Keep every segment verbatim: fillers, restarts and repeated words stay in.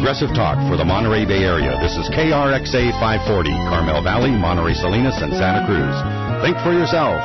progressive talk for the Monterey Bay Area. This is K R X A five forty, Carmel Valley, Monterey Salinas, and Santa Cruz. Think for yourself.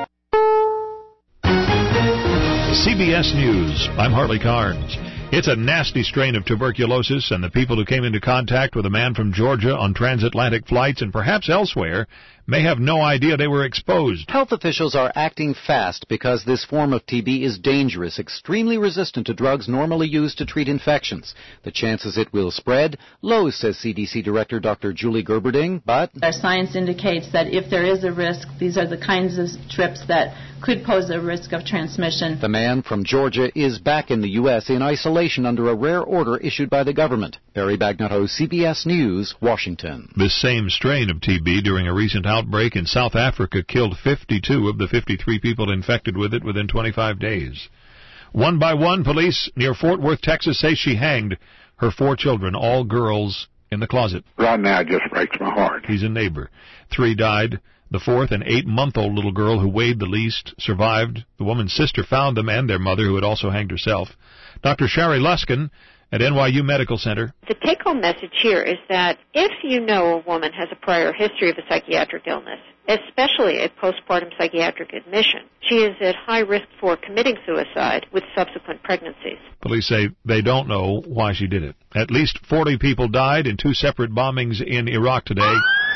C B S News. I'm Harley Carnes. It's a nasty strain of tuberculosis, and the people who came into contact with a man from Georgia on transatlantic flights and perhaps elsewhere may have no idea they were exposed. Health officials are acting fast because this form of T B is dangerous, extremely resistant to drugs normally used to treat infections. The chances it will spread, low, says C D C Director Doctor Julie Gerberding, but our science indicates that if there is a risk, these are the kinds of trips that could pose a risk of transmission. The man from Georgia is back in the U S in isolation under a rare order issued by the government. Barry Bagnotto, C B S News, Washington. This same strain of T B during a recent outbreak in South Africa killed fifty-two of the fifty-three people infected with it within twenty-five days. One by one, police near Fort Worth, Texas, say she hanged her four children, all girls, in the closet. Right now, it just breaks my heart. He's a neighbor. Three died. The fourth, an eight-month-old little girl who weighed the least, survived. The woman's sister found them and their mother, who had also hanged herself. Doctor Sherry Luskin at N Y U Medical Center. The take-home message here is that if you know a woman has a prior history of a psychiatric illness, especially a postpartum psychiatric admission, she is at high risk for committing suicide with subsequent pregnancies. Police say they don't know why she did it. At least forty people died in two separate bombings in Iraq today.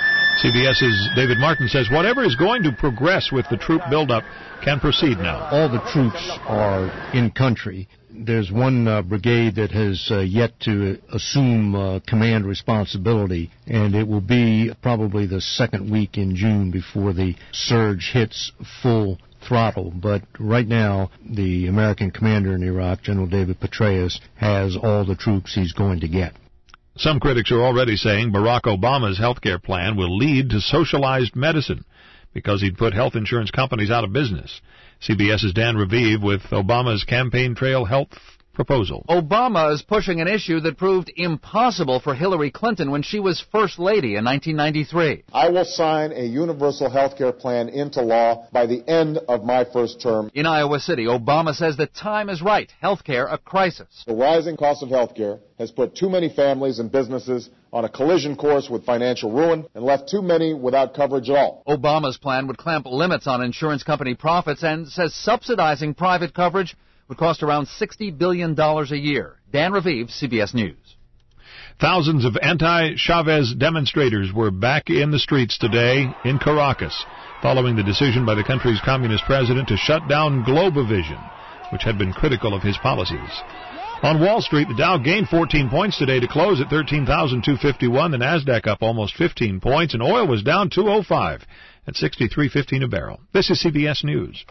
CBS's David Martin says whatever is going to progress with the troop buildup can proceed now. All the troops are in country. There's one uh, brigade that has uh, yet to assume uh, command responsibility, and it will be probably the second week in June before the surge hits full throttle. But right now, the American commander in Iraq, General David Petraeus, has all the troops he's going to get. Some critics are already saying Barack Obama's health care plan will lead to socialized medicine because he'd put health insurance companies out of business. CBS's Dan Raviv with Obama's campaign trail health proposal. Obama is pushing an issue that proved impossible for Hillary Clinton when she was First Lady in nineteen ninety-three. I will sign a universal health care plan into law by the end of my first term. In Iowa City, Obama says the time is right. Health care a crisis. The rising cost of health care has put too many families and businesses on a collision course with financial ruin and left too many without coverage at all. Obama's plan would clamp limits on insurance company profits and says subsidizing private coverage would cost around sixty billion dollars a year. Dan Raviv, C B S News. Thousands of anti-Chavez demonstrators were back in the streets today in Caracas, following the decision by the country's communist president to shut down Globovision, which had been critical of his policies. On Wall Street, the Dow gained fourteen points today to close at thirteen thousand two hundred fifty-one. The Nasdaq up almost fifteen points, and oil was down two oh five at sixty-three fifteen a barrel. This is C B S News.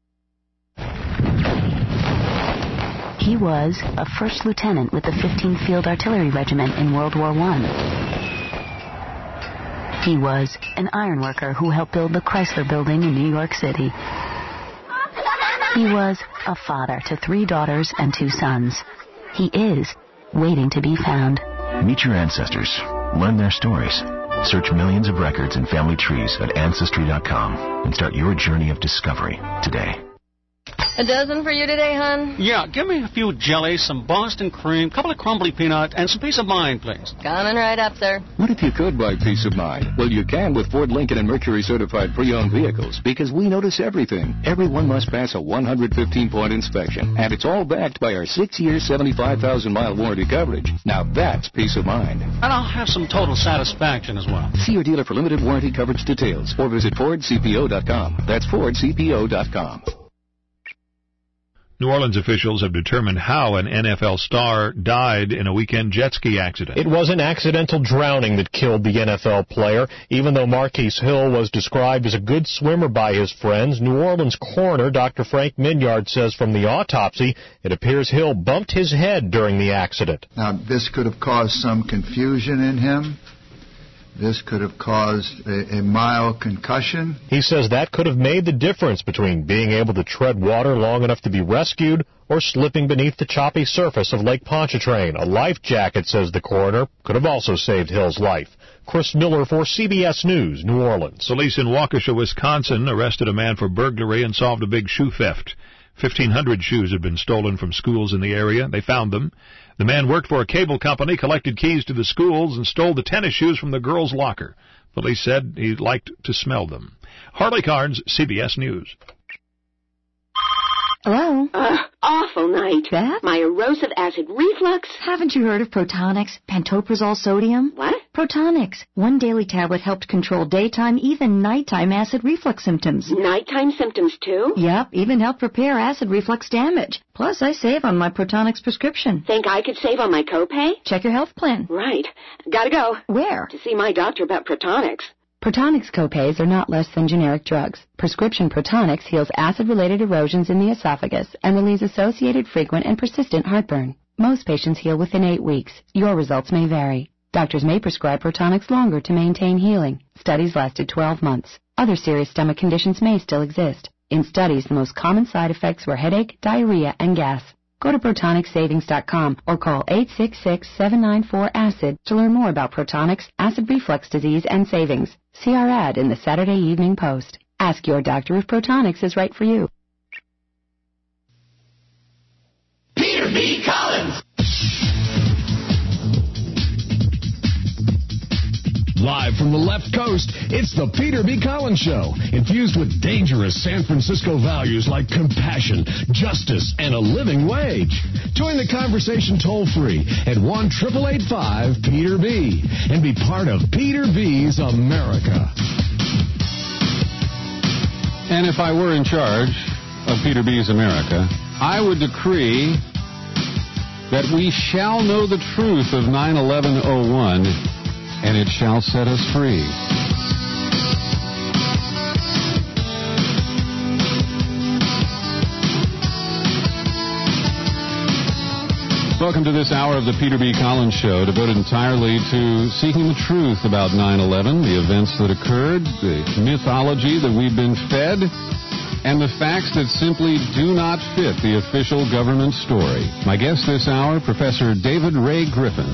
He was a first lieutenant with the fifteenth Field Artillery Regiment in World War One. He was an ironworker who helped build the Chrysler Building in New York City. He was a father to three daughters and two sons. He is waiting to be found. Meet your ancestors. Learn their stories. Search millions of records and family trees at Ancestry dot com and start your journey of discovery today. A dozen for you today, hon? Yeah, give me a few jellies, some Boston cream, a couple of crumbly peanuts, and some peace of mind, please. Coming right up, sir. What if you could buy peace of mind? Well, you can with Ford, Lincoln, and Mercury certified pre-owned vehicles, because we notice everything. Everyone must pass a one hundred fifteen point inspection, and it's all backed by our six-year, seventy-five thousand mile warranty coverage. Now that's peace of mind. And I'll have some total satisfaction as well. See your dealer for limited warranty coverage details, or visit Ford C P O dot com. That's Ford C P O dot com. New Orleans officials have determined how an N F L star died in a weekend jet ski accident. It was an accidental drowning that killed the N F L player. Even though Marquise Hill was described as a good swimmer by his friends, New Orleans coroner Doctor Frank Minyard says from the autopsy, it appears Hill bumped his head during the accident. Now, this could have caused some confusion in him. This could have caused a, a mild concussion. He says that could have made the difference between being able to tread water long enough to be rescued or slipping beneath the choppy surface of Lake Pontchartrain. A life jacket, says the coroner, could have also saved Hill's life. Chris Miller for C B S News, New Orleans. Police in Waukesha, Wisconsin, arrested a man for burglary and solved a big shoe theft. fifteen hundred shoes had been stolen from schools in the area. They found them. The man worked for a cable company, collected keys to the schools, and stole the tennis shoes from the girls' locker. Police said he liked to smell them. Harley Carnes, C B S News. Hello? Uh, awful night. That? My erosive acid reflux. Haven't you heard of Protonix, pantoprazole sodium? What? Protonix. One daily tablet helped control daytime, even nighttime acid reflux symptoms. Nighttime symptoms, too? Yep, even helped repair acid reflux damage. Plus, I save on my Protonix prescription. Think I could save on my copay? Check your health plan. Right. Gotta go. Where? To see my doctor about Protonix. Protonix copays are not less than generic drugs. Prescription Protonix heals acid-related erosions in the esophagus and relieves associated frequent and persistent heartburn. Most patients heal within eight weeks. Your results may vary. Doctors may prescribe Protonix longer to maintain healing. Studies lasted twelve months. Other serious stomach conditions may still exist. In studies, the most common side effects were headache, diarrhea, and gas. Go to Protonix Savings dot com or call eight six six, seven nine four, ACID to learn more about Protonix, acid reflux disease, and savings. See our ad in the Saturday Evening Post. Ask your doctor if Protonix is right for you. Peter B. Collins. Live from the left coast, it's the Peter B. Collins Show, infused with dangerous San Francisco values like compassion, justice, and a living wage. Join the conversation toll-free at one eight eight eight five Peter B. and be part of Peter B's America. And if I were in charge of Peter B's America, I would decree that we shall know the truth of nine eleven oh one, and it shall set us free. Welcome to this hour of the Peter B. Collins Show, devoted entirely to seeking the truth about nine eleven, the events that occurred, the mythology that we've been fed, and the facts that simply do not fit the official government story. My guest this hour, Professor David Ray Griffin.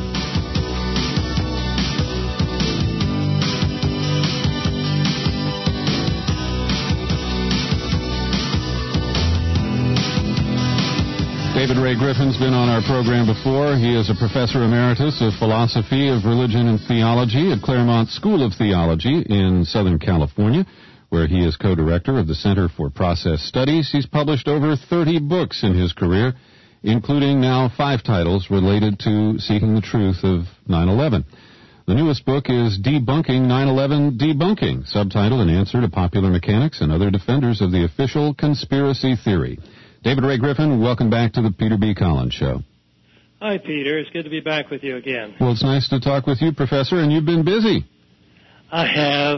David Ray Griffin's been on our program before. He is a professor emeritus of philosophy of religion and theology at Claremont School of Theology in Southern California, where he is co-director of the Center for Process Studies. He's published over thirty books in his career, including now five titles related to seeking the truth of nine eleven. The newest book is Debunking nine eleven Debunking, subtitled An Answer to Popular Mechanics and Other Defenders of the Official Conspiracy Theory. David Ray Griffin, welcome back to the Peter B. Collins Show. Hi, Peter. It's good to be back with you again. Well, it's nice to talk with you, Professor, and you've been busy. I have.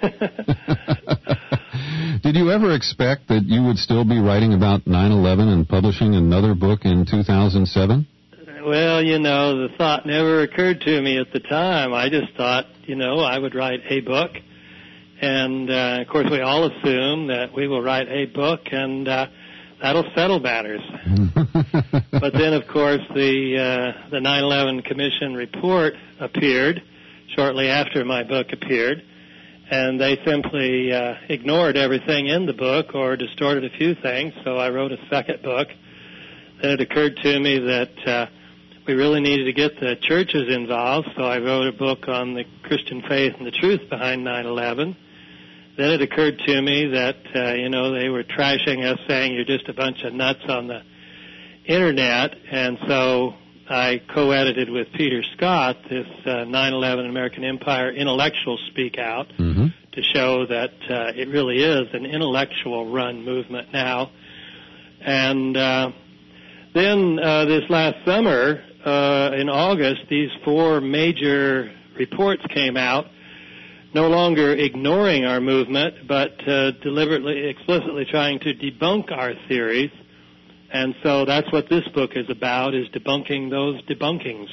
Did you ever expect that you would still be writing about nine eleven and publishing another book in two thousand seven? Well, you know, the thought never occurred to me at the time. I just thought, you know, I would write a book. And, uh, of course, we all assume that we will write a book and uh, that'll settle matters. But then, of course, the uh, the nine eleven Commission report appeared shortly after my book appeared, and they simply uh, ignored everything in the book or distorted a few things, so I wrote a second book. Then it occurred to me that uh, we really needed to get the churches involved, so I wrote a book on the Christian faith and the truth behind nine eleven. Then it occurred to me that, uh, you know, they were trashing us, saying you're just a bunch of nuts on the Internet, and so I co-edited with Peter Scott this uh, nine eleven American Empire Intellectual Speak Out mm-hmm. to show that uh, it really is an intellectual-run movement now. And uh, then uh, this last summer, uh, in August, these four major reports came out, no longer ignoring our movement, but uh, deliberately, explicitly trying to debunk our theories. And so that's what this book is about, is debunking those debunkings.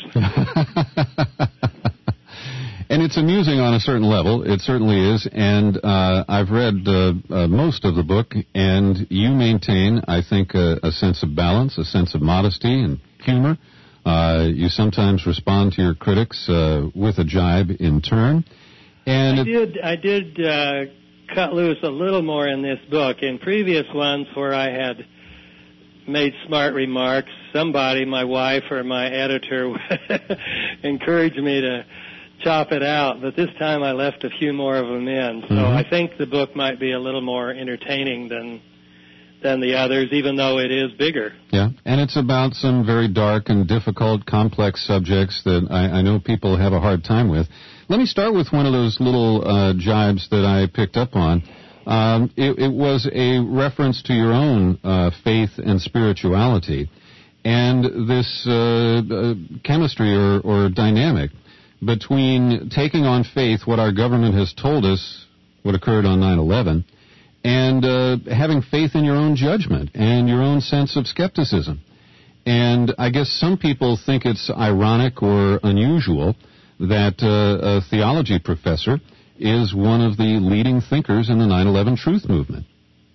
And it's amusing on a certain level. It certainly is. And uh, I've read uh, uh, most of the book, and you maintain, I think, a, a sense of balance, a sense of modesty and humor. Uh, you sometimes respond to your critics uh, with a jibe in turn. And I did, I did uh, cut loose a little more in this book. In previous ones where I had made smart remarks. Somebody, my wife or my editor, encouraged me to chop it out, but this time I left a few more of them in. So mm-hmm. I think the book might be a little more entertaining than than the others, even though it is bigger. Yeah, and it's about some very dark and difficult, complex subjects that I, I know people have a hard time with. Let me start with one of those little uh, jibes that I picked up on. Um, it, it was a reference to your own uh, faith and spirituality, and this uh, uh, chemistry or, or dynamic between taking on faith what our government has told us what occurred on nine eleven, and uh, having faith in your own judgment and your own sense of skepticism. And I guess some people think it's ironic or unusual that uh, a theology professor is one of the leading thinkers in the nine eleven truth movement.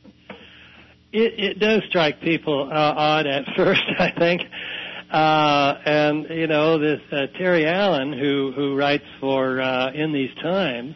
It, it does strike people uh, odd at first, I think. Uh, and, you know, this uh, Terry Allen, who, who writes for uh, In These Times,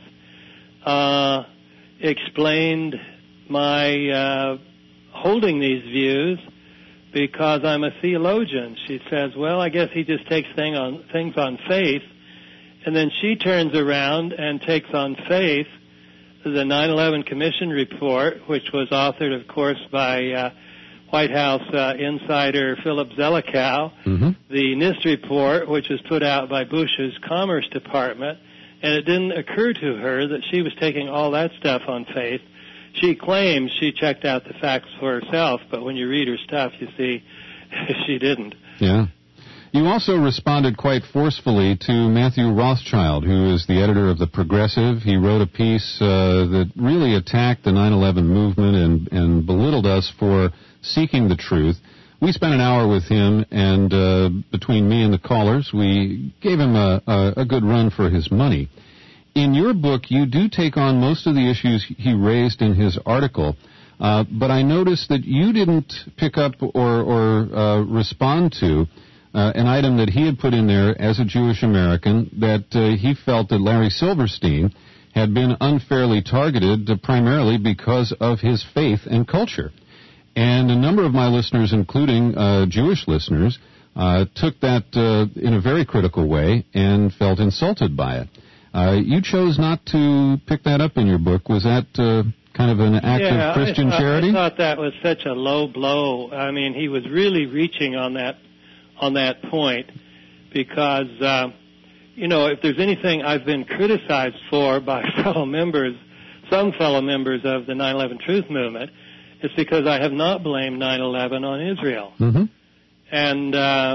uh, explained my uh, holding these views because I'm a theologian. She says, well, I guess he just takes thing on, things on faith. And then she turns around and takes on faith the nine eleven Commission report, which was authored, of course, by uh, White House uh, insider Philip Zelikow, mm-hmm. the NIST report, which was put out by Bush's Commerce Department, and it didn't occur to her that she was taking all that stuff on faith. She claims she checked out the facts for herself, but when you read her stuff, you see she didn't. Yeah. You also responded quite forcefully to Matthew Rothschild, who is the editor of The Progressive. He wrote a piece uh, that really attacked the nine eleven movement and, and belittled us for seeking the truth. We spent an hour with him, and uh, between me and the callers, we gave him a, a, a good run for his money. In your book, you do take on most of the issues he raised in his article, uh, but I noticed that you didn't pick up or, or uh, respond to Uh, an item that he had put in there as a Jewish American, that uh, he felt that Larry Silverstein had been unfairly targeted uh, primarily because of his faith and culture. And a number of my listeners, including uh, Jewish listeners, uh, took that uh, in a very critical way and felt insulted by it. Uh, you chose not to pick that up in your book. Was that uh, kind of an act yeah, of Christian I thought, charity? I thought that was such a low blow. I mean, he was really reaching on that on that point, because, uh, you know, if there's anything I've been criticized for by fellow members, some fellow members of the nine eleven Truth Movement, it's because I have not blamed nine eleven on Israel. Mm-hmm. And, uh,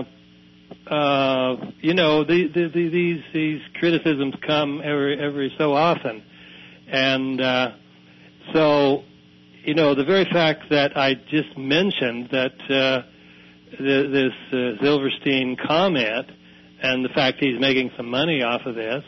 uh, you know, the, the, the, these these criticisms come every, every so often. And uh, so, you know, the very fact that I just mentioned that uh, The, this uh, Silverstein comment and the fact he's making some money off of this,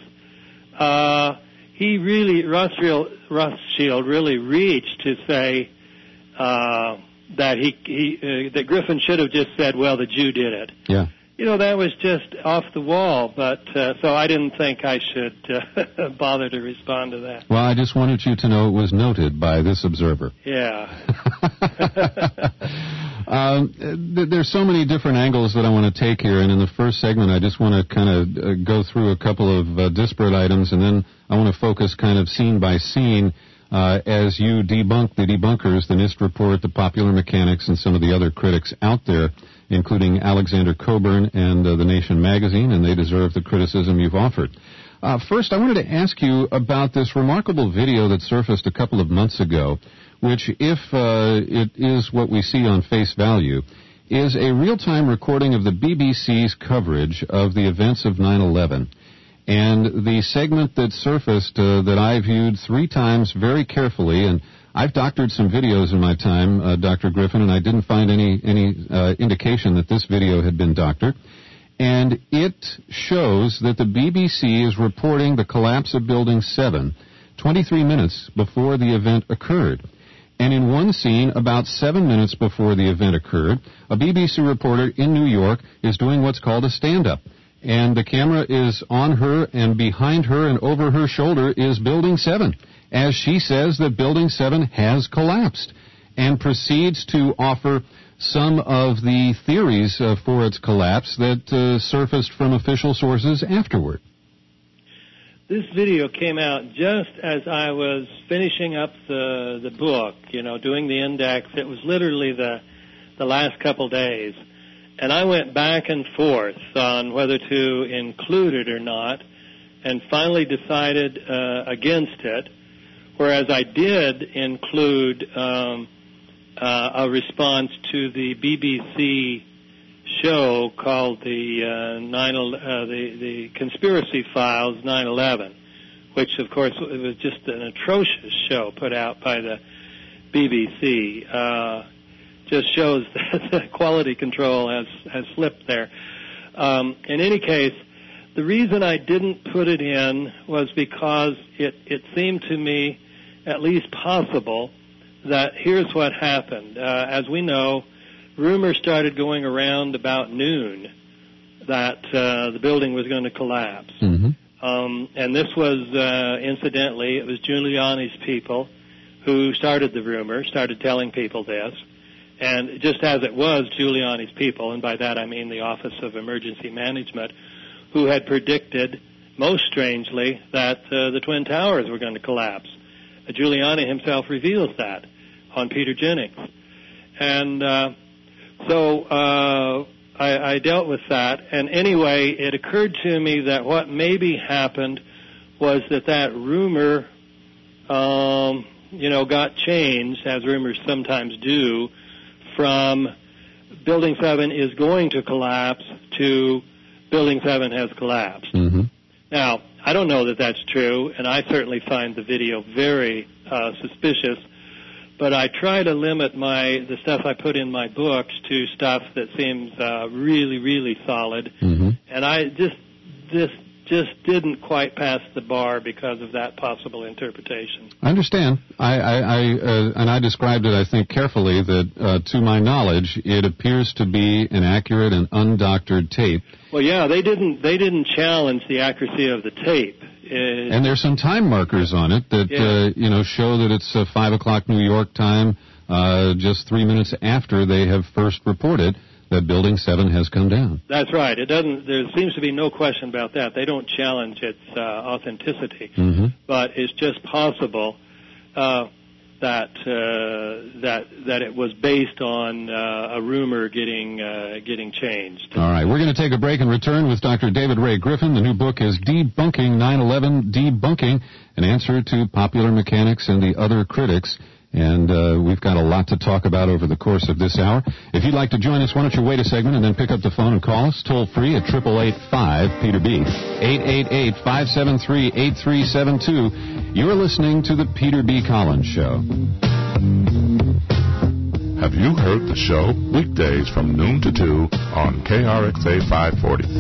uh, he really, Rothschild, Rothschild really reached to say uh, that he, he uh, that Griffin should have just said, well, the Jew did it. Yeah. You know, that was just off the wall, but uh, so I didn't think I should uh, bother to respond to that. Well, I just wanted you to know it was noted by this observer. Yeah. Um, th- there's so many different angles that I want to take here, and in the first segment, I just want to kind of uh, go through a couple of uh, disparate items, and then I want to focus kind of scene by scene uh, as you debunk the debunkers, the NIST report, the popular mechanics, and some of the other critics out there, including Alexander Coburn and uh, The Nation magazine, and they deserve the criticism you've offered. Uh, first, I wanted to ask you about this remarkable video that surfaced a couple of months ago, which, if uh, it is what we see on face value, is a real-time recording of the B B C's coverage of the events of nine eleven. And the segment that surfaced uh, that I viewed three times very carefully, and I've doctored some videos in my time, uh, Doctor Griffin, and I didn't find any, any uh, indication that this video had been doctored. And it shows that the B B C is reporting the collapse of Building seven twenty-three minutes before the event occurred. And in one scene, about seven minutes before the event occurred, a B B C reporter in New York is doing what's called a stand-up. And the camera is on her, and behind her and over her shoulder is Building seven, as she says that Building seven has collapsed. and proceeds to offer some of the theories uh, for its collapse that uh, surfaced from official sources afterward. This video came out just as I was finishing up the the book, you know, doing the index. It was literally the the last couple days. And I went back and forth on whether to include it or not, and finally decided uh, against it, whereas I did include um, uh, a response to the B B C show called the uh, nine uh, the the Conspiracy Files nine eleven, which of course it was just an atrocious show put out by the B B C. Uh, just shows that the quality control has has slipped there. Um, in any case, the reason I didn't put it in was because it it seemed to me at least possible that here's what happened. Uh, as we know, rumors started going around about noon that uh, the building was going to collapse. Mm-hmm. Um, and this was, uh, incidentally, it was Giuliani's people who started the rumor, started telling people this. And just as it was Giuliani's people, and by that I mean the Office of Emergency Management, who had predicted, most strangely, that uh, the Twin Towers were going to collapse. Uh, Giuliani himself reveals that on Peter Jennings. And uh, so uh, I, I dealt with that. And anyway, it occurred to me that what maybe happened was that that rumor, um, you know, got changed, as rumors sometimes do, from Building seven is going to collapse to Building seven has collapsed. Mm-hmm. Now, I don't know that that's true, and I certainly find the video very uh, suspicious, but I try to limit my the stuff I put in my books to stuff that seems uh, really, really solid, mm-hmm. and I just this just didn't quite pass the bar because of that possible interpretation. I understand. I, I, I uh, and I described it, I think, carefully, that uh, to my knowledge, it appears to be an accurate and undoctored tape. Well, yeah, they didn't they didn't challenge the accuracy of the tape. Uh, and there's some time markers on it that yeah. uh, you know show that it's uh, five o'clock New York time, uh, just three minutes after they have first reported that Building seven has come down. That's right. It doesn't. There seems to be no question about that. They don't challenge its uh, authenticity, mm-hmm. but it's just possible uh, that uh, that that it was based on uh, a rumor getting uh, getting changed. All right, we're going to take a break and return with Doctor David Ray Griffin. The new book is Debunking nine eleven, Debunking, an answer to popular mechanics and the other critics. And uh, we've got a lot to talk about over the course of this hour. If you'd like to join us, why don't you wait a segment and then pick up the phone and call us toll free at eight eight eight, five, Peter B, eight eight eight, five seven three, eight three seven two. You're listening to the Peter B. Collins Show. Have you heard the show? Weekdays from noon to two on K R X A five forty.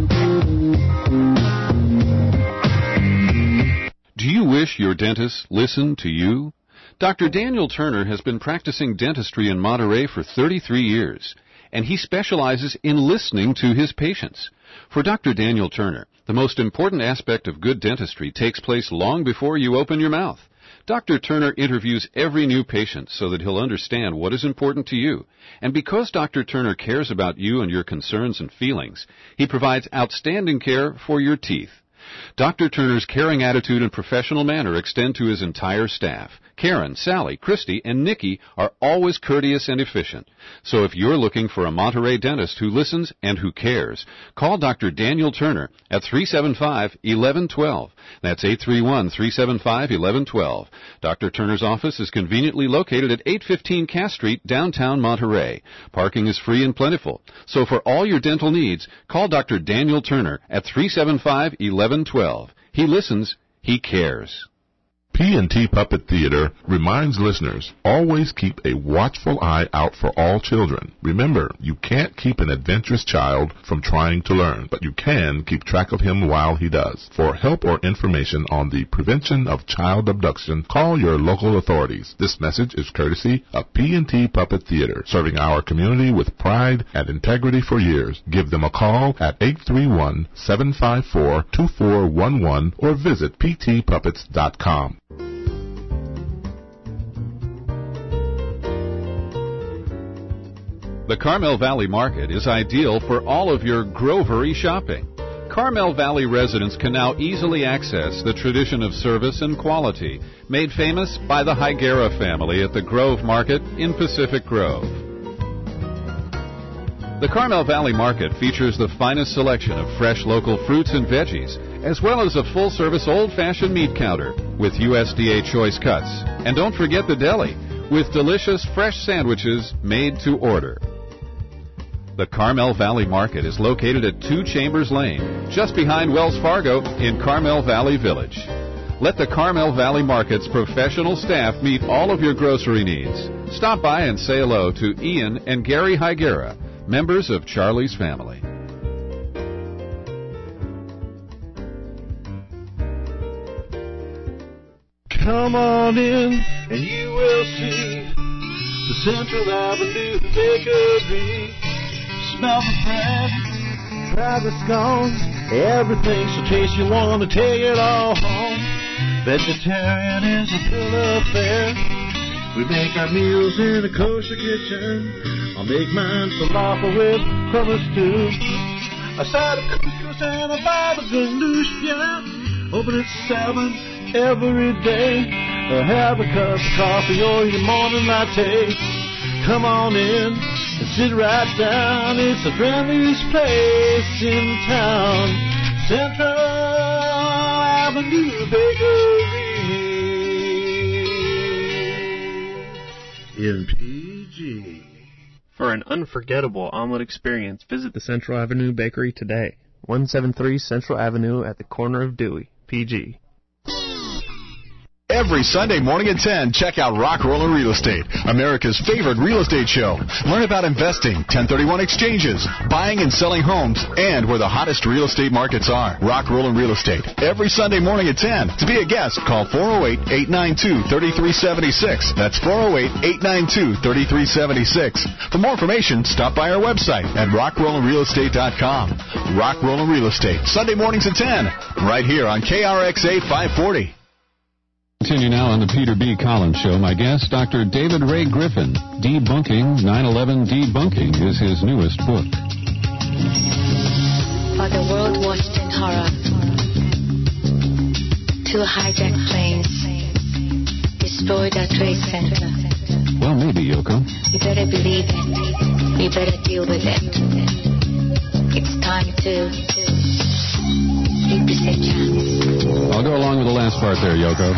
Do you wish your dentist listened to you? Doctor Daniel Turner has been practicing dentistry in Monterey for thirty-three years, and he specializes in listening to his patients. For Doctor Daniel Turner, the most important aspect of good dentistry takes place long before you open your mouth. Doctor Turner interviews every new patient so that he'll understand what is important to you. And because Doctor Turner cares about you and your concerns and feelings, he provides outstanding care for your teeth. Doctor Turner's caring attitude and professional manner extend to his entire staff. Karen, Sally, Christy, and Nikki are always courteous and efficient. So if you're looking for a Monterey dentist who listens and who cares, call Doctor Daniel Turner at three seven five, one one one two. That's eight three one, three seven five, one one one two. Doctor Turner's office is conveniently located at eight fifteen Cass Street, downtown Monterey. Parking is free and plentiful. So for all your dental needs, call Doctor Daniel Turner at three seven five, one one one two. He listens. He cares. P and T Puppet Theater reminds listeners, always keep a watchful eye out for all children. Remember, you can't keep an adventurous child from trying to learn, but you can keep track of him while he does. For help or information on the prevention of child abduction, call your local authorities. This message is courtesy of P and T Puppet Theater, serving our community with pride and integrity for years. Give them a call at eight three one, seven five four, two four one one or visit p t puppets dot com. The Carmel Valley Market is ideal for all of your grovery shopping. Carmel Valley residents can now easily access the tradition of service and quality made famous by the Higuera family at the Grove Market in Pacific Grove. The Carmel Valley Market features the finest selection of fresh local fruits and veggies, as well as a full-service old-fashioned meat counter with U S D A choice cuts. And don't forget the deli, with delicious fresh sandwiches made to order. The Carmel Valley Market is located at Two Chambers Lane, just behind Wells Fargo in Carmel Valley Village. Let the Carmel Valley Market's professional staff meet all of your grocery needs. Stop by and say hello to Ian and Gary Higuera, members of Charlie's family. Come on in and you will see the Central Avenue Bakery. Smell the bread, try the scones, everything so tasty you want to take it all home. Vegetarian is a bill of fare. We make our meals in a kosher kitchen. I'll make mine falafel with hummus too. A side of couscous and a baba ganoush, yeah. Open at seven every day. Or have a cup of coffee or your morning latte. Come on in and sit right down. It's the friendliest place in town. Central Avenue Bakery in P G. For an unforgettable omelet experience, visit the Central Avenue Bakery today. one seventy-three Central Avenue at the corner of Dewey, P G. Every Sunday morning at ten, check out Rock Roller Real Estate, America's favorite real estate show. Learn about investing, ten thirty-one exchanges, buying and selling homes, and where the hottest real estate markets are. Rock Roller Real Estate, every Sunday morning at ten. To be a guest, call four oh eight, eight nine two, three three seven six. That's four oh eight, eight nine two, three three seven six. For more information, stop by our website at rock roller real estate dot com. Rock Roller Real Estate, Sunday mornings at ten, right here on K R X A five forty. Continue now on the Peter B. Collins Show. My guest, Doctor David Ray Griffin. Debunking nine eleven Debunking is his newest book. While the world watched in horror, two hijacked planes destroyed our trade center. Well, maybe, Yoko. We better believe it. We better deal with it. It's time to take this chance. I'll go along with the last part there, Yoko.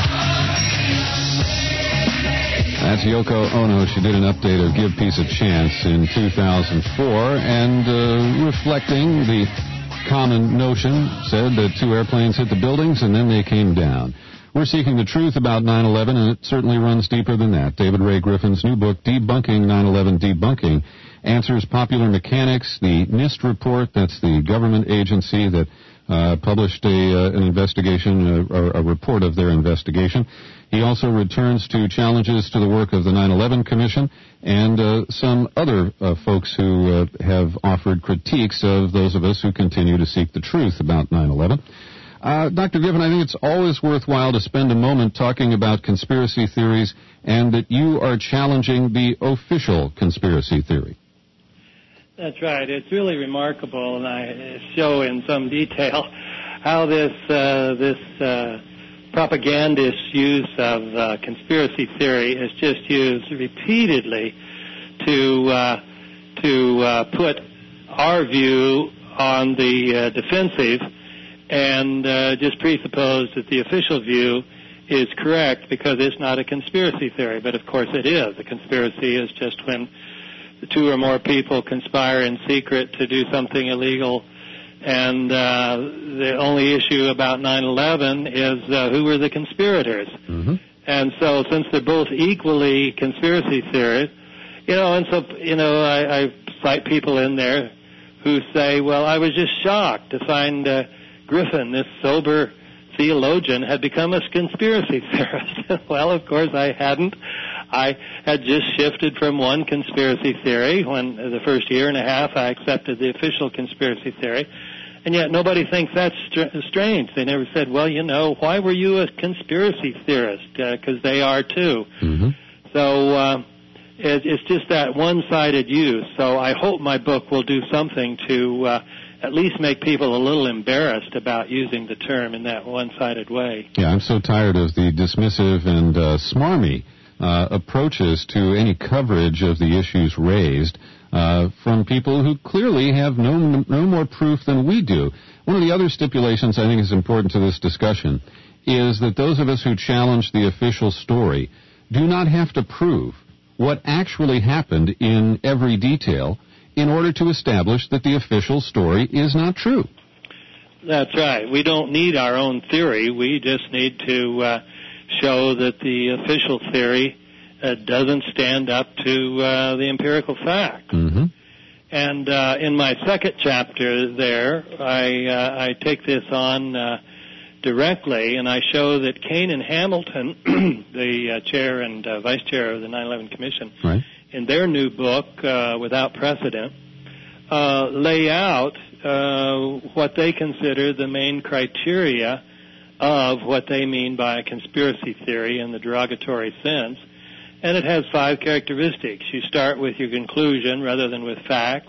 That's Yoko Ono. She did an update of Give Peace a Chance in two thousand four, and uh, reflecting the common notion, said that two airplanes hit the buildings and then they came down. We're seeking the truth about nine eleven, and it certainly runs deeper than that. David Ray Griffin's new book, Debunking nine eleven Debunking, answers popular mechanics. The NIST report, that's the government agency that uh, published a, uh, an investigation, a, a report of their investigation. He also returns to challenges to the work of the nine eleven Commission and uh, some other uh, folks who uh, have offered critiques of those of us who continue to seek the truth about nine eleven. Uh, Doctor Griffin, I think it's always worthwhile to spend a moment talking about conspiracy theories and that you are challenging the official conspiracy theory. That's right. It's really remarkable, and I show in some detail how this uh, this uh, propagandist use of uh, conspiracy theory is just used repeatedly to uh, to uh, put our view on the uh, defensive and uh, just presuppose that the official view is correct because it's not a conspiracy theory. But, of course, it is. A conspiracy is just when two or more people conspire in secret to do something illegal. And uh, the only issue about nine eleven is uh, who were the conspirators. Mm-hmm. And so since they're both equally conspiracy theories, you know, and so, you know, I, I cite people in there who say, well, I was just shocked to find uh, Griffin, this sober theologian, had become a conspiracy theorist. Well, of course I hadn't. I had just shifted from one conspiracy theory when the first year and a half I accepted the official conspiracy theory. And yet nobody thinks that's str- strange. They never said, well, you know, why were you a conspiracy theorist? Because uh, they are too. Mm-hmm. So uh, It, it's just that one-sided use. So I hope my book will do something to uh, at least make people a little embarrassed about using the term in that one-sided way. Yeah, I'm so tired of the dismissive and uh, smarmy uh, approaches to any coverage of the issues raised uh, from people who clearly have no, no more proof than we do. One of the other stipulations I think is important to this discussion is that those of us who challenge the official story do not have to prove what actually happened in every detail in order to establish that the official story is not true. That's right. We don't need our own theory. We just need to uh, show that the official theory uh, doesn't stand up to uh, the empirical fact. Mm-hmm. And uh, in my second chapter there, I, uh, I take this on uh, directly, and I show that Kane and Hamilton, the uh, chair and uh, vice chair of the nine eleven Commission, right, in their new book, uh, Without Precedent, uh, lay out uh, what they consider the main criteria of what they mean by a conspiracy theory in the derogatory sense. And it has five characteristics. You start with your conclusion rather than with facts.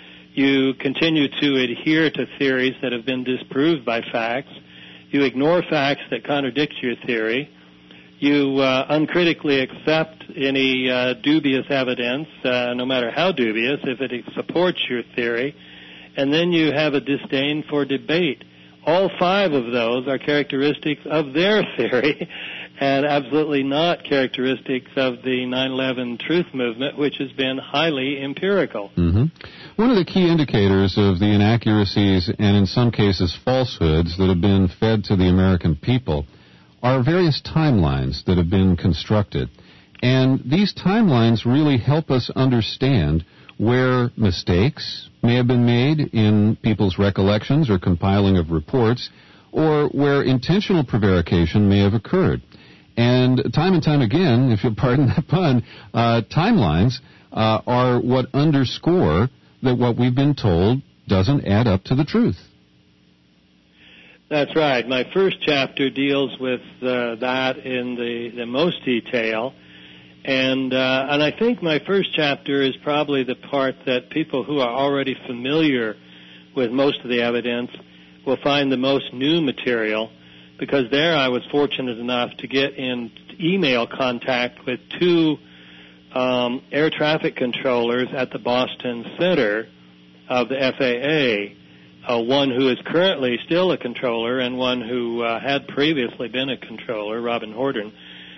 You continue to adhere to theories that have been disproved by facts. You ignore facts that contradict your theory. You uh, uncritically accept any uh, dubious evidence, uh, no matter how dubious, if it supports your theory. And then you have a disdain for debate. All five of those are characteristics of their theory and absolutely not characteristics of the nine eleven truth movement, which has been highly empirical. Mm-hmm. One of the key indicators of the inaccuracies and in some cases falsehoods that have been fed to the American people are various timelines that have been constructed. And these timelines really help us understand where mistakes may have been made in people's recollections or compiling of reports, or where intentional prevarication may have occurred. And time and time again, if you'll pardon that pun, uh, timelines uh, are what underscore that what we've been told doesn't add up to the truth. That's right. My first chapter deals with uh, that in the, the most detail. And uh, and I think my first chapter is probably the part that people who are already familiar with most of the evidence will find the most new material, because there I was fortunate enough to get in email contact with two um, air traffic controllers at the Boston Center of the F A A, uh, one who is currently still a controller and one who uh, had previously been a controller, Robin Horton.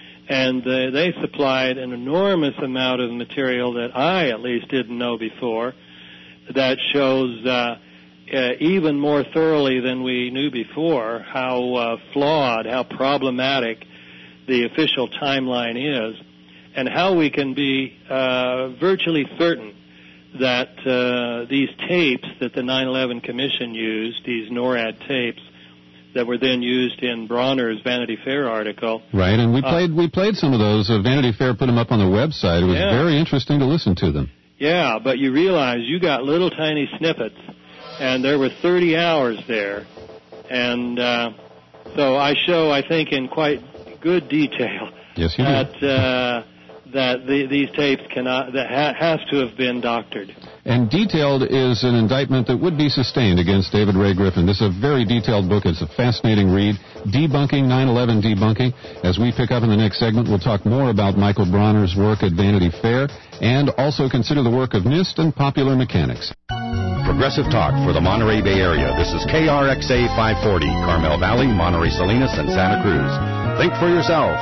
And uh, they supplied an enormous amount of material that I at least didn't know before that shows uh, uh, even more thoroughly than we knew before how uh, flawed, how problematic the official timeline is, and how we can be uh, virtually certain that uh, these tapes that the nine eleven Commission used, these NORAD tapes, that were then used in Bronner's Vanity Fair article. Right, and we played uh, we played some of those. Uh, Vanity Fair put them up on the website. It was yeah. very interesting to listen to them. Yeah, but you realize you got little tiny snippets, and there were thirty hours there. And uh, so I show, I think, in quite good detail yes, you that do. uh, that the, these tapes cannot that ha- has to have been doctored. And detailed is an indictment that would be sustained against David Ray Griffin. This is a very detailed book. It's a fascinating read. Debunking, nine eleven Debunking. As we pick up in the next segment, we'll talk more about Michael Bronner's work at Vanity Fair and also consider the work of NIST and Popular Mechanics. Progressive Talk for the Monterey Bay Area. This is K R X A five forty, Carmel Valley, Monterey Salinas, and Santa Cruz. Think for yourself.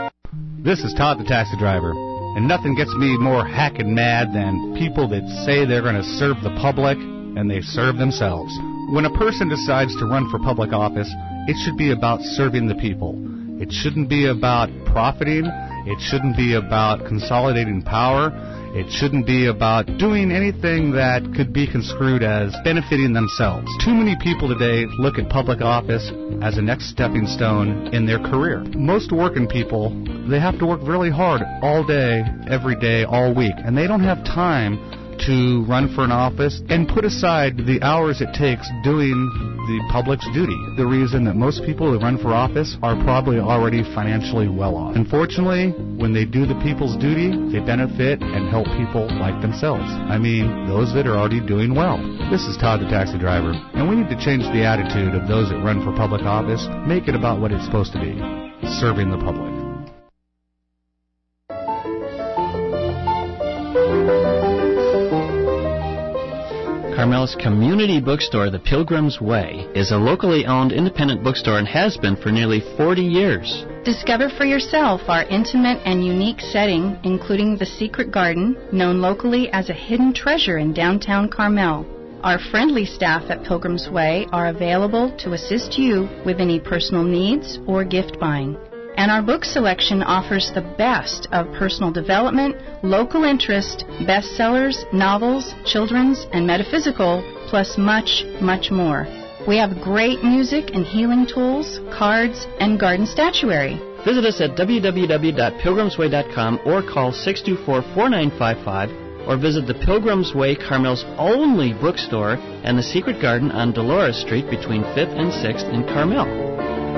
This is Todd the Taxi Driver. And nothing gets me more hackin' mad than people that say they're going to serve the public and they serve themselves. When a person decides to run for public office, it should be about serving the people. It shouldn't be about profiting. It shouldn't be about consolidating power. It shouldn't be about doing anything that could be construed as benefiting themselves. Too many people today look at public office as a next stepping stone in their career. Most working people, they have to work really hard all day, every day, all week, and they don't have time to run for an office and put aside the hours it takes doing the public's duty. The reason that most people who run for office are probably already financially well off. Unfortunately, when they do the people's duty, they benefit and help people like themselves. I mean, those that are already doing well. This is Todd the Taxi Driver, and we need to change the attitude of those that run for public office. Make it about what it's supposed to be, serving the public. Carmel's community bookstore, The Pilgrim's Way, is a locally owned independent bookstore and has been for nearly forty years. Discover for yourself our intimate and unique setting, including the Secret Garden, known locally as a hidden treasure in downtown Carmel. Our friendly staff at Pilgrim's Way are available to assist you with any personal needs or gift buying. And our book selection offers the best of personal development, local interest, bestsellers, novels, children's, and metaphysical, plus much, much more. We have great music and healing tools, cards, and garden statuary. Visit us at w w w dot pilgrims way dot com or call six two four, four nine five five or visit the Pilgrim's Way, Carmel's only bookstore, and the Secret Garden on Dolores Street between fifth and sixth in Carmel.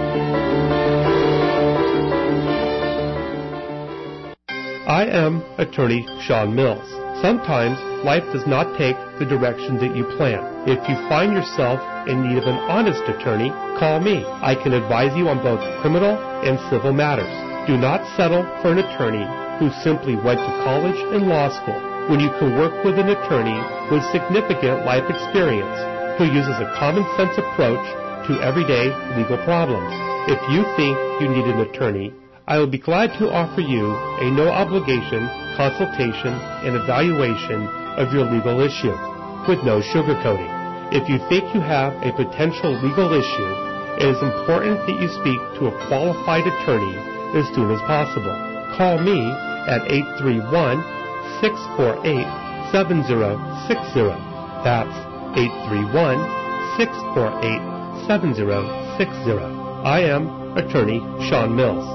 I am attorney Sean Mills. Sometimes life does not take the direction that you plan. If you find yourself in need of an honest attorney, call me. I can advise you on both criminal and civil matters. Do not settle for an attorney who simply went to college and law school when you can work with an attorney with significant life experience who uses a common sense approach to everyday legal problems. If you think you need an attorney, I will be glad to offer you a no-obligation consultation and evaluation of your legal issue with no sugarcoating. If you think you have a potential legal issue, it is important that you speak to a qualified attorney as soon as possible. Call me at eight three one, six four eight, seven zero six zero. That's eight three one, six four eight, seven zero six zero. I am attorney Sean Mills.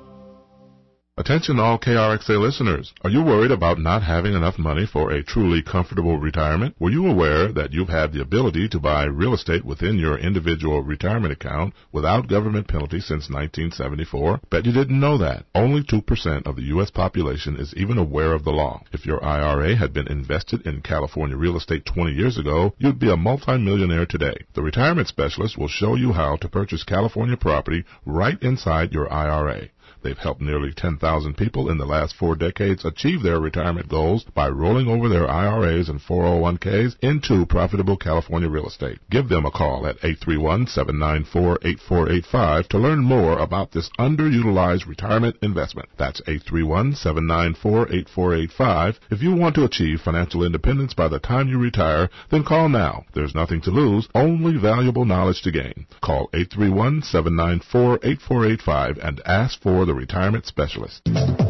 Attention all K R X A listeners. Are you worried about not having enough money for a truly comfortable retirement? Were you aware that you've had the ability to buy real estate within your individual retirement account without government penalty since nineteen seventy-four? Bet you didn't know that. Only two percent of the U S population is even aware of the law. If your I R A had been invested in California real estate twenty years ago, you'd be a multimillionaire today. The retirement specialist will show you how to purchase California property right inside your I R A. They've helped nearly ten thousand people in the last four decades achieve their retirement goals by rolling over their I R As and four oh one k's into profitable California real estate. Give them a call at eight three one, seven nine four, eight four eight five to learn more about this underutilized retirement investment. That's eight three one, seven nine four, eight four eight five. If you want to achieve financial independence by the time you retire, then call now. There's nothing to lose, only valuable knowledge to gain. Call eight three one, seven nine four, eight four eight five and ask for the retirement specialist.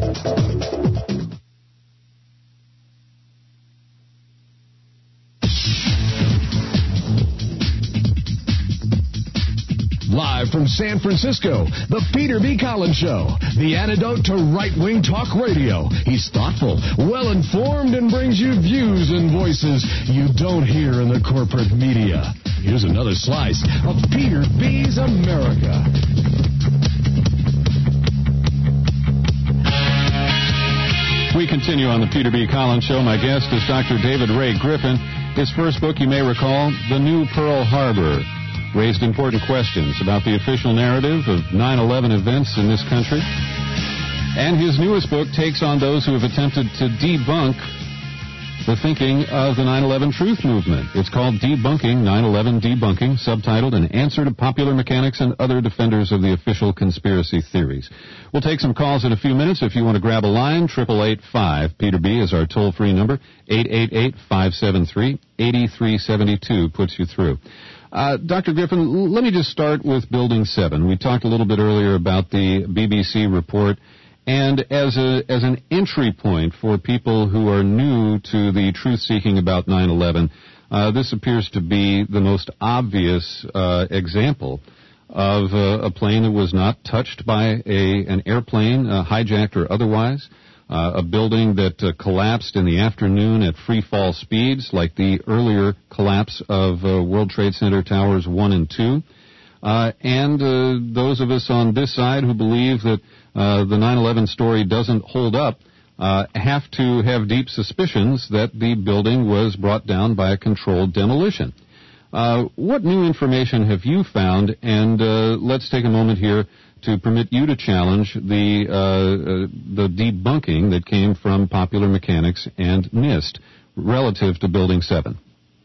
Live from San Francisco, the Peter B. Collins Show, the antidote to right-wing talk radio. He's thoughtful, well-informed, and brings you views and voices you don't hear in the corporate media. Here's another slice of Peter B.'s America. We continue on the Peter B. Collins Show. My guest is Doctor David Ray Griffin. His first book, you may recall, The New Pearl Harbor, raised important questions about the official narrative of nine eleven events in this country. And his newest book takes on those who have attempted to debunk the thinking of the nine eleven truth movement. It's called Debunking nine eleven Debunking, subtitled An Answer to Popular Mechanics and Other Defenders of the Official Conspiracy Theories. We'll take some calls in a few minutes. If you want to grab a line, eight eight eight five Peter B is our toll-free number. eight eight eight, five seven three, eight three seven two puts you through. Uh, Doctor Griffin, let me just start with Building seven. We talked a little bit earlier about the B B C report. And as a as an entry point for people who are new to the truth-seeking about nine eleven, uh, this appears to be the most obvious uh, example of uh, a plane that was not touched by a an airplane, uh, hijacked or otherwise. Uh, a building that uh, collapsed in the afternoon at free fall speeds, like the earlier collapse of uh, World Trade Center Towers one and two. Uh, and uh, those of us on this side who believe that uh, the nine eleven story doesn't hold up uh, have to have deep suspicions that the building was brought down by a controlled demolition. Uh, what new information have you found? And uh, let's take a moment here to permit you to challenge the uh, uh, the debunking that came from Popular Mechanics and NIST relative to Building seven.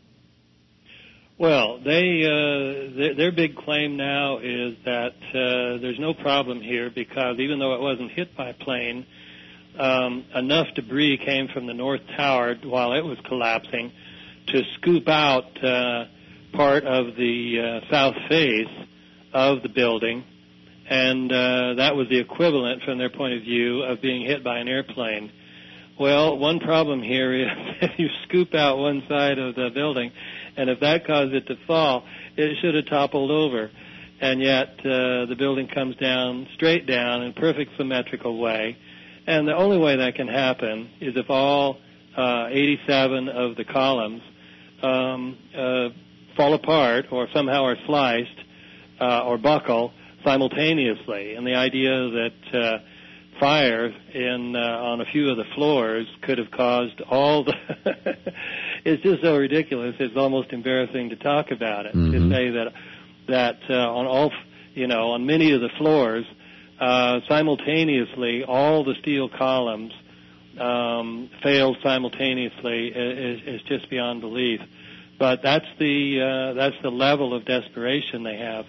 Well, they uh, th- their big claim now is that uh, there's no problem here because even though it wasn't hit by a plane, um, enough debris came from the North Tower while it was collapsing to scoop out uh, part of the uh, south face of the building. And uh, that was the equivalent, from their point of view, of being hit by an airplane. Well, one problem here is if you scoop out one side of the building, and if that caused it to fall, it should have toppled over. And yet uh, the building comes down, straight down, in a perfect symmetrical way. And the only way that can happen is if all uh, eighty-seven of the columns um, uh, fall apart or somehow are sliced uh, or buckle simultaneously, and the idea that uh, fire in uh, on a few of the floors could have caused all the it's just so ridiculous. It's almost embarrassing to talk about it. Mm-hmm. To say that that uh, on all you know on many of the floors uh, simultaneously all the steel columns um, failed simultaneously is, is just beyond belief. But that's the uh, that's the level of desperation they have.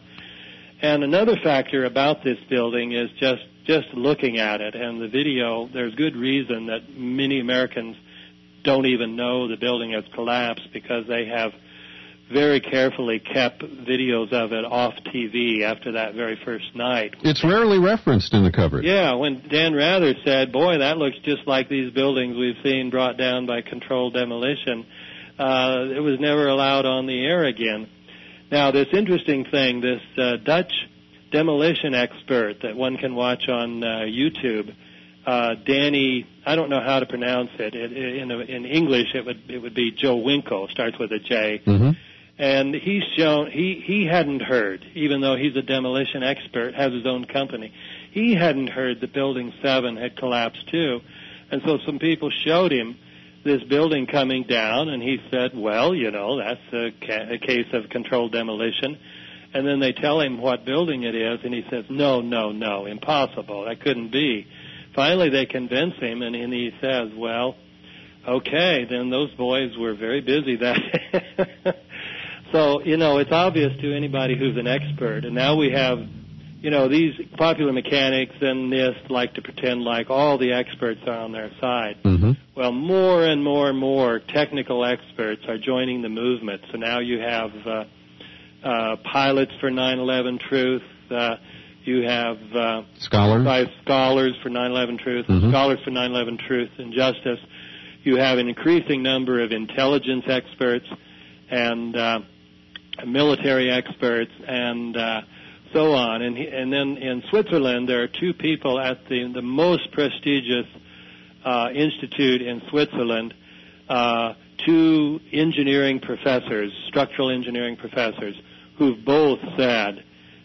And another factor about this building is just, just looking at it and the video, there's good reason that many Americans don't even know the building has collapsed because they have very carefully kept videos of it off T V after that very first night. It's rarely referenced in the coverage. Yeah, when Dan Rather said, boy, that looks just like these buildings we've seen brought down by controlled demolition, uh, it was never allowed on the air again. Now, this interesting thing, this uh, Dutch demolition expert that one can watch on uh, YouTube, uh, Danny, I don't know how to pronounce it. it, it in, in English, it would it would be Joe Winkle, starts with a J. Mm-hmm. And he's shown, he, he hadn't heard, even though he's a demolition expert, has his own company, he hadn't heard that Building seven had collapsed too. And so some people showed him this building coming down, and he said, well, you know, that's a, ca- a case of controlled demolition. And then they tell him what building it is, and he says, no, no, no, impossible. That couldn't be. Finally, they convince him, and, and he says, well, okay, then those boys were very busy that day. So, you know, it's obvious to anybody who's an expert. And now we have, you know, these Popular Mechanics and NIST like to pretend like all the experts are on their side. Mm-hmm. Well, more and more and more technical experts are joining the movement. So now you have uh, uh, pilots for nine eleven Truth. Uh, you have uh, scholars. Five scholars for nine eleven Truth, Mm-hmm. scholars for nine eleven Truth and Justice. You have an increasing number of intelligence experts and uh, military experts and uh, so on. And, he, and then in Switzerland, there are two people at the, the most prestigious uh, institute in Switzerland, uh, two engineering professors, structural engineering professors, who've both said,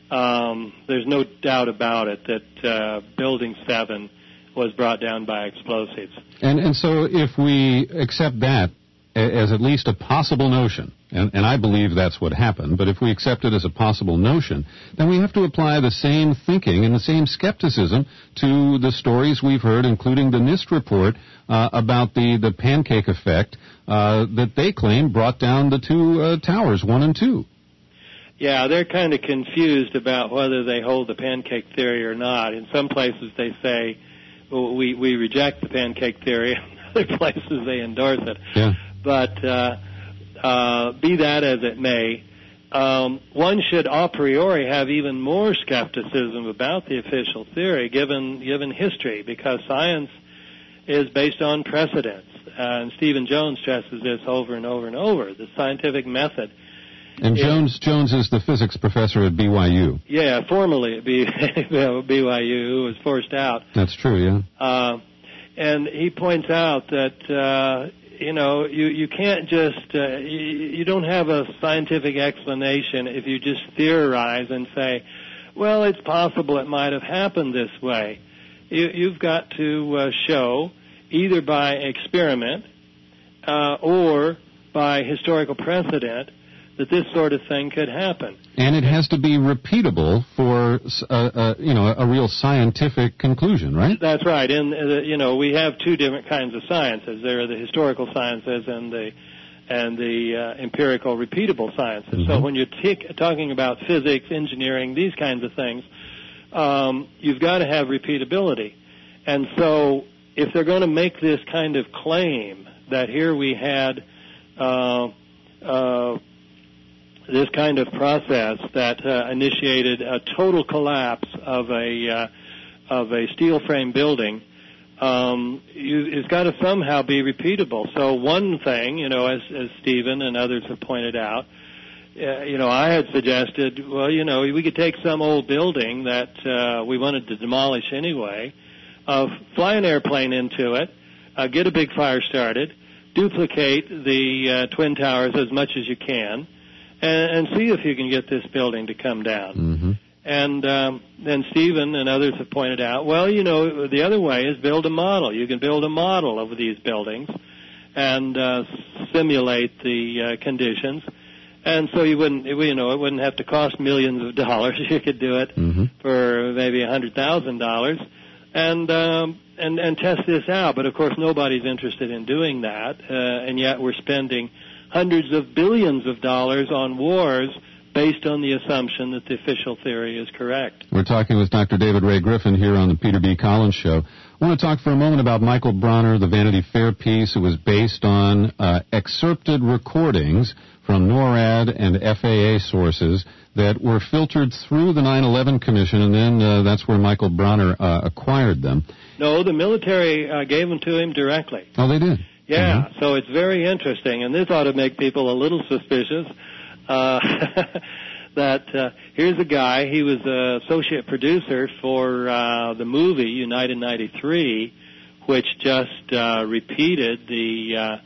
um, there's no doubt about it, that uh, Building seven was brought down by explosives. And, and so if we accept that as at least a possible notion, and, and I believe that's what happened, but if we accept it as a possible notion, then we have to apply the same thinking and the same skepticism to the stories we've heard, including the NIST report uh, about the, the pancake effect uh, that they claim brought down the two uh, towers, one and two. Yeah, they're kind of confused about whether they hold the pancake theory or not. In some places they say, well, we, we reject the pancake theory. In other places they endorse it. Yeah. But uh, uh, be that as it may, um, one should a priori have even more skepticism about the official theory given given history, because science is based on precedents. Uh, and Stephen Jones stresses this over and over and over, the scientific method. And Jones Jones is the physics professor at B Y U. Yeah, formerly at B, B Y U, who was forced out. That's true, yeah. Uh, and he points out that uh, you know you you can't just uh, you, you don't have a scientific explanation if you just theorize and say, well, it's possible it might have happened this way. You, you've got to uh, show either by experiment uh, or by historical precedent that this sort of thing could happen. And it has to be repeatable for, uh, uh, you know, a real scientific conclusion, right? That's right. And, uh, you know, we have two different kinds of sciences. There are the historical sciences and the and the uh, empirical repeatable sciences. Mm-hmm. So when you're t- talking about physics, engineering, these kinds of things, um, you've got to have repeatability. And so if they're going to make this kind of claim that here we had uh, uh, this kind of process that uh, initiated a total collapse of a uh, of a steel frame building, um, you, it's got to somehow be repeatable. So one thing, you know, as, as Stephen and others have pointed out, uh, you know, I had suggested, well, you know, we could take some old building that uh, we wanted to demolish anyway, uh, fly an airplane into it, uh, get a big fire started, duplicate the uh, Twin Towers as much as you can, and, and see if you can get this building to come down. Mm-hmm. And um, then Stephen and others have pointed out, well, you know, the other way is build a model. You can build a model of these buildings and uh, simulate the uh, conditions. And so you wouldn't, you know, it wouldn't have to cost millions of dollars. You could do it mm-hmm. for maybe a hundred thousand dollars, and um, and and test this out. But of course, nobody's interested in doing that, uh, and yet we're spending hundreds of billions of dollars on wars based on the assumption that the official theory is correct. We're talking with Doctor David Ray Griffin here on the Peter B. Collins Show. I want to talk for a moment about Michael Bronner, the Vanity Fair piece. It was based on uh, excerpted recordings from NORAD and F A A sources that were filtered through the nine eleven Commission, and then uh, that's where Michael Bronner uh, acquired them. No, the military uh, gave them to him directly. Oh, they did? Yeah, mm-hmm. So it's very interesting, and this ought to make people a little suspicious. Uh, that uh, here's a guy, he was an associate producer for uh, the movie United ninety-three, which just uh, repeated the uh,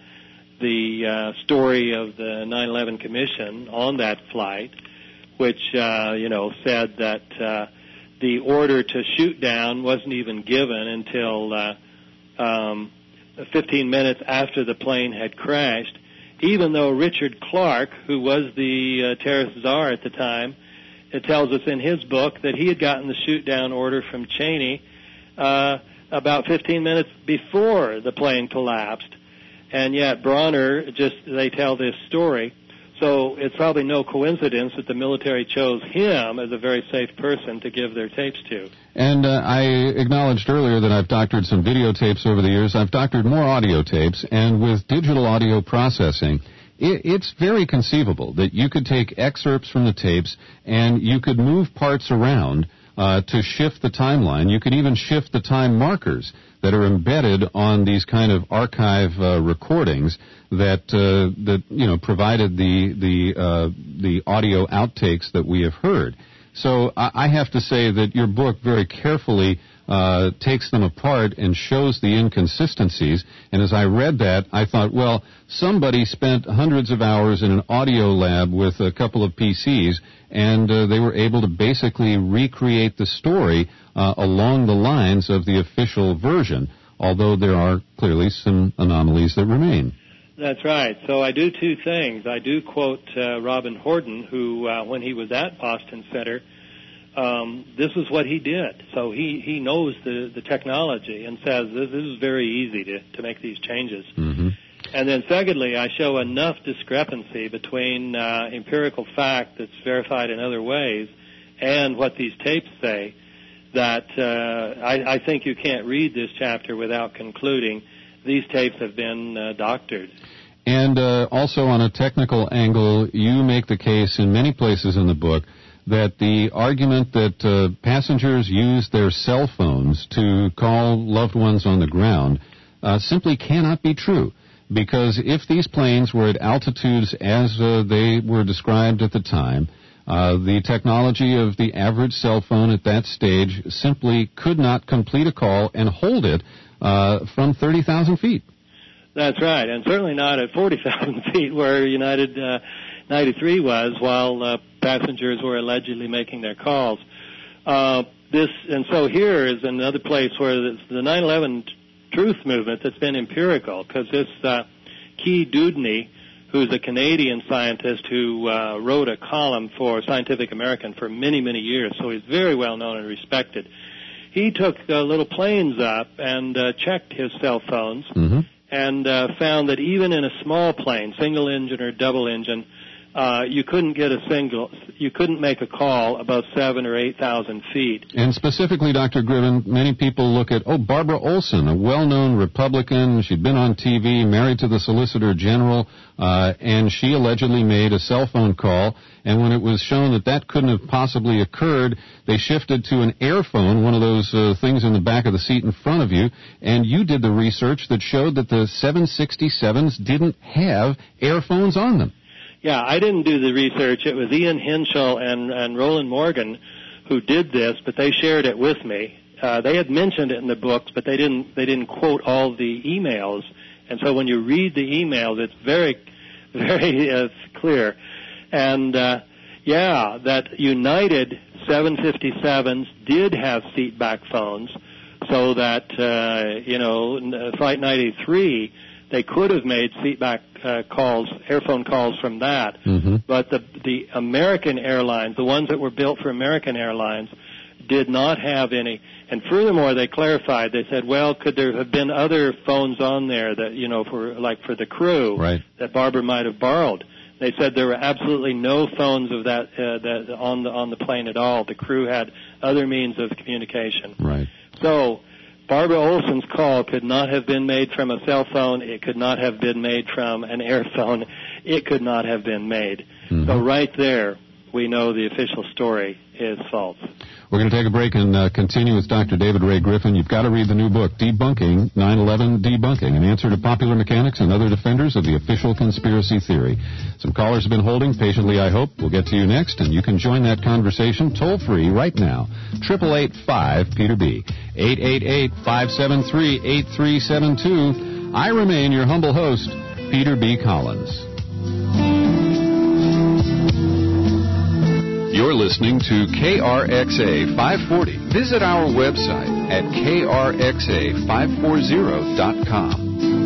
the uh, story of the nine eleven Commission on that flight, which, uh, you know, said that uh, the order to shoot down wasn't even given until uh, um, fifteen minutes after the plane had crashed, even though Richard Clark, who was the uh, terrorist czar at the time, it tells us in his book that he had gotten the shoot-down order from Cheney uh, about fifteen minutes before the plane collapsed. And yet Bronner, just they tell this story. So it's probably no coincidence that the military chose him as a very safe person to give their tapes to. And uh, I acknowledged earlier that I've doctored some videotapes over the years. I've doctored more audio tapes, and with digital audio processing, it, it's very conceivable that you could take excerpts from the tapes and you could move parts around uh, to shift the timeline. You could even shift the time markers that are embedded on these kind of archive uh, recordings that uh, that you know provided the the uh, the audio outtakes that we have heard. So I, I have to say that your book very carefully uh, takes them apart and shows the inconsistencies. And as I read that, I thought, well, somebody spent hundreds of hours in an audio lab with a couple of P Cs, and uh, they were able to basically recreate the story uh, along the lines of the official version, although there are clearly some anomalies that remain. That's right. So I do two things. I do quote uh, Robin Horton, who, uh, when he was at Boston Center, um, this is what he did. So he, he knows the, the technology and says this, this is very easy to, to make these changes. Mm-hmm. And then secondly, I show enough discrepancy between uh, empirical fact that's verified in other ways and what these tapes say that uh, I, I think you can't read this chapter without concluding these tapes have been uh, doctored. And uh, also on a technical angle, you make the case in many places in the book that the argument that uh, passengers use their cell phones to call loved ones on the ground uh, simply cannot be true. Because if these planes were at altitudes as uh, they were described at the time, Uh, the technology of the average cell phone at that stage simply could not complete a call and hold it uh, from thirty thousand feet. That's right, and certainly not at forty thousand feet where United uh, ninety-three was while uh, passengers were allegedly making their calls. Uh, this and so here is another place where this, the nine eleven truth movement that's been empirical, because this uh, Key Dewdney, who's a Canadian scientist who uh, wrote a column for Scientific American for many, many years, so he's very well known and respected. He took uh, little planes up and uh, checked his cell phones mm-hmm. and uh, found that even in a small plane, single engine or double engine, uh, you couldn't get a single, you couldn't make a call above seven or eight thousand feet. And specifically, Doctor Griven, many people look at, oh, Barbara Olson, a well-known Republican. She'd been on T V, married to the Solicitor General, uh, and she allegedly made a cell phone call. And when it was shown that that couldn't have possibly occurred, they shifted to an airphone, one of those uh, things in the back of the seat in front of you. And you did the research that showed that the seven sixty-sevens didn't have airphones on them. Yeah, I didn't do the research. It was Ian Henschel and, and Roland Morgan who did this, but they shared it with me. Uh, they had mentioned it in the books, but they didn't they didn't quote all the emails. And so when you read the emails, it's very, very uh, clear. And, uh, yeah, that United seven fifty-sevens did have seatback phones, so that, uh, you know, Flight ninety-three, they could have made seatback uh, calls, airphone calls from that. Mm-hmm. But the the American airlines, the ones that were built for American airlines, did not have any. And furthermore, they clarified. They said, well, could there have been other phones on there that, you know, for like for the crew right. that Barbara might have borrowed? They said there were absolutely no phones of that uh, that on the on the plane at all. The crew had other means of communication. Right. So Barbara Olson's call could not have been made from a cell phone. It could not have been made from an airphone. It could not have been made. Mm-hmm. So right there, we know the official story is false. We're going to take a break and uh, continue with Doctor David Ray Griffin. You've got to read the new book, Debunking nine eleven Debunking, an answer to popular mechanics and other defenders of the official conspiracy theory. Some callers have been holding patiently, I hope. We'll get to you next, and you can join that conversation toll-free right now. eight eight eight, five, Peter B. eight eight eight, five seven three, eight three seven two. I remain your humble host, Peter B. Collins. You're listening to K R X A five forty. Visit our website at K R X A five forty dot com.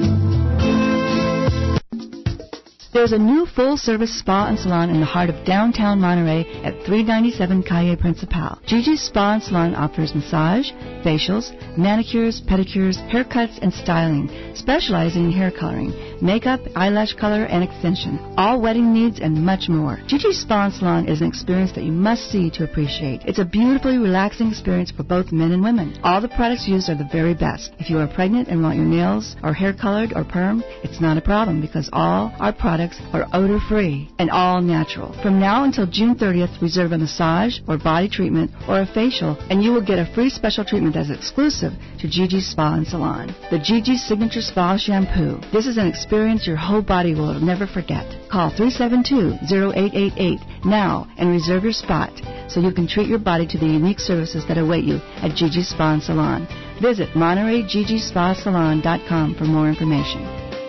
There's a new full-service spa and salon in the heart of downtown Monterey at three ninety-seven Calle Principal. Gigi's Spa and Salon offers massage, facials, manicures, pedicures, haircuts, and styling, specializing in hair coloring, makeup, eyelash color, and extension, all wedding needs, and much more. Gigi's Spa and Salon is an experience that you must see to appreciate. It's a beautifully relaxing experience for both men and women. All the products used are the very best. If you are pregnant and want your nails or hair colored or perm, it's not a problem because all our products are odor-free and all natural. From now until June thirtieth, reserve a massage or body treatment or a facial, and you will get a free special treatment that's exclusive to Gigi's Spa and Salon. The Gigi's Signature Spa Shampoo. This is an experience your whole body will never forget. Call three seven two, zero eight eight eight now and reserve your spot so you can treat your body to the unique services that await you at Gigi's Spa and Salon. Visit Monterey Gigi Spa Salon dot com for more information.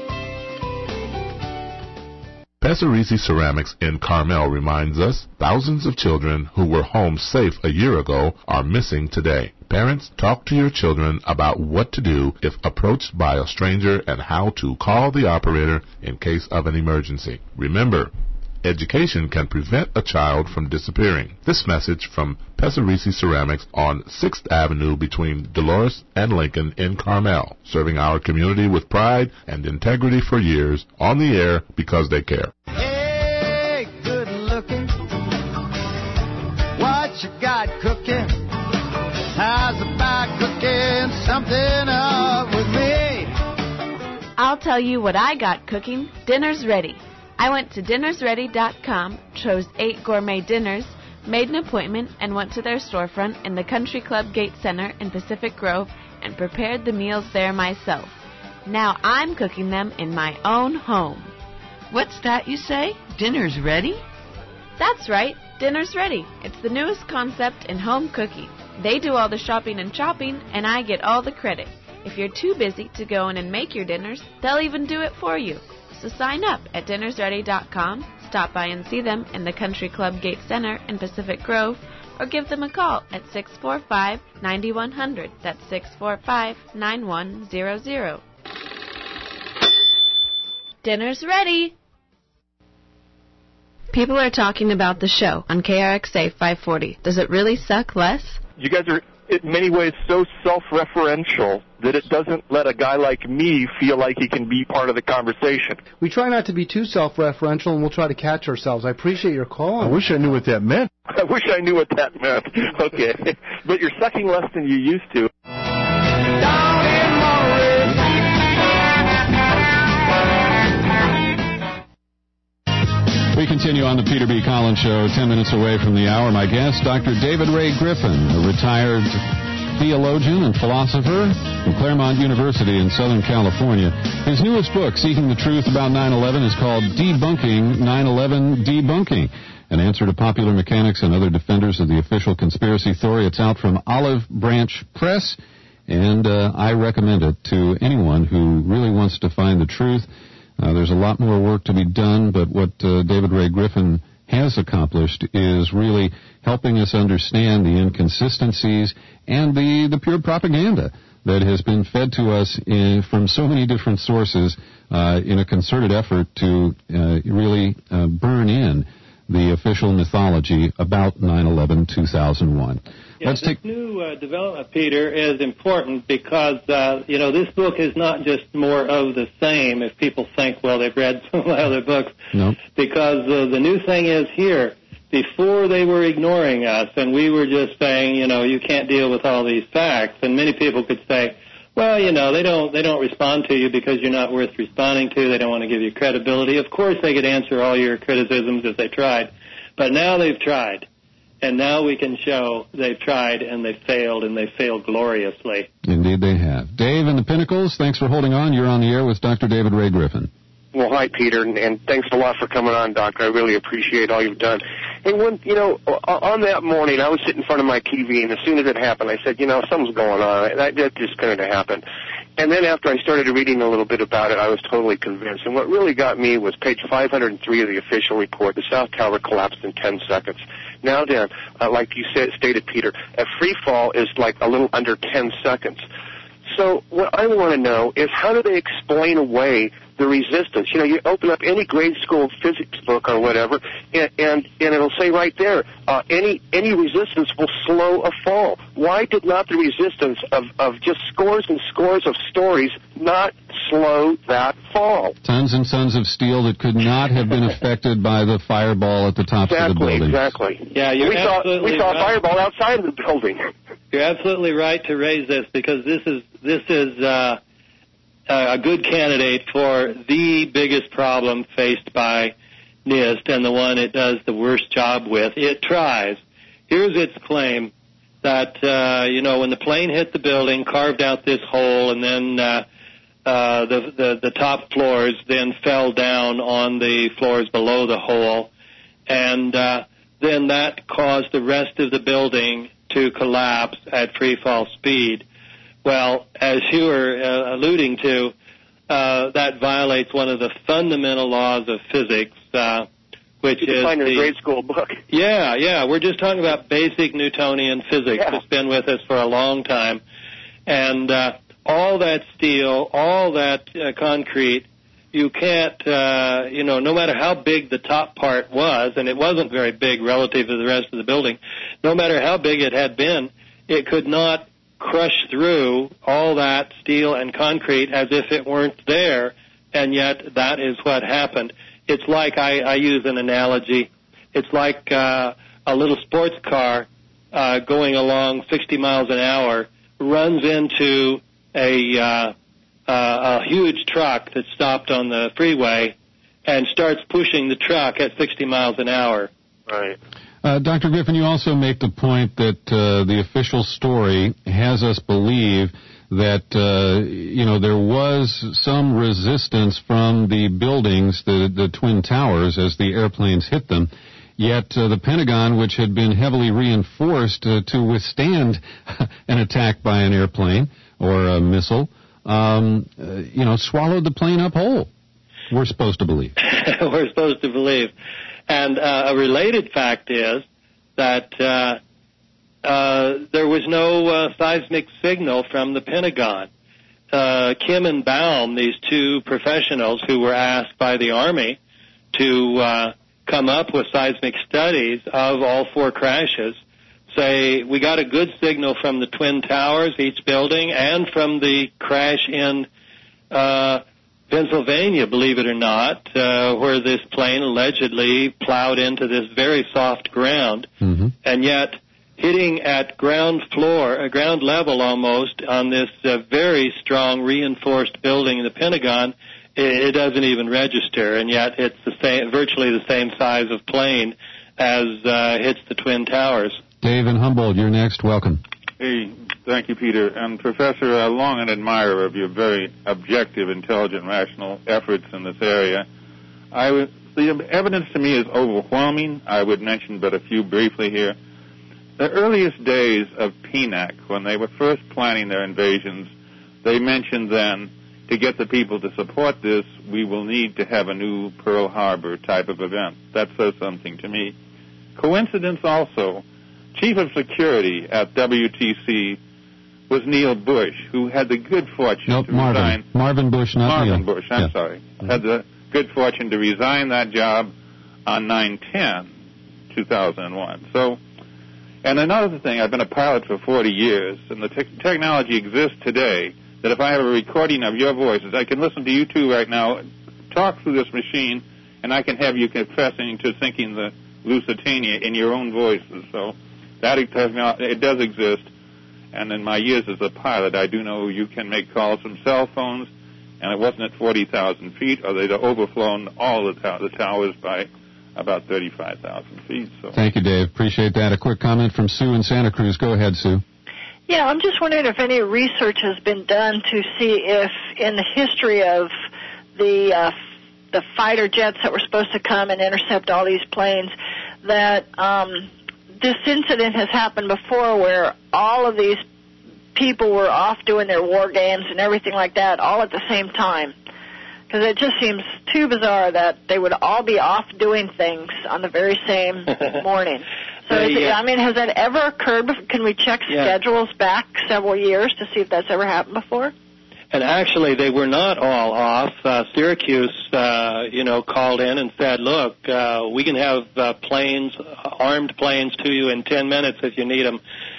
Pesarisi Ceramics in Carmel reminds us thousands of children who were home safe a year ago are missing today. Parents, talk to your children about what to do if approached by a stranger and how to call the operator in case of an emergency. Remember, education can prevent a child from disappearing. This message from Pesarisi Ceramics on sixth Avenue between Dolores and Lincoln in Carmel, serving our community with pride and integrity for years, on the air because they care. Hey, good looking. What you got cooking? How's about cooking something up with me? I'll tell you what I got cooking. Dinner's ready. I went to dinners ready dot com, chose eight gourmet dinners, made an appointment, and went to their storefront in the Country Club Gate Center in Pacific Grove and prepared the meals there myself. Now I'm cooking them in my own home. What's that you say? Dinner's ready? That's right. Dinner's Ready. It's the newest concept in home cooking. They do all the shopping and chopping, and I get all the credit. If you're too busy to go in and make your dinners, they'll even do it for you. So sign up at dinners ready dot com, stop by and see them in the Country Club Gate Center in Pacific Grove, or give them a call at six four five, nine one zero zero. That's six four five, nine one zero zero. Dinner's ready! People are talking about the show on K R X A five forty. Does it really suck less? You guys are, in many ways, so self-referential that it doesn't let a guy like me feel like he can be part of the conversation. We try not to be too self-referential, and we'll try to catch ourselves. I appreciate your call. I wish I knew what that meant. I wish I knew what that meant. Okay. But you're sucking less than you used to. We continue on the Peter B. Collins Show, ten minutes away from the hour. My guest, Doctor David Ray Griffin, a retired theologian and philosopher from Claremont University in Southern California. His newest book, Seeking the Truth About nine eleven, is called Debunking nine eleven Debunking, an answer to popular mechanics and other defenders of the official conspiracy theory. It's out from Olive Branch Press, and uh, I recommend it to anyone who really wants to find the truth. Uh, there's a lot more work to be done, but what uh, David Ray Griffin has accomplished is really helping us understand the inconsistencies and the, the pure propaganda that has been fed to us in, from so many different sources uh, in a concerted effort to uh, really uh, burn in the official mythology about nine eleven two thousand one. Yeah, Let's this take new uh, development, Peter, is important because, uh, you know, this book is not just more of the same, if people think, well, they've read some of my other books. No. Because uh, the new thing is here, before they were ignoring us, and we were just saying, you know, you can't deal with all these facts, and many people could say, well, you know, they don't they don't respond to you because you're not worth responding to. They don't want to give you credibility. Of course, they could answer all your criticisms if they tried. But now they've tried. And now we can show they've tried and they've failed, and they've failed gloriously. Indeed they have. Dave and the Pinnacles, thanks for holding on. You're on the air with Doctor David Ray Griffin. Well, hi, Peter, and, and thanks a lot for coming on, Doctor. I really appreciate all you've done. And when, you know, on that morning, I was sitting in front of my T V, and as soon as it happened, I said, you know, something's going on. That, that just couldn't have happened. And then after I started reading a little bit about it, I was totally convinced. And what really got me was page five hundred three of the official report. The South Tower collapsed in ten seconds. Now, Dan, uh, like you said, stated, Peter, a free fall is like a little under ten seconds. So what I want to know is, how do they explain away the resistance? You know, you open up any grade school physics book or whatever, and and, and it'll say right there, uh, any any resistance will slow a fall. Why did not the resistance of, of just scores and scores of stories not slow that fall? Tons and tons of steel that could not have been affected by the fireball at the tops exactly, of the building. Exactly, Yeah, you're we saw absolutely we saw a right. fireball outside of the building. You're absolutely right to raise this, because this is this is uh, a good candidate for the biggest problem faced by NIST, and the one it does the worst job with. It tries. Here's its claim that, uh, you know, when the plane hit the building, carved out this hole, and then uh, uh, the, the, the top floors then fell down on the floors below the hole, and uh, then that caused the rest of the building to collapse at free fall speed. Well, as you were uh, alluding to, uh, that violates one of the fundamental laws of physics, uh, which you can is find in the a grade school book. Yeah, yeah. We're just talking about basic Newtonian physics. Yeah. It's been with us for a long time. And uh, all that steel, all that uh, concrete, you can't, uh, you know, no matter how big the top part was, and it wasn't very big relative to the rest of the building, no matter how big it had been, it could not crush through all that steel and concrete as if it weren't there, and yet that is what happened. It's like, I, I use an analogy, it's like uh, a little sports car uh, going along sixty miles an hour runs into a, uh, uh, a huge truck that stopped on the freeway and starts pushing the truck at sixty miles an hour. Right. Uh, Doctor Griffin, you also make the point that uh, the official story has us believe that, uh, you know, there was some resistance from the buildings, the, the Twin Towers, as the airplanes hit them. Yet uh, the Pentagon, which had been heavily reinforced uh, to withstand an attack by an airplane or a missile, um, uh, you know, swallowed the plane up whole. We're supposed to believe. We're supposed to believe. And uh, a related fact is that uh, uh, there was no uh, seismic signal from the Pentagon. Uh, Kim and Baum, these two professionals who were asked by the Army to uh, come up with seismic studies of all four crashes, say we got a good signal from the Twin Towers, each building, and from the crash in uh, Pennsylvania, believe it or not, uh, where this plane allegedly plowed into this very soft ground, mm-hmm. and yet hitting at ground floor, uh, ground level almost, on this uh, very strong reinforced building in the Pentagon, it, it doesn't even register, and yet it's the same, virtually the same size of plane as uh, hits the Twin Towers. Dave in Humboldt, you're next. Welcome. Hey, thank you, Peter. And Professor, uh, long an admirer of your very objective, intelligent, rational efforts in this area. I would, the evidence to me is overwhelming. I would mention but a few briefly here. The earliest days of P N A C, when they were first planning their invasions, they mentioned then, to get the people to support this, we will need to have a new Pearl Harbor type of event. That says something to me. Coincidence also, Chief of Security at W T C was Neil Bush, who had the good fortune nope, to Marvin. resign. Marvin Bush, not Marvin Neil. Bush, I'm yeah. sorry. Mm-hmm. Had the good fortune to resign that job on nine ten two thousand one. So, and another thing, I've been a pilot for forty years, and the te- technology exists today that if I have a recording of your voices, I can listen to you two right now, talk through this machine, and I can have you confessing to thinking the Lusitania in your own voices. So that it does exist, and in my years as a pilot, I do know you can make calls from cell phones, and it wasn't at forty thousand feet, or they'd have overflown all the, to- the towers by about thirty-five thousand feet. So. Thank you, Dave. Appreciate that. A quick comment from Sue in Santa Cruz. Go ahead, Sue. Yeah, I'm just wondering if any research has been done to see if in the history of the uh, the fighter jets that were supposed to come and intercept all these planes, that um, this incident has happened before where all of these people were off doing their war games and everything like that all at the same time. Because it just seems too bizarre that they would all be off doing things on the very same morning. So, is it, I mean, has that ever occurred? Can we check yeah. schedules back several years to see if that's ever happened before? And actually, they were not all off. Uh, Syracuse, uh, you know, called in and said, look, uh, we can have uh, planes, armed planes to you in ten minutes if you need them.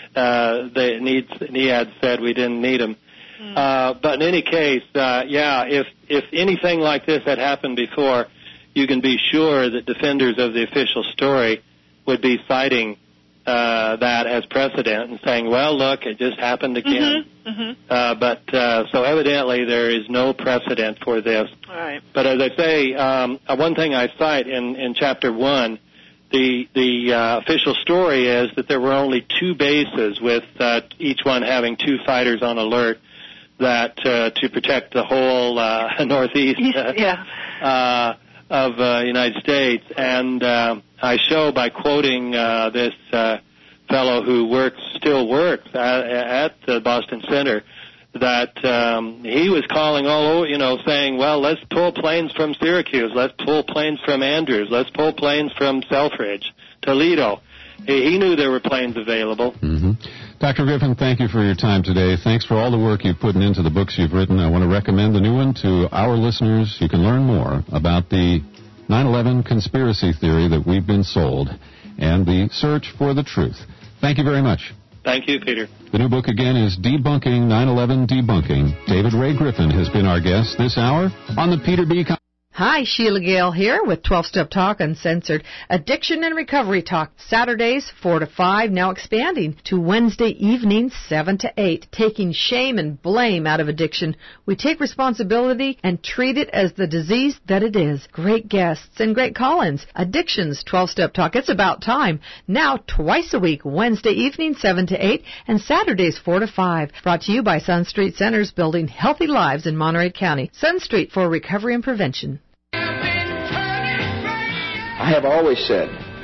Uh, the needs, NEAD said we didn't need them. Mm. Uh, but in any case, uh, yeah, if, if anything like this had happened before, you can be sure that defenders of the official story would be citing uh, that as precedent and saying, well, look, it just happened again. Mm-hmm, mm-hmm. Uh, but uh, so evidently there is no precedent for this. All right. But as I say, um, one thing I cite in, in Chapter one, the, the uh, official story is that there were only two bases with uh, each one having two fighters on alert that uh, to protect the whole uh, northeast uh, yeah. uh, of the uh, United States. And uh, I show by quoting uh, this uh, fellow who works, still works at, at the Boston Center, that um, he was calling all over, you know, saying, well, let's pull planes from Syracuse, let's pull planes from Andrews, let's pull planes from Selfridge, Toledo. He, he knew there were planes available. Mm-hmm. Doctor Griffin, thank you for your time today. Thanks for all the work you've put into the books you've written. I want to recommend the new one to our listeners. You can learn more about the nine eleven conspiracy theory that we've been sold and the search for the truth. Thank you very much. Thank you, Peter. The new book again is Debunking nine eleven Debunking. David Ray Griffin has been our guest this hour on the Peter B. Con- Hi, Sheila Gale here with twelve-Step Talk Uncensored. Addiction and Recovery Talk, Saturdays four to five, now expanding to Wednesday evenings seven to eight. Taking shame and blame out of addiction. We take responsibility and treat it as the disease that it is. Great guests and great call-ins. Addictions, twelve-Step Talk, it's about time. Now twice a week, Wednesday evening seven to eight and Saturdays four to five. Brought to you by Sun Street Centers, building healthy lives in Monterey County. Sun Street for recovery and prevention. I have always said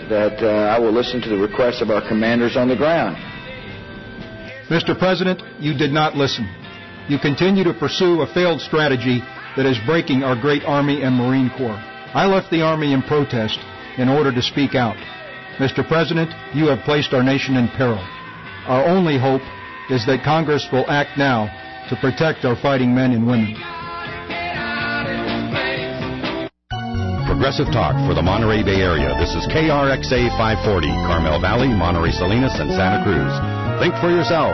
that uh, I will listen to the requests of our commanders on the ground. Mister President, you did not listen. You continue to pursue a failed strategy that is breaking our great Army and Marine Corps. I left the Army in protest in order to speak out. Mister President, you have placed our nation in peril. Our only hope is that Congress will act now to protect our fighting men and women. Progressive Talk for the Monterey Bay Area. This is K R X A five forty, Carmel Valley, Monterey Salinas, and Santa Cruz. Think for yourself.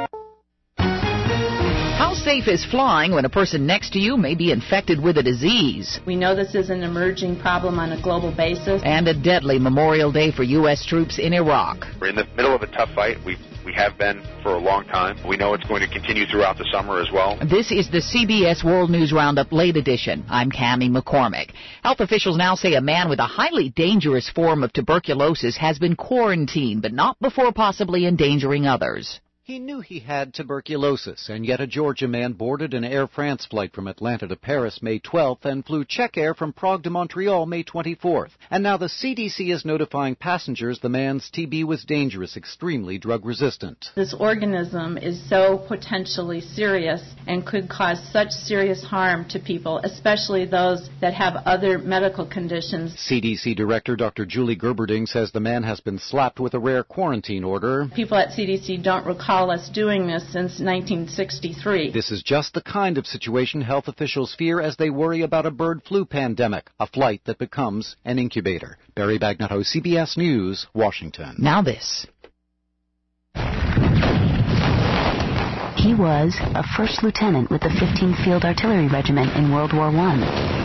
How safe is flying when a person next to you may be infected with a disease? We know this is an emerging problem on a global basis. And a deadly Memorial Day for U S troops in Iraq. We're in the middle of a tough fight. We've We have been for a long time. We know it's going to continue throughout the summer as well. This is the C B S World News Roundup Late Edition. I'm Cammie McCormick. Health officials now say a man with a highly dangerous form of tuberculosis has been quarantined, but not before possibly endangering others. He knew he had tuberculosis, and yet a Georgia man boarded an Air France flight from Atlanta to Paris May twelfth and flew Czech Air from Prague to Montreal May twenty-fourth. And now the C D C is notifying passengers the man's T B was dangerous, extremely drug-resistant. This organism is so potentially serious and could cause such serious harm to people, especially those that have other medical conditions. C D C Director Doctor Julie Gerberding says the man has been slapped with a rare quarantine order. People at C D C don't recall us doing this since nineteen sixty-three. This is just the kind of situation health officials fear as they worry about a bird flu pandemic, a flight that becomes an incubator. Barry Bagnetto, C B S News, Washington. Now this. He was a first lieutenant with the fifteenth Field Artillery Regiment in World War One.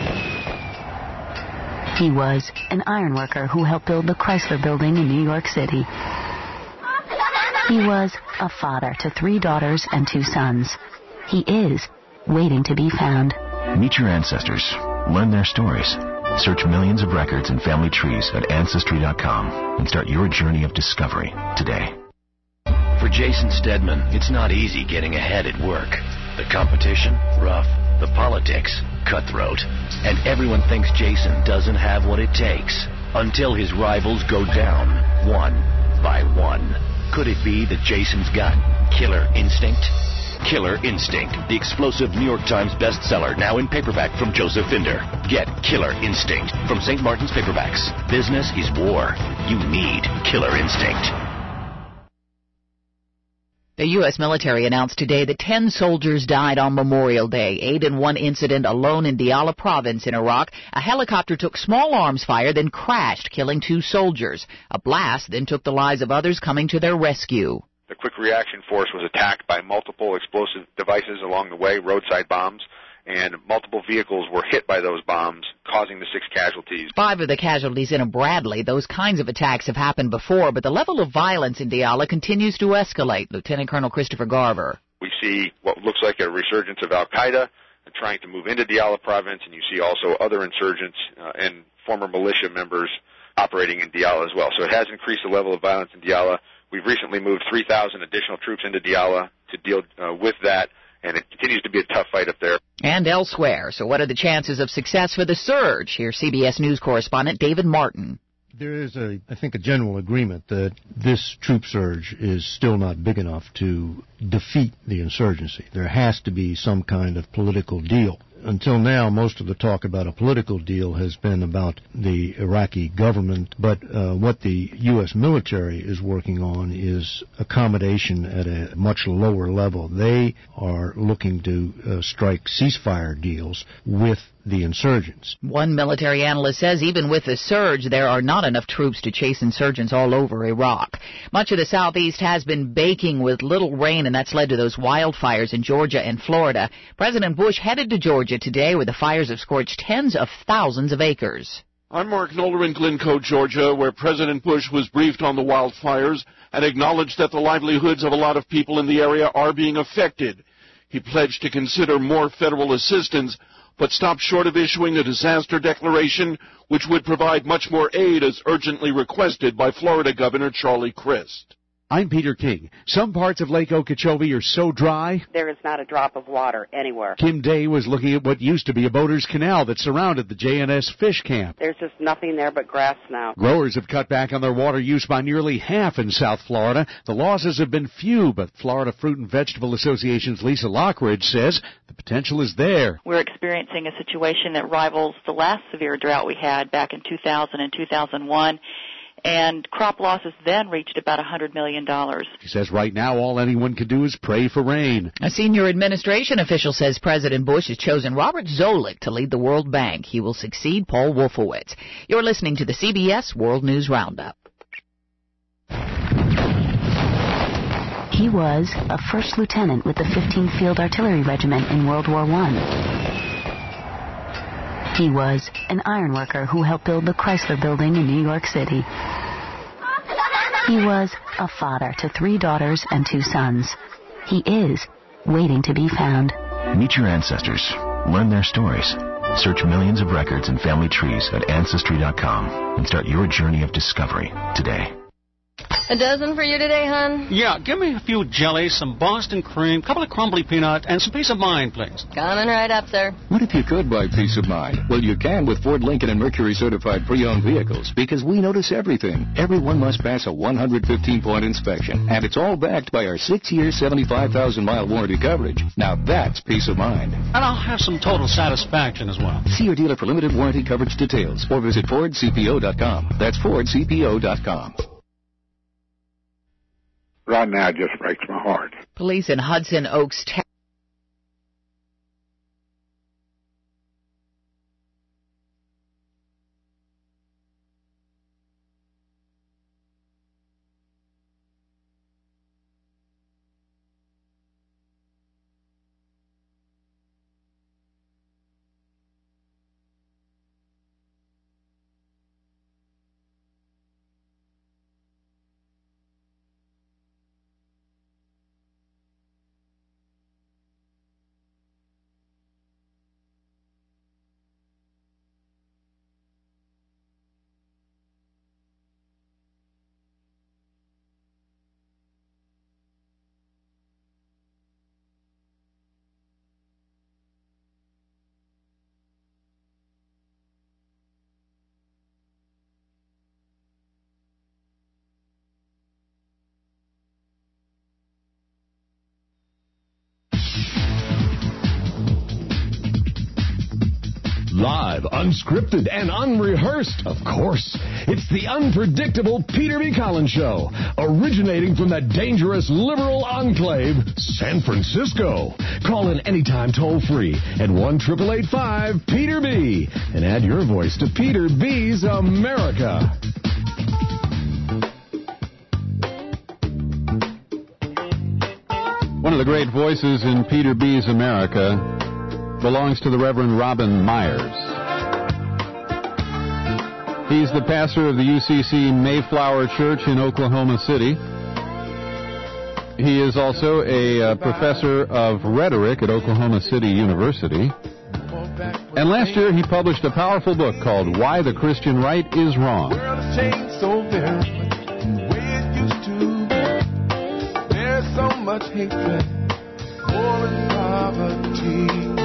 He was an ironworker who helped build the Chrysler Building in New York City. He was a father to three daughters and two sons. He is waiting to be found. Meet your ancestors. Learn their stories. Search millions of records and family trees at Ancestry dot com and start your journey of discovery today. For Jason Stedman, it's not easy getting ahead at work. The competition, rough. The politics, cutthroat. And everyone thinks Jason doesn't have what it takes until his rivals go down one by one. Could it be that Jason's got killer instinct? Killer Instinct, the explosive New York Times bestseller, now in paperback from Joseph Finder. Get Killer Instinct from Saint Martin's Paperbacks. Business is war. You need Killer Instinct. The U S military announced today that ten soldiers died on Memorial Day, eight in one incident alone in Diyala province in Iraq. A helicopter took small arms fire, then crashed, killing two soldiers. A blast then took the lives of others coming to their rescue. The Quick Reaction Force was attacked by multiple explosive devices along the way, roadside bombs, and multiple vehicles were hit by those bombs, causing the six casualties. Five of the casualties in a Bradley. Those kinds of attacks have happened before, but the level of violence in Diyala continues to escalate. Lieutenant Colonel Christopher Garver. We see what looks like a resurgence of al-Qaeda trying to move into Diyala province, and you see also other insurgents uh, and former militia members operating in Diyala as well. So it has increased the level of violence in Diyala. We've recently moved three thousand additional troops into Diyala to deal uh, with that, and it continues to be a tough fight up there. And elsewhere. So what are the chances of success for the surge? Here's C B S News correspondent David Martin. There is, a, I think, a general agreement that this troop surge is still not big enough to defeat the insurgency. There has to be some kind of political deal. Until now, most of the talk about a political deal has been about the Iraqi government, but uh, what the U S military is working on is accommodation at a much lower level. They are looking to uh, strike ceasefire deals with the insurgents. One military analyst says even with the surge, there are not enough troops to chase insurgents all over Iraq. Much of the southeast has been baking with little rain, and that's led to those wildfires in Georgia and Florida. President Bush headed to Georgia today, where the fires have scorched tens of thousands of acres. I'm Mark Noller in Glencoe, Georgia, where President Bush was briefed on the wildfires and acknowledged that the livelihoods of a lot of people in the area are being affected. He pledged to consider more federal assistance, but stopped short of issuing a disaster declaration, which would provide much more aid as urgently requested by Florida Governor Charlie Crist. I'm Peter King. Some parts of Lake Okeechobee are so dry, there is not a drop of water anywhere. Kim Day was looking at what used to be a boater's canal that surrounded the J N S fish camp. There's just nothing there but grass now. Growers have cut back on their water use by nearly half in South Florida. The losses have been few, but Florida Fruit and Vegetable Association's Lisa Lockridge says the potential is there. We're experiencing a situation that rivals the last severe drought we had back in two thousand and two thousand one. And crop losses then reached about one hundred million dollars. He says right now all anyone can do is pray for rain. A senior administration official says President Bush has chosen Robert Zoellick to lead the World Bank. He will succeed Paul Wolfowitz. You're listening to the C B S World News Roundup. He was a first lieutenant with the fifteenth Field Artillery Regiment in World War One. He was an ironworker who helped build the Chrysler Building in New York City. He was a father to three daughters and two sons. He is waiting to be found. Meet your ancestors. Learn their stories. Search millions of records and family trees at Ancestry dot com and start your journey of discovery today. A dozen for you today, hon? Yeah, give me a few jellies, some Boston cream, a couple of crumbly peanuts, and some peace of mind, please. Coming right up, sir. What if you could buy peace of mind? Well, you can with Ford, Lincoln, and Mercury certified pre-owned vehicles, because we notice everything. Everyone must pass a one hundred fifteen point inspection, and it's all backed by our six-year, seventy-five thousand mile warranty coverage. Now that's peace of mind. And I'll have some total satisfaction as well. See your dealer for limited warranty coverage details, or visit Ford C P O dot com. That's Ford C P O dot com. Right now, it just breaks my heart. Police in Hudson Oaks, Texas. Live, unscripted, and unrehearsed, of course. It's the unpredictable Peter B. Collins Show, originating from the dangerous liberal enclave, San Francisco. Call in anytime toll-free at one eight eight eight five Peter B. and add your voice to Peter B's America. One of the great voices in Peter B's America belongs to the Reverend Robin Myers. He's the pastor of the U C C Mayflower Church in Oklahoma City. He is also a uh, professor of rhetoric at Oklahoma City University. And last year he published a powerful book called Why the Christian Right is Wrong. The world has changed so very much from the way it used to. There's so much hatred, war and poverty.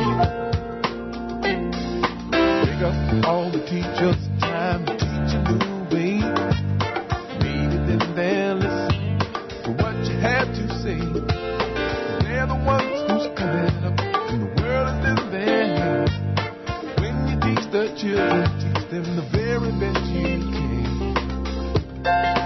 Wake up all the teachers, time to teach a new way. Read it and then listen to what you have to say. They're the ones who's coming up, and the world is in their hands. When you teach the children, teach them the very best you can.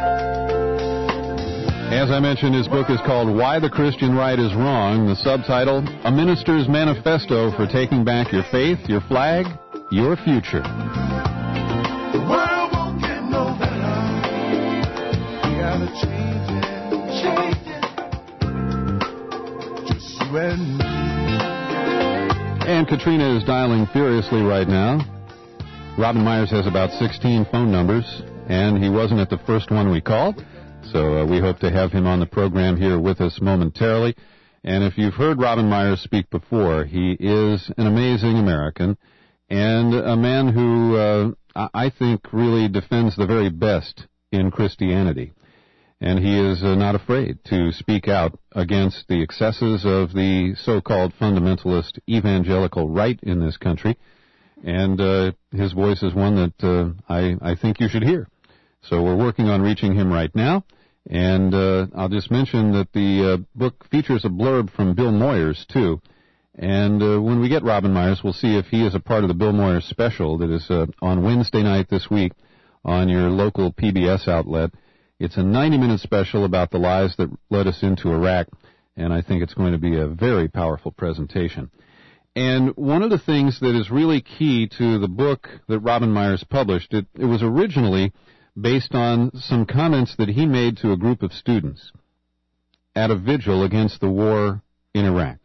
As I mentioned, his book is called Why the Christian Right is Wrong. The subtitle, A Minister's Manifesto for Taking Back Your Faith, Your Flag, Your Future. The world won't get no better. We gotta change it, change it. Just you and me. And Katrina is dialing furiously right now. Robin Myers has about sixteen phone numbers, and he wasn't at the first one we called. So uh, we hope to have him on the program here with us momentarily. And if you've heard Robin Myers speak before, he is an amazing American and a man who uh, I think really defends the very best in Christianity. And he is uh, not afraid to speak out against the excesses of the so-called fundamentalist evangelical right in this country. And uh, his voice is one that uh, I, I think you should hear. So we're working on reaching him right now. And uh, I'll just mention that the uh, book features a blurb from Bill Moyers, too. And uh, when we get Robin Myers, we'll see if he is a part of the Bill Moyers special that is uh, on Wednesday night this week on your local P B S outlet. It's a ninety-minute special about the lies that led us into Iraq, and I think it's going to be a very powerful presentation. And one of the things that is really key to the book that Robin Myers published, it, it was originally based on some comments that he made to a group of students at a vigil against the war in Iraq.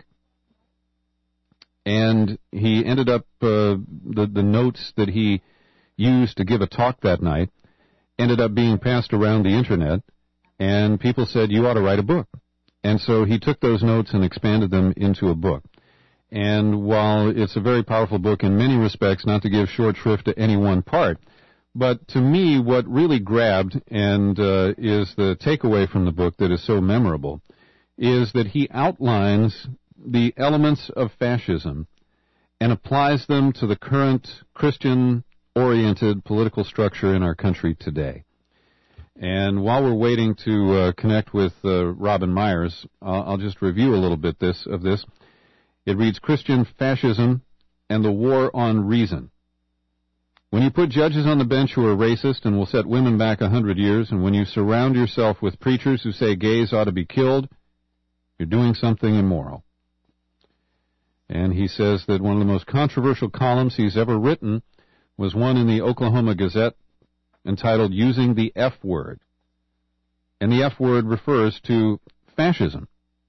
And he ended up, uh, the, the notes that he used to give a talk that night ended up being passed around the Internet, and people said, you ought to write a book. And so he took those notes and expanded them into a book. And while it's a very powerful book in many respects, not to give short shrift to any one part, but to me what really grabbed and uh, is the takeaway from the book that is so memorable is that he outlines the elements of fascism and applies them to the current Christian-oriented political structure in our country today. And while we're waiting to uh, connect with uh, Robin Myers, uh, I'll just review a little bit this of this. It reads, Christian fascism and the war on reason. When you put judges on the bench who are racist and will set women back a hundred years, and when you surround yourself with preachers who say gays ought to be killed, you're doing something immoral. And he says that one of the most controversial columns he's ever written was one in the Oklahoma Gazette entitled Using the F Word. And the F word refers to fascism.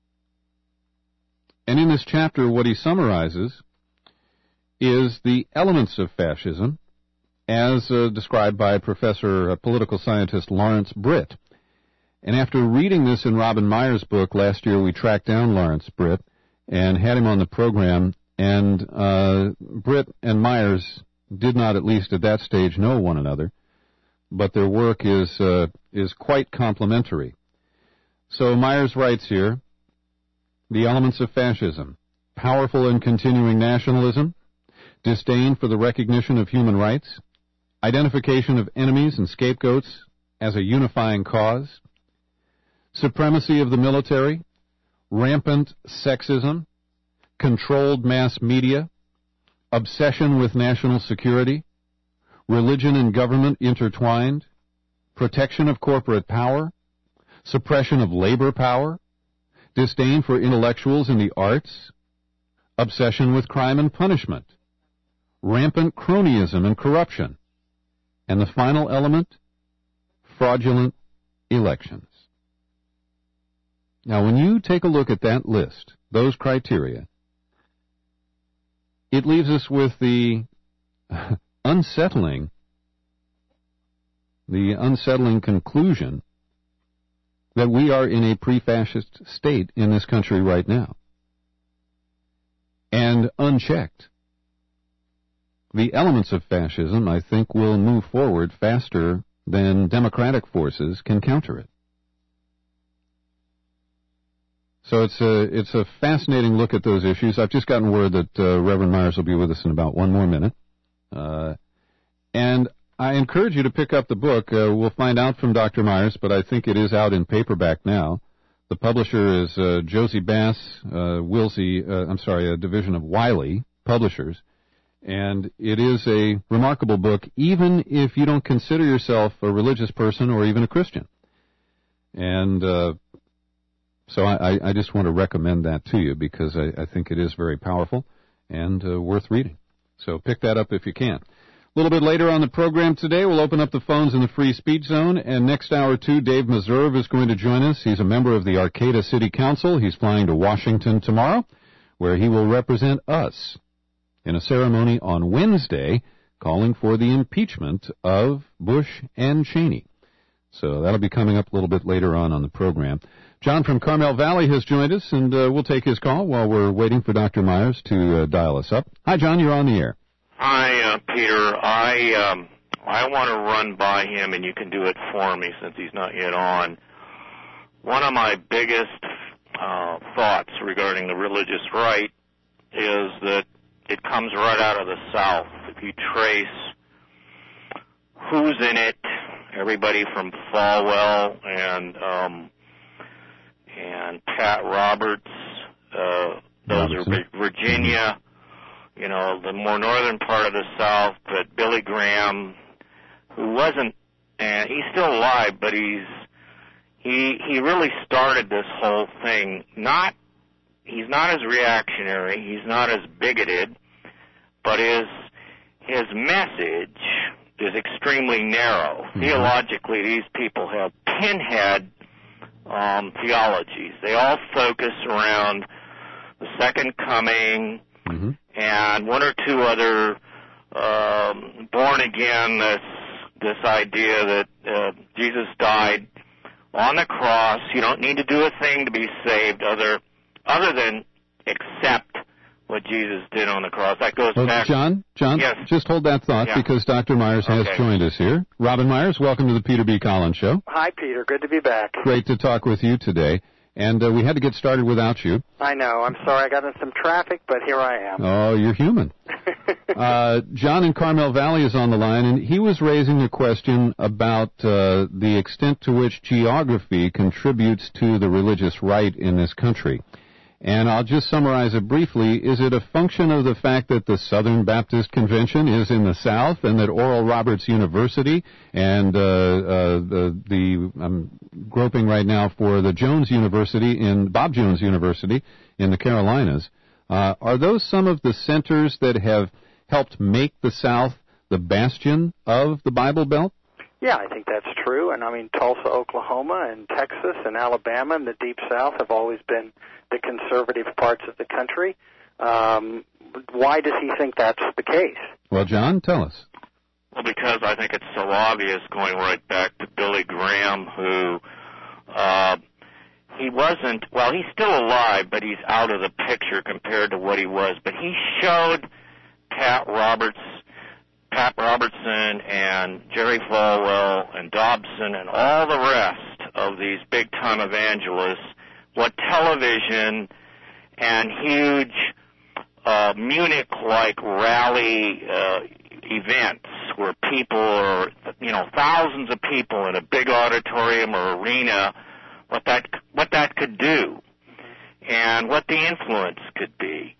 And in this chapter, what he summarizes is the elements of fascism as uh, described by Professor uh, political scientist Lawrence Britt. And after reading this in Robin Myers' book, last year we tracked down Lawrence Britt and had him on the program, and uh, Britt and Myers did not, at least at that stage, know one another, but their work is uh, is quite complementary. So Myers writes here, the elements of fascism: powerful and continuing nationalism, disdain for the recognition of human rights, identification of enemies and scapegoats as a unifying cause, supremacy of the military, rampant sexism, controlled mass media, obsession with national security, religion and government intertwined, protection of corporate power, suppression of labor power, disdain for intellectuals in the arts, obsession with crime and punishment, rampant cronyism and corruption, and the final element, fraudulent elections. Now, when you take a look at that list, those criteria, it leaves us with the unsettling, the unsettling conclusion that we are in a pre-fascist state in this country right now. And unchecked, the elements of fascism, I think, will move forward faster than democratic forces can counter it. So it's a, it's a fascinating look at those issues. I've just gotten word that uh, Reverend Myers will be with us in about one more minute. Uh, and I encourage you to pick up the book. Uh, we'll find out from Doctor Myers, but I think it is out in paperback now. The publisher is uh, Josie Bass, uh, Wilsey, uh, I'm sorry, a division of Wiley Publishers. And it is a remarkable book, even if you don't consider yourself a religious person or even a Christian. And uh, so I, I just want to recommend that to you because I, I think it is very powerful and uh, worth reading. So pick that up if you can. A little bit later on the program today, we'll open up the phones in the free speech zone, and next hour, too, Dave Meserve is going to join us. He's a member of the Arcata City Council. He's flying to Washington tomorrow, where he will represent us in a ceremony on Wednesday calling for the impeachment of Bush and Cheney. So that'll be coming up a little bit later on on the program. John from Carmel Valley has joined us, and uh, we'll take his call while we're waiting for Doctor Myers to uh, dial us up. Hi, John, you're on the air. Hi, uh, Peter. I um, I want to run by him, and you can do it for me since he's not yet on. one of my biggest uh, thoughts regarding the religious right is that it comes right out of the South. If you trace who's in it, everybody from Falwell and um, and Pat Roberts, uh, those are Virginia, you know, the more northern part of the South, but Billy Graham, who wasn't, and he's still alive, but he's he he really started this whole thing. Not he's not as reactionary, he's not as bigoted, but his his message is extremely narrow. Mm-hmm. Theologically, these people have pinhead um, theologies. They all focus around the second coming, mm-hmm. and one or two other um, born again. This this idea that uh, Jesus died on the cross. You don't need to do a thing to be saved, other other than accept what Jesus did on the cross. That goes well, back. John, John, yes. just hold that thought yeah. because Doctor Myers has okay. joined us here. Robin Myers, welcome to the Peter B. Collins Show. Hi, Peter. Good to be back. Great to talk with you today. And uh, we had to get started without you. I know. I'm sorry I got in some traffic, but here I am. Oh, you're human. uh, John in Carmel Valley is on the line, and he was raising a question about uh, the extent to which geography contributes to the religious right in this country. And I'll just summarize it briefly. Is it a function of the fact that the Southern Baptist Convention is in the South and that Oral Roberts University and uh, uh, the, the I'm groping right now for the Jones University in Bob Jones University in the Carolinas, uh, are those some of the centers that have helped make the South the bastion of the Bible Belt? Yeah, I think that's true. And I mean, Tulsa, Oklahoma, and Texas, and Alabama, and the Deep South have always been the conservative parts of the country. Um, why does he think that's the case? Well, John, tell us. Well, because I think it's so obvious, going right back to Billy Graham, who uh, he wasn't, well, he's still alive, but he's out of the picture compared to what he was. But he showed Pat Roberts, Pat Robertson and Jerry Falwell and Dobson and all the rest of these big-time evangelists what television and huge uh, Munich-like rally uh, events where people are, you know, thousands of people in a big auditorium or arena, what that what that could do, and what the influence could be,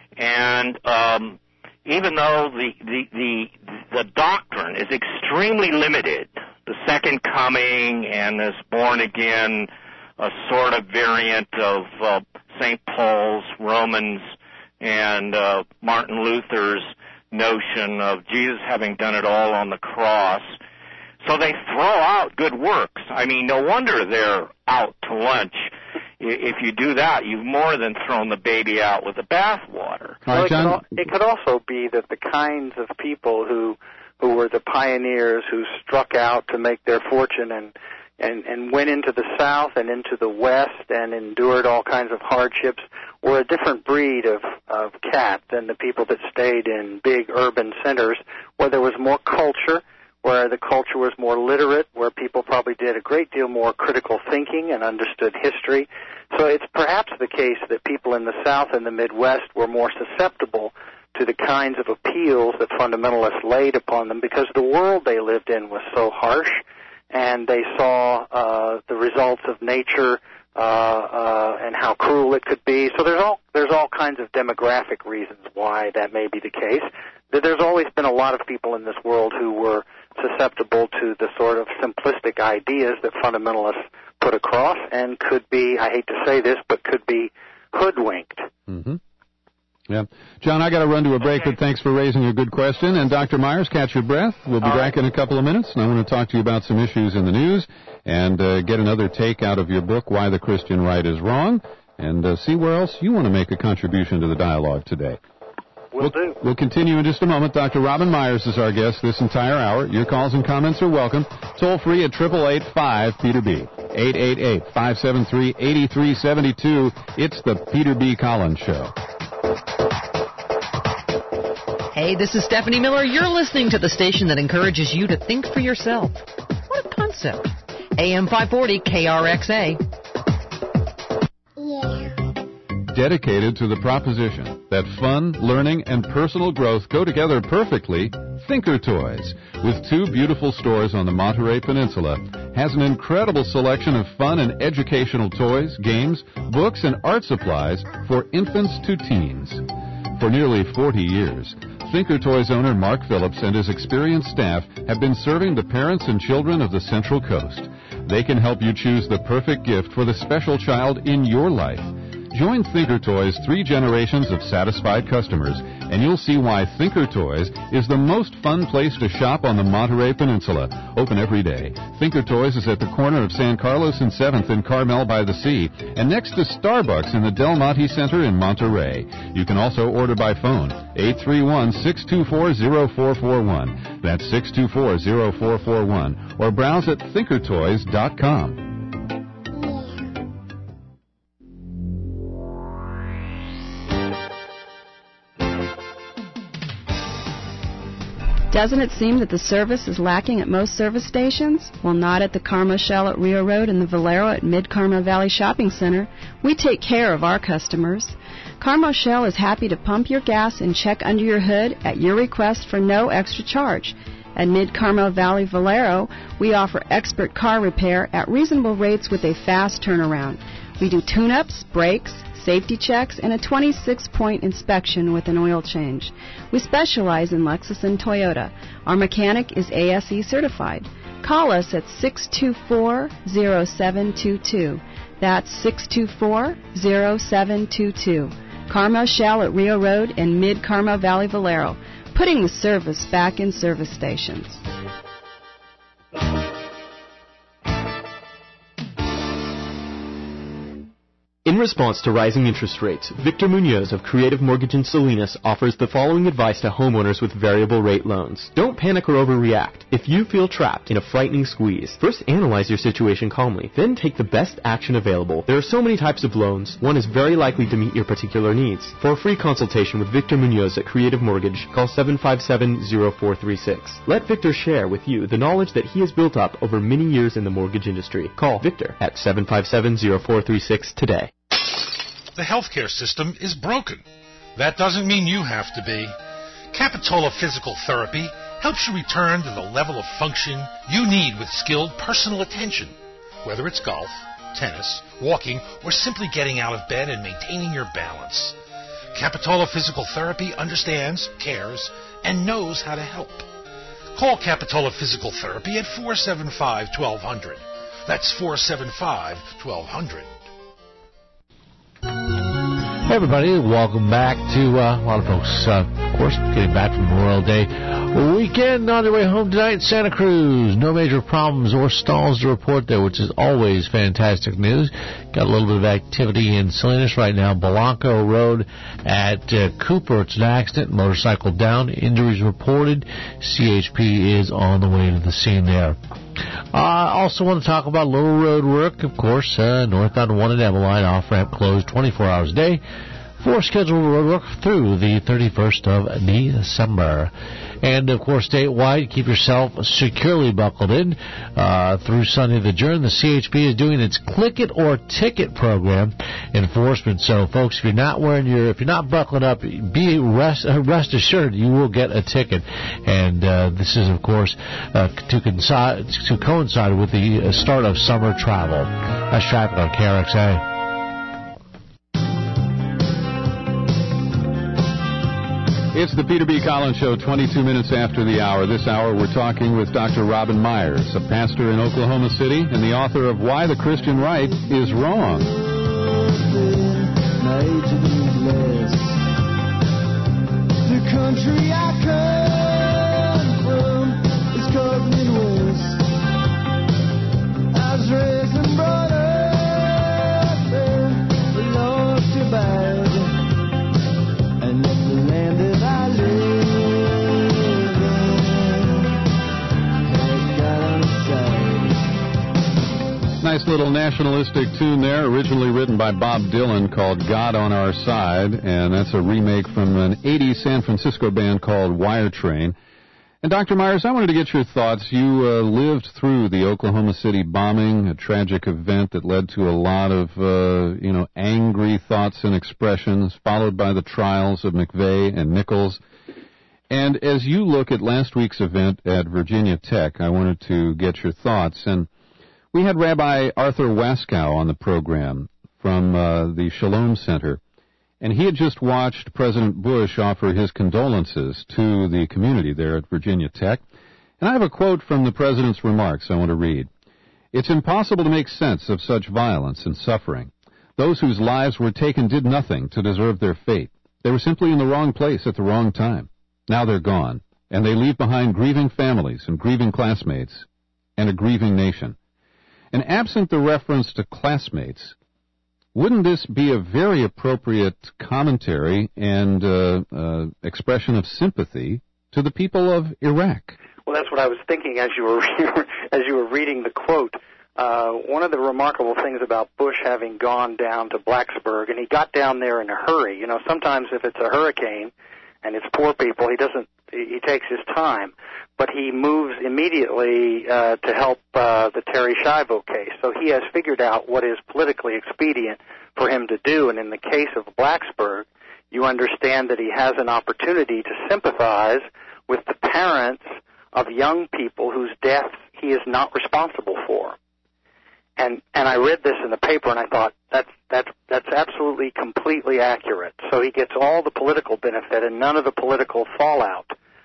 and um, even though the, the the the doctrine is extremely limited, the second coming and this born again, a sort of variant of uh, Saint Paul's, Romans, and uh, Martin Luther's notion of Jesus having done it all on the cross. So they throw out good works. I mean, no wonder they're out to lunch. If you do that, you've more than thrown the baby out with the bathwater. Well, it, could, it could also be that the kinds of people who who were the pioneers who struck out to make their fortune and and, and went into the South and into the West and endured all kinds of hardships were a different breed of, of cat than the people that stayed in big urban centers where there was more culture, where the culture was more literate, where people probably did a great deal more critical thinking and understood history. So it's perhaps the case that people in the South and the Midwest were more susceptible to the kinds of appeals that fundamentalists laid upon them because the world they lived in was so harsh, and they saw uh, the results of nature uh, uh, and how cruel it could be. So there's all there's all kinds of demographic reasons why that may be the case. There's always been a lot of people in this world who were susceptible to the sort of simplistic ideas that fundamentalists put across and could be, I hate to say this, but could be hoodwinked. Mm-hmm. Yeah. John, I got to run to a break, okay. But thanks for raising a good question. And Doctor Myers, catch your breath. We'll be All back right. in a couple of minutes, and I want to talk to you about some issues in the news and uh, get another take out of your book, Why the Christian Right is Wrong, and uh, see where else you want to make a contribution to the dialogue today. Will we'll, do. We'll continue in just a moment. Doctor Robin Myers is our guest this entire hour. Your calls and comments are welcome. Toll free at eight eight eight, five, Peter B. eight eight eight, five seven three, eight three seven two. It's the Peter B. Collins Show. Hey, this is Stephanie Miller. You're listening to the station that encourages you to think for yourself. What a concept. A M five forty K R X A. dedicated to the proposition that fun, learning, and personal growth go together perfectly, Thinker Toys, with two beautiful stores on the Monterey Peninsula, has an incredible selection of fun and educational toys, games, books, and art supplies for infants to teens. For nearly forty years, Thinker Toys owner Mark Phillips and his experienced staff have been serving the parents and children of the Central Coast. They can help you choose the perfect gift for the special child in your life. Join Thinker Toys' three generations of satisfied customers, and you'll see why Thinker Toys is the most fun place to shop on the Monterey Peninsula. Open every day. Thinker Toys is at the corner of San Carlos and seventh in Carmel by the Sea, and next to Starbucks in the Del Monte Center in Monterey. You can also order by phone, eight three one, six two four, zero four four one. That's six two four, zero four four one. Or browse at thinker toys dot com. Doesn't it seem that the service is lacking at most service stations? Well, not at the Carmo Shell at Rio Road and the Valero at Mid-Carmel Valley Shopping Center. We take care of our customers. Carmo Shell is happy to pump your gas and check under your hood at your request for no extra charge. At Mid-Carmel Valley Valero, we offer expert car repair at reasonable rates with a fast turnaround. We do tune-ups, brakes, safety checks, and a twenty-six point inspection with an oil change. We specialize in Lexus and Toyota. Our mechanic is A S E certified. Call us at six two four, zero seven two two. That's six two four, zero seven two two. Carmel Shell at Rio Road and Mid-Carmel Valley Valero, putting the service back in service stations. In response to rising interest rates, Victor Munoz of Creative Mortgage in Salinas offers the following advice to homeowners with variable rate loans. Don't panic or overreact. If you feel trapped in a frightening squeeze, first analyze your situation calmly, then take the best action available. There are so many types of loans, one is very likely to meet your particular needs. For a free consultation with Victor Munoz at Creative Mortgage, call seven five seven, zero four three six. Let Victor share with you the knowledge that he has built up over many years in the mortgage industry. Call Victor at seven five seven, zero four three six today. The healthcare system is broken. That doesn't mean you have to be. Capitola Physical Therapy helps you return to the level of function you need with skilled personal attention, whether it's golf, tennis, walking, or simply getting out of bed and maintaining your balance. Capitola Physical Therapy understands, cares, and knows how to help. Call Capitola Physical Therapy at four seven five, one two zero zero. That's four seven five, one two zero zero. Hey everybody, welcome back to uh, a lot of folks, uh, of course, getting back from Memorial Day weekend on their way home tonight in Santa Cruz. No major problems or stalls to report there, which is always fantastic news. Got a little bit of activity in Salinas right now. Blanco Road at uh, Cooper. It's an accident. Motorcycle down. Injuries reported. C H P is on the way to the scene there. I uh, also want to talk about Little Road work, of course. Uh, northbound one at Eveline, off-ramp closed twenty-four hours a day for scheduled road work through the thirty-first of December. And, of course, statewide, keep yourself securely buckled in uh, through Sunday the Journey. The C H P is doing its Click It or Ticket program enforcement. So, folks, if you're not wearing your, if you're not buckling up, be rest, uh, rest assured you will get a ticket. And uh, this is, of course, uh, to, coincide, to coincide with the start of summer travel. That's traffic on K R X A. It's the Peter B. Collins Show, twenty-two minutes after the hour. This hour we're talking with Doctor Robin Myers, a pastor in Oklahoma City and the author of Why the Christian Right is Wrong. The country I come from is called Midwest. I was raised and brought up there, the Lord to abide, and let the land that I live in has God on its side. Nice little nationalistic tune there, originally written by Bob Dylan, called God on Our Side, and that's a remake from an eighties San Francisco band called Wire Train. And Doctor Myers, I wanted to get your thoughts. You uh, lived through the Oklahoma City bombing, a tragic event that led to a lot of, uh, you know, angry thoughts and expressions, followed by the trials of McVeigh and Nichols. And as you look at last week's event at Virginia Tech, I wanted to get your thoughts. And we had Rabbi Arthur Waskow on the program from uh, the Shalom Center. And he had just watched President Bush offer his condolences to the community there at Virginia Tech. And I have a quote from the president's remarks I want to read. "It's impossible to make sense of such violence and suffering. Those whose lives were taken did nothing to deserve their fate. They were simply in the wrong place at the wrong time. Now they're gone, and they leave behind grieving families and grieving classmates and a grieving nation." And absent the reference to classmates, wouldn't this be a very appropriate commentary and uh, uh, expression of sympathy to the people of Iraq? Well, that's what I was thinking as you were as you were reading the quote. Uh, one of the remarkable things about Bush having gone down to Blacksburg, and he got down there in a hurry. You know, sometimes if it's a hurricane and it's poor people, he doesn't. He takes his time, but he moves immediately uh, to help uh, the Terry Schiavo case. So he has figured out what is politically expedient for him to do. And in the case of Blacksburg, you understand that he has an opportunity to sympathize with the parents of young people whose deaths he is not responsible for. And and I read this in the paper, and I thought that's that's that's absolutely completely accurate. So he gets all the political benefit and none of the political fallout.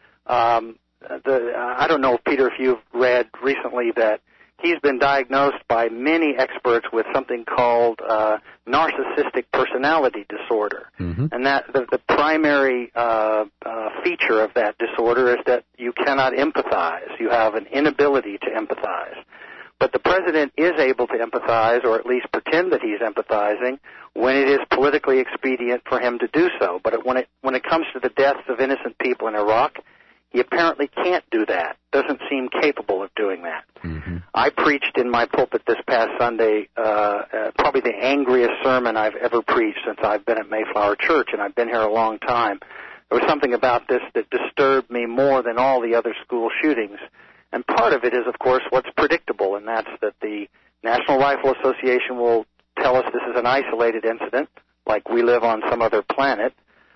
Um, the I don't know, Peter, if you've read recently that he's been diagnosed by many experts with something called uh, narcissistic personality disorder, mm-hmm. and that the, the primary uh, uh, feature of that disorder is that you cannot empathize. You have an inability to empathize. But the president is able to empathize, or at least pretend that he's empathizing, when it is politically expedient for him to do so. But when it when it comes to the deaths of innocent people in Iraq, he apparently can't do that, doesn't seem capable of doing that. Mm-hmm. I preached in my pulpit this past Sunday uh, uh, probably the angriest sermon I've ever preached since I've been at Mayflower Church, and I've been here a long time. There was something about this that disturbed me more than all the other school shootings. And part of it is, of course, what's predictable, and that's that the National Rifle Association will tell us this is an isolated incident, like we live on some other planet.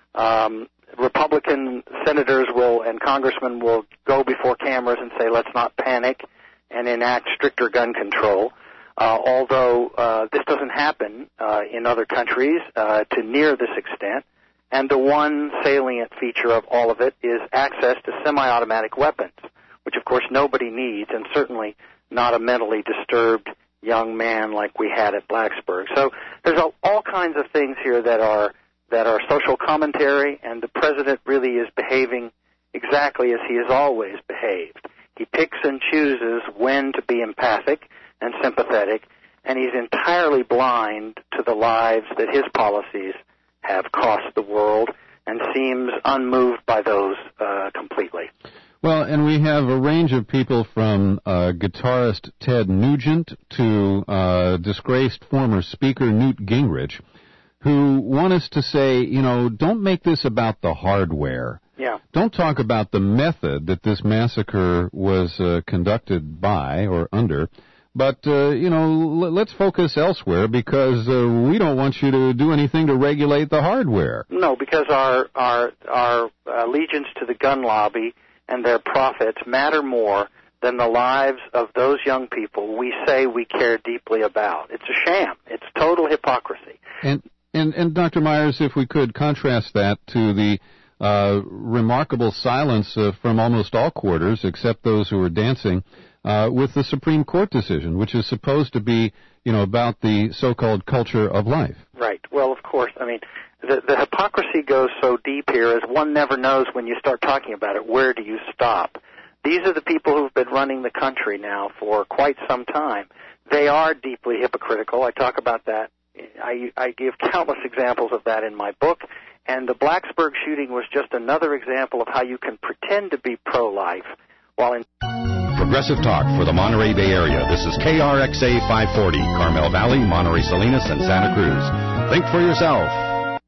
Um, Republican senators will and congressmen will go before cameras and say, let's not panic and enact stricter gun control, uh, although uh, this doesn't happen uh, in other countries uh, to near this extent. And the one salient feature of all of it is access to semi-automatic weapons, which, of course, nobody needs, and certainly not a mentally disturbed young man like we had at Blacksburg. So there's all kinds of things here that are that are social commentary, and the president really is behaving exactly as he has always behaved. He picks and chooses when to be empathic and sympathetic, and he's entirely blind to the lives that his policies have cost the world, and seems unmoved by those uh, completely. Well, and we have a range of people from uh, guitarist Ted Nugent to uh, disgraced former Speaker Newt Gingrich, who want us to say, you know, don't make this about the hardware. Yeah. Don't talk about the method that this massacre was uh, conducted by or under, but, uh, you know, l- let's focus elsewhere because uh, we don't want you to do anything to regulate the hardware. No, because our, our, our allegiance to the gun lobby and their profits matter more than the lives of those young people we say we care deeply about. It's a sham. It's total hypocrisy. And and, and Doctor Myers, if we could contrast that to the uh, remarkable silence uh, from almost all quarters, except those who were dancing, uh, with the Supreme Court decision, which is supposed to be, you know, about the so-called culture of life. Right. Well, of course. I mean, The, the hypocrisy goes so deep here as one never knows when you start talking about it, where do you stop? These are the people who've been running the country now for quite some time. They are deeply hypocritical. I talk about that. I, I give countless examples of that in my book, and the Blacksburg shooting was just another example of how you can pretend to be pro-life while in... Progressive Talk for the Monterey Bay Area. This is K R X A five forty, Carmel Valley, Monterey Salinas, and Santa Cruz. Think for yourself.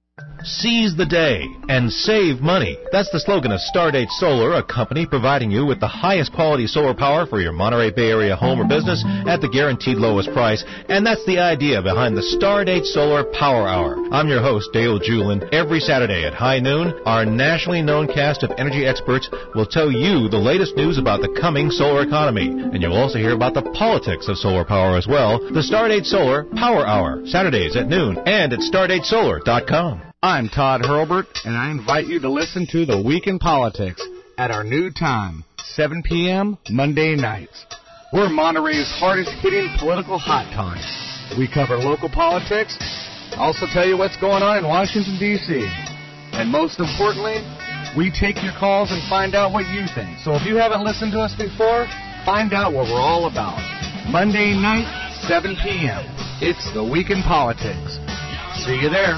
Seize the day and save money. That's the slogan of Stardate Solar, a company providing you with the highest quality solar power for your Monterey Bay Area home or business at the guaranteed lowest price. And that's the idea behind the Stardate Solar Power Hour. I'm your host, Dale Julin. Every Saturday at high noon, our nationally known cast of energy experts will tell you the latest news about the coming solar economy. And you'll also hear about the politics of solar power as well. The Stardate Solar Power Hour, Saturdays at noon and at stardate solar dot com. I'm Todd Hurlbert, and I invite you to listen to The Week in Politics at our new time, seven p.m. Monday nights. We're Monterey's hardest-hitting political hot topics. We cover local politics, also tell you what's going on in Washington, D C And most importantly, we take your calls and find out what you think. So if you haven't listened to us before, find out what we're all about. Monday night, seven p.m. It's The Week in Politics. See you there.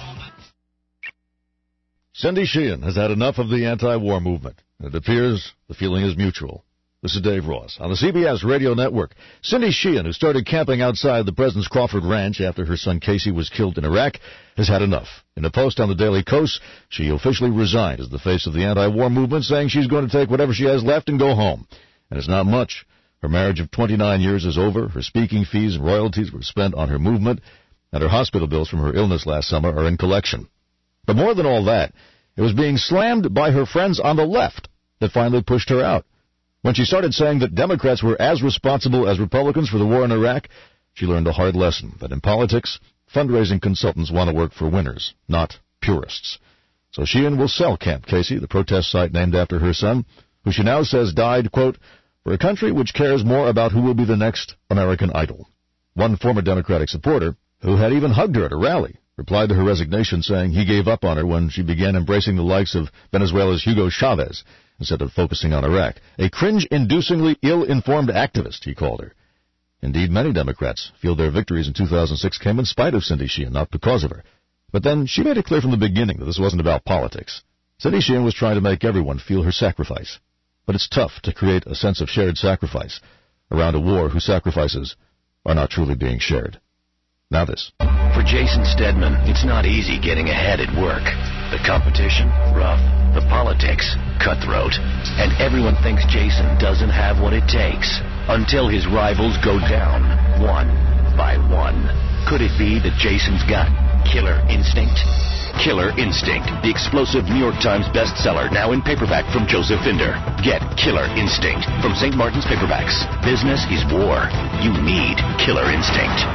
Cindy Sheehan has had enough of the anti-war movement. It appears the feeling is mutual. This is Dave Ross. On the C B S Radio Network, Cindy Sheehan, who started camping outside the President's Crawford Ranch after her son Casey was killed in Iraq, has had enough. In a post on the Daily Kos, she officially resigned as the face of the anti-war movement, saying she's going to take whatever she has left and go home. And it's not much. Her marriage of twenty-nine years is over. Her speaking fees and royalties were spent on her movement, and her hospital bills from her illness last summer are in collection. But more than all that, it was being slammed by her friends on the left that finally pushed her out. When she started saying that Democrats were as responsible as Republicans for the war in Iraq, she learned a hard lesson that in politics, fundraising consultants want to work for winners, not purists. So Sheehan will sell Camp Casey, the protest site named after her son, who she now says died, quote, for a country which cares more about who will be the next American Idol. One former Democratic supporter, who had even hugged her at a rally, replied to her resignation saying he gave up on her when she began embracing the likes of Venezuela's Hugo Chavez instead of focusing on Iraq. A cringe-inducingly ill-informed activist, he called her. Indeed, many Democrats feel their victories in two thousand six came in spite of Cindy Sheehan, not because of her. But then she made it clear from the beginning that this wasn't about politics. Cindy Sheehan was trying to make everyone feel her sacrifice. But it's tough to create a sense of shared sacrifice around a war whose sacrifices are not truly being shared. Now this. For Jason Stedman, it's not easy getting ahead at work. The competition, rough. The politics, cutthroat. And everyone thinks Jason doesn't have what it takes. Until his rivals go down, one by one. Could it be that Jason's got killer instinct? Killer Instinct, the explosive New York Times bestseller, now in paperback from Joseph Finder. Get Killer Instinct from Saint Martin's Paperbacks. Business is war. You need Killer Instinct.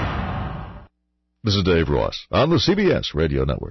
This is Dave Ross on the C B S Radio Network.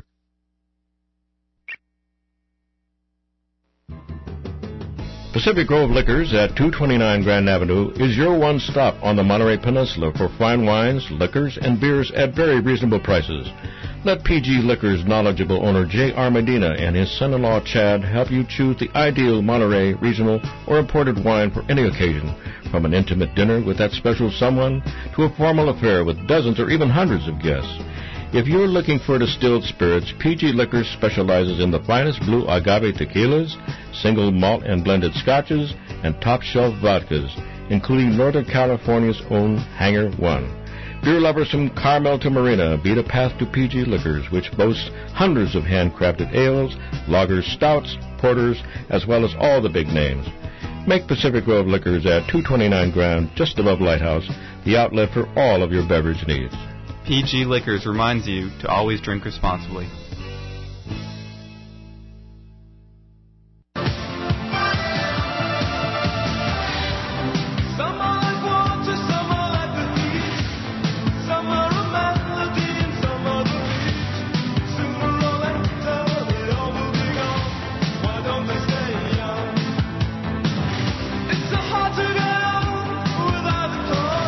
Pacific Grove Liquors at two twenty-nine Grand Avenue is your one stop on the Monterey Peninsula for fine wines, liquors, and beers at very reasonable prices. Let P G Liquors' knowledgeable owner J R. Medina and his son-in-law Chad help you choose the ideal Monterey regional or imported wine for any occasion, from an intimate dinner with that special someone to a formal affair with dozens or even hundreds of guests. If you're looking for distilled spirits, P G Liquors specializes in the finest blue agave tequilas, single malt and blended scotches, and top-shelf vodkas, including Northern California's own Hangar One. Beer lovers from Carmel to Marina beat a path to P G Liquors, which boasts hundreds of handcrafted ales, lagers, stouts, porters, as well as all the big names. Make Pacific Grove Liquors at two twenty-nine Grand, just above Lighthouse, the outlet for all of your beverage needs. P G Liquors reminds you to always drink responsibly.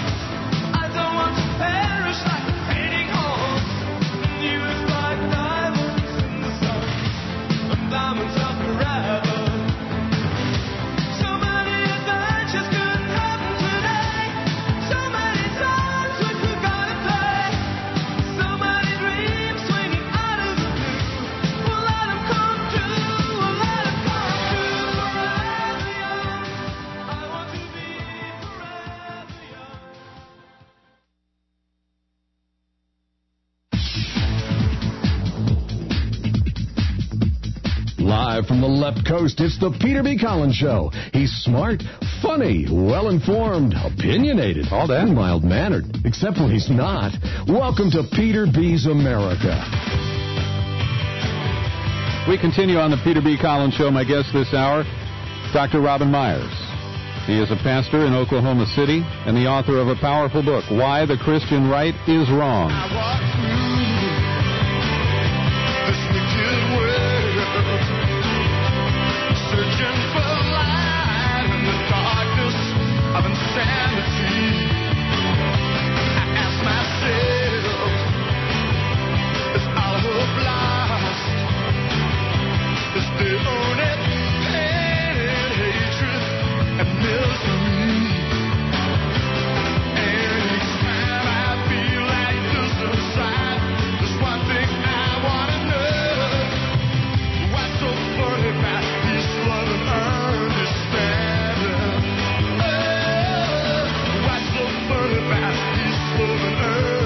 I don't want to perish like a fading horse. You is like diamond. Live from the left coast, it's the Peter B. Collins Show. He's smart, funny, well-informed, opinionated, all that, and mild-mannered, except when he's not. Welcome to Peter B's America. We continue on the Peter B. Collins Show. My guest this hour, Doctor Robin Myers. He is a pastor in Oklahoma City and the author of a powerful book, Why the Christian Right is Wrong. Searching for light in the darkness of insanity. I ask myself, is all hope lost? Is there only pain and hatred and misery? And each time I feel like this inside, there's one thing I want to know. What's so funny about this love and understanding? Oh, what's so funny about this love and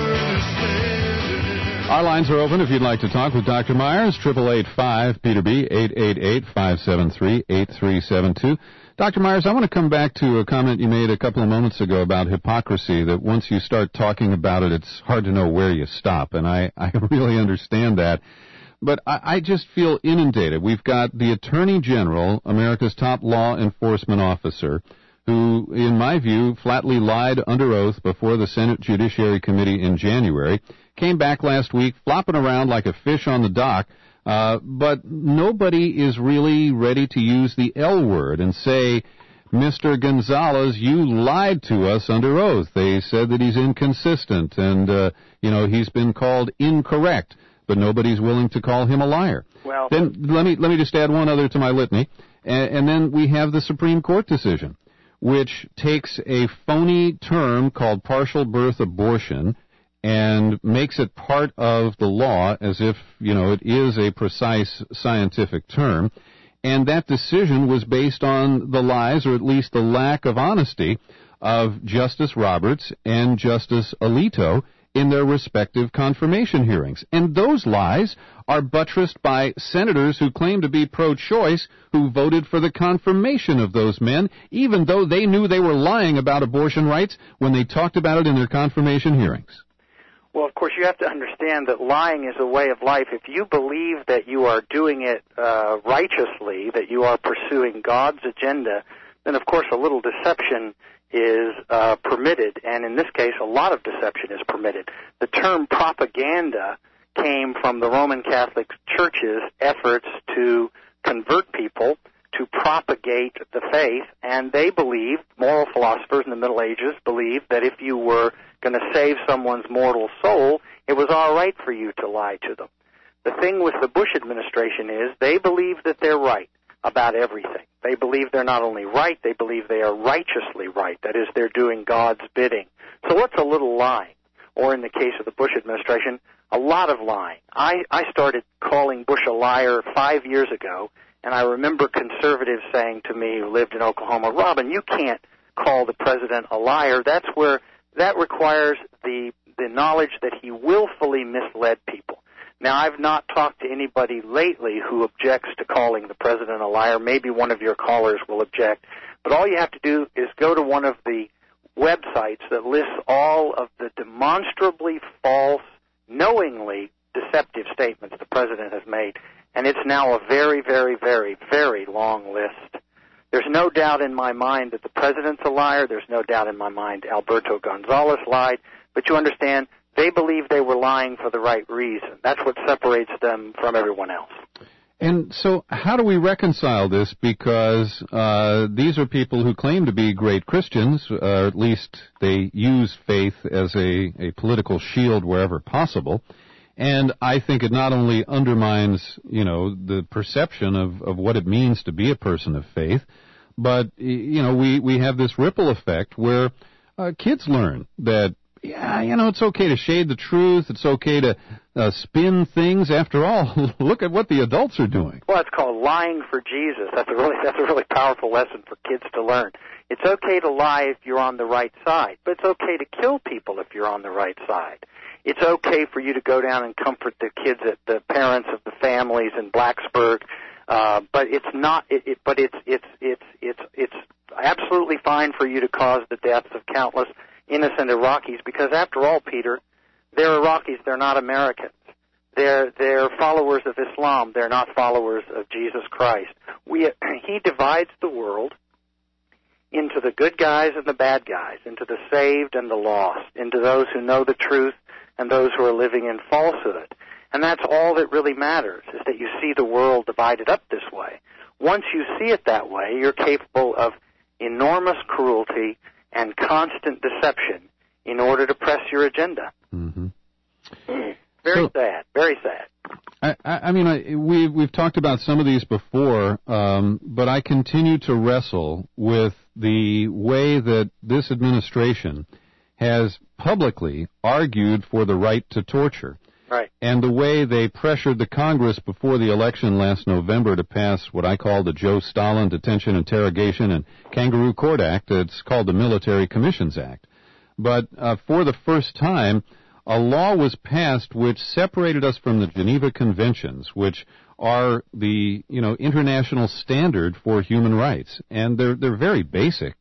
understanding? Our lines are open if you'd like to talk with Doctor Myers. eight eight eight five Peter B, eight eight eight five seven three eight three seven two. Doctor Myers, I want to come back to a comment you made a couple of moments ago about hypocrisy, that once you start talking about it, it's hard to know where you stop, and I, I really understand that. But I, I just feel inundated. We've got the Attorney General, America's top law enforcement officer, who, in my view, flatly lied under oath before the Senate Judiciary Committee in January, came back last week flopping around like a fish on the dock, uh, but nobody is really ready to use the L word and say, Mister Gonzalez, you lied to us under oath. They said that he's inconsistent and, uh, you know, he's been called incorrect, but nobody's willing to call him a liar. Well, then let me let me just add one other to my litany, and, and then we have the Supreme Court decision, which takes a phony term called partial birth abortion and makes it part of the law as if, you know, it is a precise scientific term. And that decision was based on the lies, or at least the lack of honesty, of Justice Roberts and Justice Alito in their respective confirmation hearings. And those lies are buttressed by senators who claim to be pro-choice, who voted for the confirmation of those men, even though they knew they were lying about abortion rights when they talked about it in their confirmation hearings. Well, of course, you have to understand that lying is a way of life. If you believe that you are doing it uh, righteously, that you are pursuing God's agenda, then, of course, a little deception is uh, permitted, and in this case, a lot of deception is permitted. The term propaganda came from the Roman Catholic Church's efforts to convert people, to propagate the faith, and they believed, moral philosophers in the Middle Ages believed, that if you were going to save someone's mortal soul, it was all right for you to lie to them. The thing with the Bush administration is they believe that they're right about everything. They believe they're not only right, they believe they are righteously right. That is, they're doing God's bidding. So what's a little lying? Or in the case of the Bush administration, a lot of lying. I, I started calling Bush a liar five years ago, and I remember conservatives saying to me who lived in Oklahoma, Robin, you can't call the president a liar. That's where that requires the the knowledge that he willfully misled people. Now, I've not talked to anybody lately who objects to calling the president a liar. Maybe one of your callers will object. But all you have to do is go to one of the websites that lists all of the demonstrably false, knowingly deceptive statements the president has made, and it's now a very, very, very, very long list. There's no doubt in my mind that the president's a liar. There's no doubt in my mind Alberto Gonzalez lied. But you understand, they believe they were lying for the right reason. That's what separates them from everyone else. And so how do we reconcile this? Because uh, these are people who claim to be great Christians, or uh, at least they use faith as a, a political shield wherever possible. And I think it not only undermines, you know, the perception of, of what it means to be a person of faith, but, you know, we, we have this ripple effect where uh, kids learn that, yeah, you know, it's okay to shade the truth. It's okay to uh, spin things. After all, look at what the adults are doing. Well, it's called lying for Jesus. That's a really that's a really powerful lesson for kids to learn. It's okay to lie if you're on the right side, but it's okay to kill people if you're on the right side. It's okay for you to go down and comfort the kids, at the parents of the families in Blacksburg Uh, but it's not. It, it, but it's it's it's it's it's absolutely fine for you to cause the deaths of countless innocent Iraqis, because after all, Peter, they're Iraqis. They're not Americans. They're they're followers of Islam. They're not followers of Jesus Christ. We he divides the world into the good guys and the bad guys, into the saved and the lost, into those who know the truth and those who are living in falsehood. And that's all that really matters, is that you see the world divided up this way. Once you see it that way, you're capable of enormous cruelty and constant deception in order to press your agenda. Mm-hmm. Very So- sad, very sad. I, I I mean, I, we've, we've talked about some of these before, um, but I continue to wrestle with the way that this administration has publicly argued for the right to torture. Right. And the way they pressured the Congress before the election last November to pass what I call the Joe Stalin Detention, Interrogation, and Kangaroo Court Act. It's called the Military Commissions Act. But uh, for the first time, a law was passed which separated us from the Geneva Conventions, which are the, you know, international standard for human rights. And they're, they're very basic.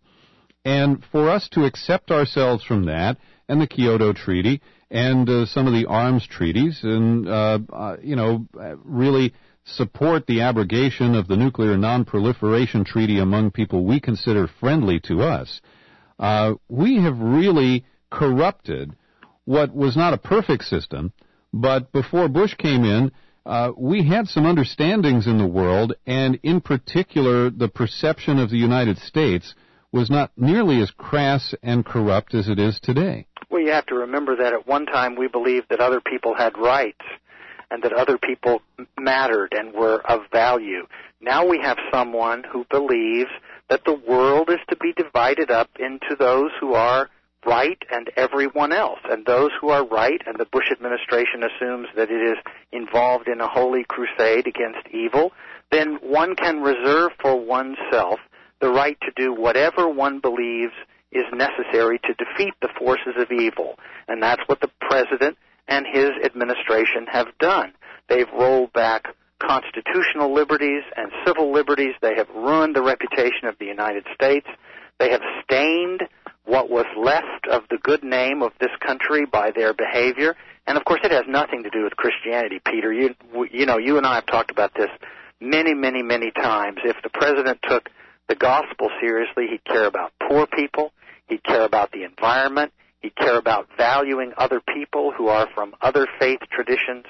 And for us to accept ourselves from that and the Kyoto Treaty and uh, some of the arms treaties and, uh, uh, you know, really support the abrogation of the Nuclear Non-Proliferation Treaty among people we consider friendly to us, uh, we have really corrupted what was not a perfect system, but before Bush came in, uh, we had some understandings in the world, and in particular, the perception of the United States was not nearly as crass and corrupt as it is today. Well, you have to remember that at one time we believed that other people had rights and that other people mattered and were of value. Now we have someone who believes that the world is to be divided up into those who are right and everyone else. And those who are right, and the Bush administration assumes that it is involved in a holy crusade against evil, then one can reserve for oneself the right to do whatever one believes is necessary to defeat the forces of evil. And that's what the president and his administration have done. They've rolled back constitutional liberties and civil liberties. They have ruined the reputation of the United States. They have stained what was left of the good name of this country by their behavior. And, of course, it has nothing to do with Christianity, Peter. You, you know, you and I have talked about this many, many, many times. If the president took the gospel seriously, he'd care about poor people. He'd care about the environment. He'd care about valuing other people who are from other faith traditions.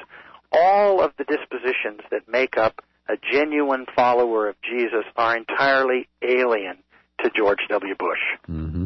All of the dispositions that make up a genuine follower of Jesus are entirely alien to George W. Bush. Mm-hmm.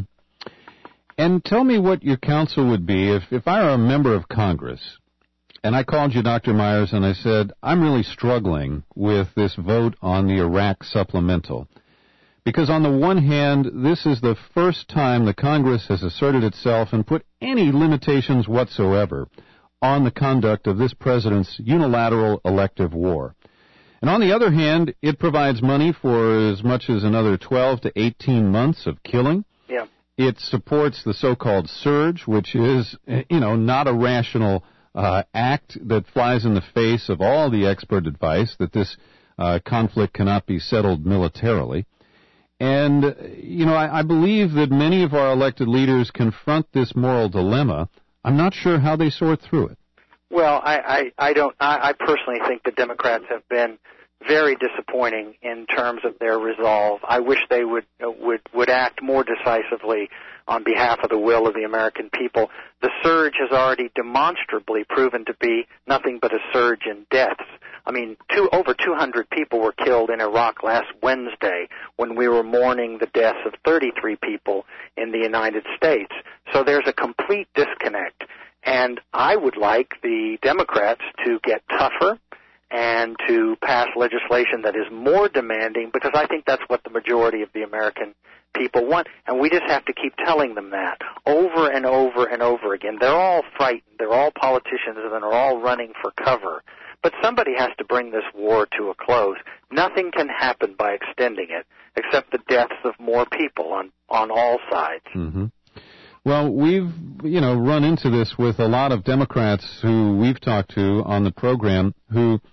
And tell me what your counsel would be if, if I were a member of Congress and I called you, Doctor Myers, and I said, I'm really struggling with this vote on the Iraq supplemental. Because on the one hand, this is the first time the Congress has asserted itself and put any limitations whatsoever on the conduct of this president's unilateral elective war. And on the other hand, it provides money for as much as another twelve to eighteen months of killing. Yeah. It supports the so-called surge, which is, you know, not a rational uh, act that flies in the face of all the expert advice that this uh, conflict cannot be settled militarily. And, you know, I, I believe that many of our elected leaders confront this moral dilemma. I'm not sure how they sort through it. Well, I, I, I don't. I, I personally think the Democrats have been very disappointing in terms of their resolve. I wish they would uh, would would act more decisively on behalf of the will of the American people. The surge has already demonstrably proven to be nothing but a surge in deaths. I mean, two, over two hundred people were killed in Iraq last Wednesday when we were mourning the deaths of thirty-three people in the United States. So there's a complete disconnect. And I would like the Democrats to get tougher and to pass legislation that is more demanding, because I think that's what the majority of the American people want. And we just have to keep telling them that over and over and over again. They're all frightened. They're all politicians, and they're all running for cover. But somebody has to bring this war to a close. Nothing can happen by extending it except the deaths of more people on, on all sides. Mm-hmm. Well, we've, you know, run into this with a lot of Democrats who we've talked to on the program who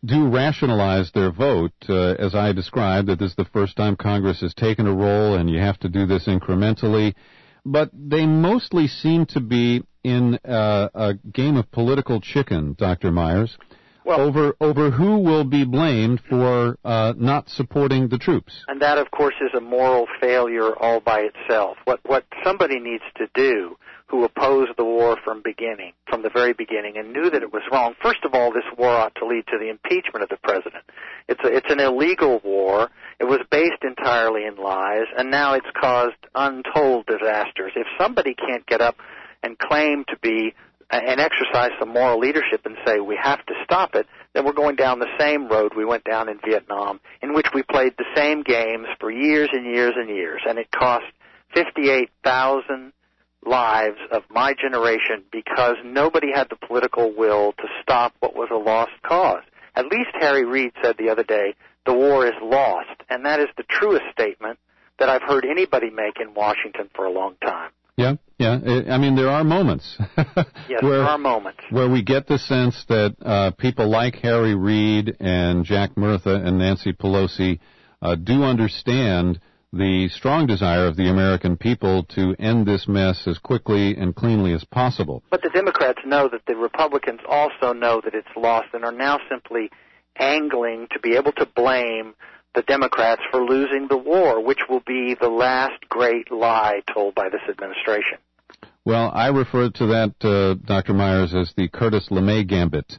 do rationalize their vote, uh, as I described, that this is the first time Congress has taken a role and you have to do this incrementally. But they mostly seem to be in uh, a game of political chicken, Doctor Myers, well, over over who will be blamed for uh, not supporting the troops. And that, of course, is a moral failure all by itself. What what somebody needs to do who opposed the war from beginning, from the very beginning, and knew that it was wrong. First of all, this war ought to lead to the impeachment of the president. It's a, it's an illegal war. It was based entirely in lies, and now it's caused untold disasters. If somebody can't get up and claim to be and exercise some moral leadership and say we have to stop it, then we're going down the same road we went down in Vietnam, in which we played the same games for years and years and years, and it cost fifty-eight thousand lives of my generation because nobody had the political will to stop what was a lost cause. At least Harry Reid said the other day, the war is lost, and that is the truest statement that I've heard anybody make in Washington for a long time. Yeah, yeah. I mean, there are moments. Yes, where, there are moments. Where we get the sense that uh, people like Harry Reid and Jack Murtha and Nancy Pelosi uh, do understand the strong desire of the American people to end this mess as quickly and cleanly as possible. But the Democrats know that the Republicans also know that it's lost and are now simply angling to be able to blame the Democrats for losing the war, which will be the last great lie told by this administration. Well, I refer to that, uh, Doctor Myers, as the Curtis LeMay gambit.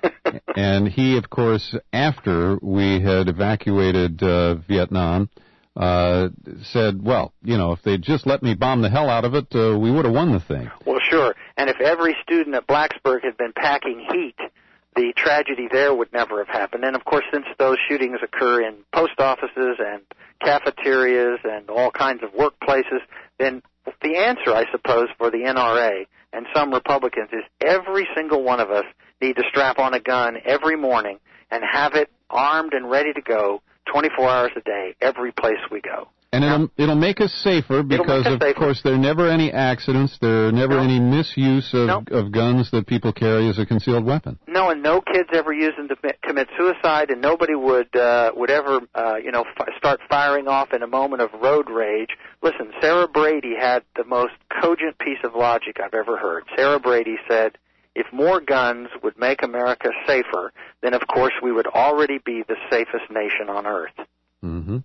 And he, of course, after we had evacuated uh, Vietnam, Uh, said, well, you know, if they'd just let me bomb the hell out of it, uh, we would have won the thing. Well, sure. And if every student at Blacksburg had been packing heat, the tragedy there would never have happened. And, of course, since those shootings occur in post offices and cafeterias and all kinds of workplaces, then the answer, I suppose, for the N R A and some Republicans is every single one of us need to strap on a gun every morning and have it armed and ready to go twenty-four hours a day, every place we go. And it'll, it'll make us safer because, us of safer. course, there are never any accidents. There are never no. any misuse of, no. of guns that people carry as a concealed weapon. No, and no kids ever use them to commit suicide, and nobody would uh, would ever, uh, you know, f- start firing off in a moment of road rage. Listen, Sarah Brady had the most cogent piece of logic I've ever heard. Sarah Brady said, if more guns would make America safer, then, of course, we would already be the safest nation on earth. Mm-hmm.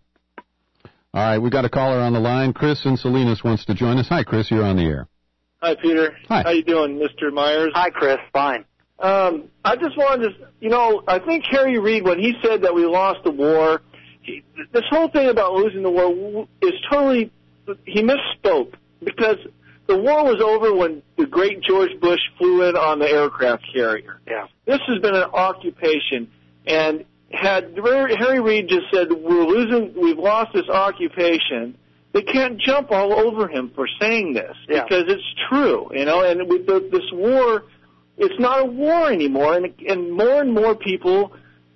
All right, we've got a caller on the line. Chris in Salinas wants to join us. Hi, Chris, you're on the air. Hi, Peter. Hi. How you doing, Mister Myers? Hi, Chris. Fine. Um, I just wanted to, you know, I think Harry Reid, when he said that we lost the war, he, this whole thing about losing the war is totally, he misspoke, because the war was over when the great George Bush flew in on the aircraft carrier. Yeah. This has been an occupation, and had Harry Reid just said, we're losing, we've lost this occupation, they can't jump all over him for saying this, yeah. because it's true, you know, and with the, this war, it's not a war anymore, and, and more and more people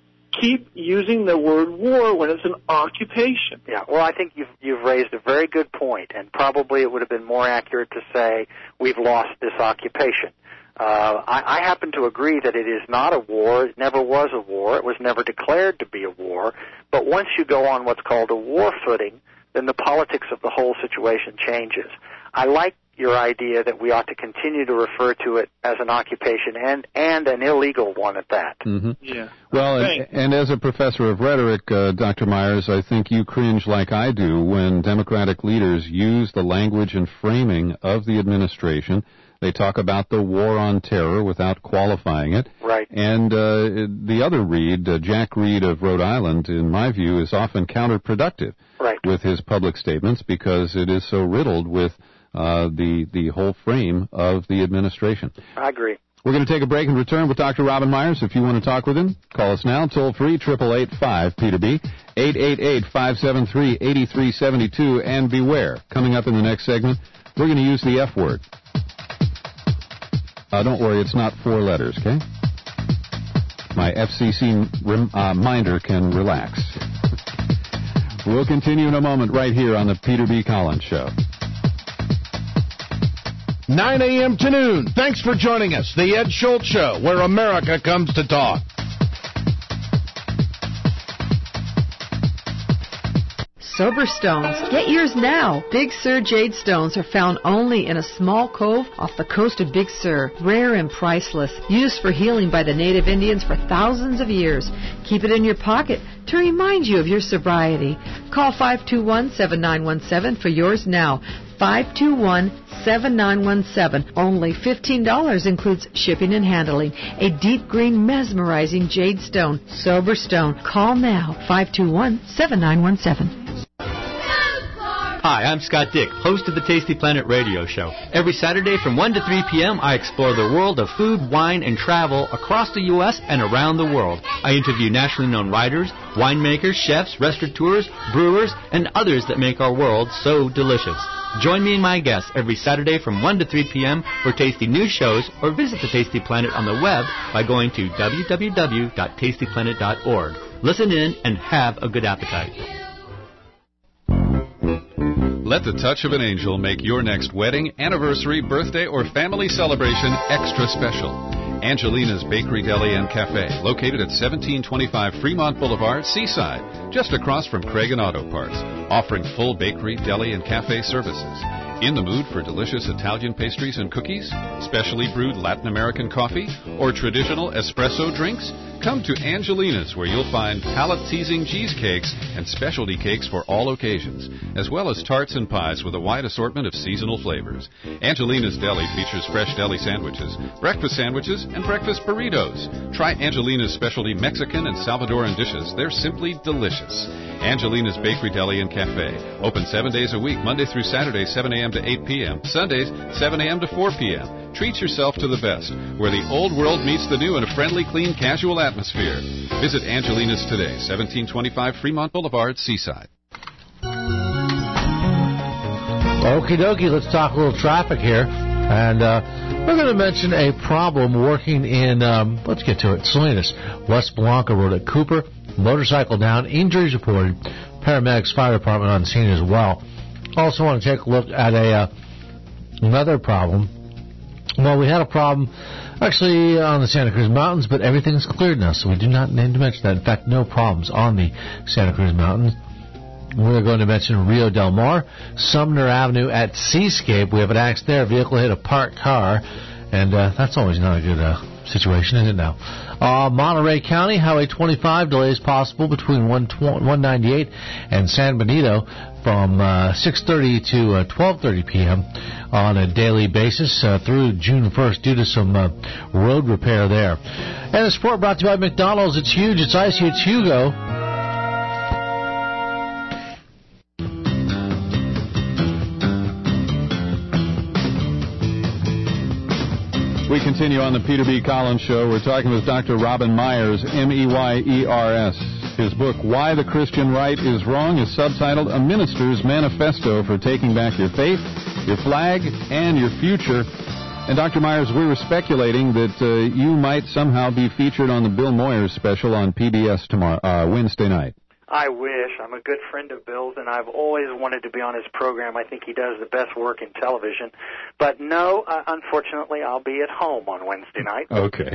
keep using the word war when it's an occupation. Yeah, well, I think you've, you've raised a very good point, and probably it would have been more accurate to say we've lost this occupation. Uh, I, I happen to agree that it is not a war. It never was a war. It was never declared to be a war. But once you go on what's called a war footing, then the politics of the whole situation changes. I like your idea that we ought to continue to refer to it as an occupation and, and an illegal one at that. Mm-hmm. Yeah. Well, and, and as a professor of rhetoric, uh, Doctor Myers, I think you cringe like I do when Democratic leaders use the language and framing of the administration. They talk about the war on terror without qualifying it. Right. And uh, the other Reid, uh, Jack Reid of Rhode Island, in my view, is often counterproductive right. with his public statements because it is so riddled with uh, the the whole frame of the administration. I agree. We're going to take a break and return with Doctor Robin Myers. If you want to talk with him, call us now, toll free, eight eight eight, five, Peter B, eight eight eight, five seven three, eight three seven two, and beware, coming up in the next segment, we're going to use the F word. Uh, don't worry, it's not four letters, okay? My F C C rem- uh, minder can relax. We'll continue in a moment right here on the Peter B. Collins Show. nine a.m. to noon. Thanks for joining us. The Ed Schultz Show, where America comes to talk. Sober Stones. Get yours now. Big Sur jade stones are found only in a small cove off the coast of Big Sur. Rare and priceless. Used for healing by the native Indians for thousands of years. Keep it in your pocket to remind you of your sobriety. Call five two one, seven nine one seven for yours now. five two one, seven nine one seven. Only fifteen dollars includes shipping and handling. A deep green mesmerizing jade stone. Sober Stone. Call now. five two one, seven nine one seven. Hi, I'm Scott Dick, host of the Tasty Planet radio show. Every Saturday from one to three p.m., I explore the world of food, wine, and travel across the U S and around the world. I interview nationally known writers, winemakers, chefs, restaurateurs, brewers, and others that make our world so delicious. Join me and my guests every Saturday from one to three p.m. for tasty news shows, or visit the Tasty Planet on the web by going to w w w dot tasty planet dot org. Listen in and have a good appetite. Let the touch of an angel make your next wedding, anniversary, birthday, or family celebration extra special. Angelina's Bakery, Deli, and Cafe, located at seventeen twenty-five Fremont Boulevard, Seaside, just across from Craig and Auto Parts, offering full bakery, deli, and cafe services. In the mood for delicious Italian pastries and cookies, specially brewed Latin American coffee, or traditional espresso drinks? Come to Angelina's, where you'll find palate-teasing cheesecakes and specialty cakes for all occasions, as well as tarts and pies with a wide assortment of seasonal flavors. Angelina's Deli features fresh deli sandwiches, breakfast sandwiches, and breakfast burritos. Try Angelina's specialty Mexican and Salvadoran dishes. They're simply delicious. Angelina's Bakery, Deli, and Cafe. Open seven days a week, Monday through Saturday, seven a.m. to eight p.m., Sundays, seven a.m. to four p.m. Treat yourself to the best, where the old world meets the new in a friendly, clean, casual atmosphere. Visit Angelina's today, seventeen twenty-five Fremont Boulevard, Seaside. Okie dokie, let's talk a little traffic here. And uh, we're going to mention a problem working in, um, let's get to it, Salinas. West Blanca Road at Cooper. Motorcycle down. Injuries reported. Paramedics, fire department on scene as well. Also want to take a look at a uh, another problem. Well, we had a problem actually on the Santa Cruz Mountains, but everything's cleared now, so we do not need to mention that. In fact, no problems on the Santa Cruz Mountains. We're going to mention Rio Del Mar, Sumner Avenue at Seascape. We have an accident there. A vehicle hit a parked car, and uh, that's always not a good uh, situation, is it now? Uh, Monterey County, Highway twenty-five, delays possible between one ninety-eight and San Benito from uh, six thirty to uh, twelve thirty p.m. on a daily basis uh, through June first due to some uh, road repair there. And the sport brought to you by McDonald's. It's huge. It's icy. It's Hugo. We continue on the Peter B. Collins Show. We're talking with Doctor Robin Myers, M E Y E R S. His book, Why the Christian Right is Wrong, is subtitled A Minister's Manifesto for Taking Back Your Faith, Your Flag, and Your Future. And Doctor Myers, we were speculating that uh, you might somehow be featured on the Bill Moyers special on P B S tomorrow, uh, Wednesday night. I wish. I'm a good friend of Bill's, and I've always wanted to be on his program. I think he does the best work in television. But no, uh, unfortunately, I'll be at home on Wednesday night. Okay.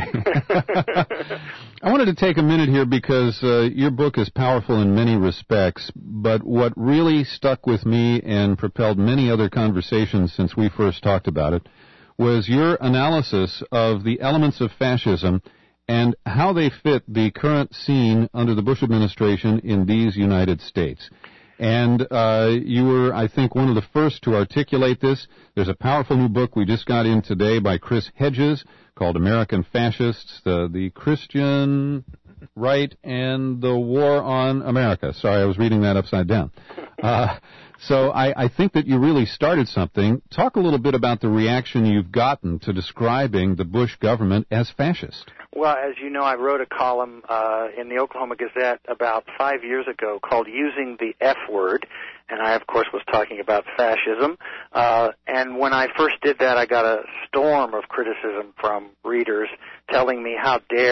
I wanted to take a minute here because uh, your book is powerful in many respects, but what really stuck with me and propelled many other conversations since we first talked about it was your analysis of the elements of fascism and how they fit the current scene under the Bush administration in these United States. And uh, you were, I think, one of the first to articulate this. There's a powerful new book we just got in today by Chris Hedges called American Fascists, the, the Christian Right and the War on America. Sorry, I was reading that upside down. Uh, so I, I think that you really started something. Talk a little bit about the reaction you've gotten to describing the Bush government as fascist. Well, as you know, I wrote a column uh, in the Oklahoma Gazette about five years ago called Using the F Word, and I, of course, was talking about fascism. Uh, and when I first did that, I got a storm of criticism from readers telling me how dare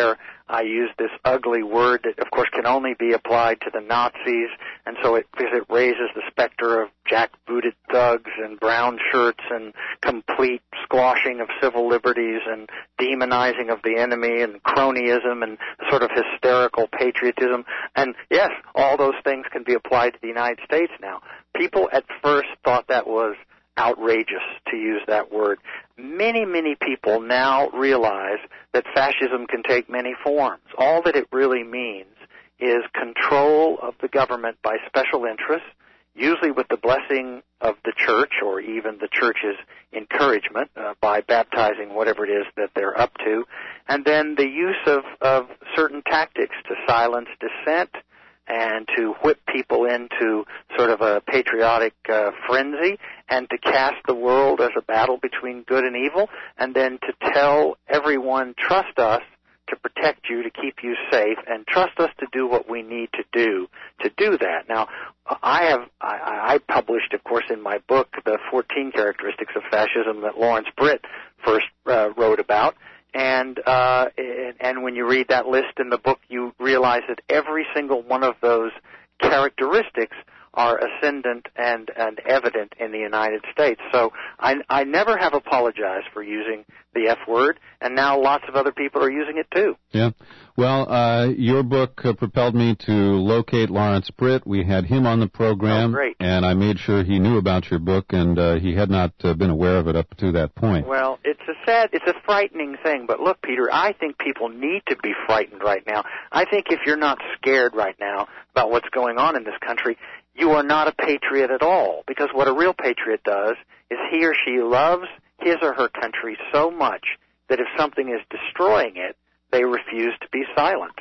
I use this ugly word that, of course, can only be applied to the Nazis, and so it, because it raises the specter of jackbooted thugs and brown shirts and complete squashing of civil liberties and demonizing of the enemy and cronyism and sort of hysterical patriotism. And, yes, all those things can be applied to the United States now. People at first thought that was outrageous to use that word. Many, many people now realize that fascism can take many forms. All that it really means is control of the government by special interests, usually with the blessing of the church or even the church's encouragement uh, by baptizing whatever it is that they're up to, and then the use of, of certain tactics to silence dissent and to whip people into sort of a patriotic uh, frenzy, and to cast the world as a battle between good and evil, and then to tell everyone, trust us to protect you, to keep you safe, and trust us to do what we need to do to do that. Now, I have I, I published, of course, in my book, the fourteen characteristics of fascism that Lawrence Britt first uh, wrote about. And, uh, and and when you read that list in the book, you realize that every single one of those characteristics are ascendant and, and evident in the United States. So I, I never have apologized for using the F word, and now lots of other people are using it too. Yeah. Well, uh, your book uh, propelled me to locate Lawrence Britt. We had him on the program, oh, great. And I made sure he knew about your book, and uh, he had not uh, been aware of it up to that point. Well, it's a sad, it's a frightening thing, but look, Peter, I think people need to be frightened right now. I think if you're not scared right now about what's going on in this country, you are not a patriot at all, because what a real patriot does is he or she loves his or her country so much that if something is destroying it, they refuse to be silent.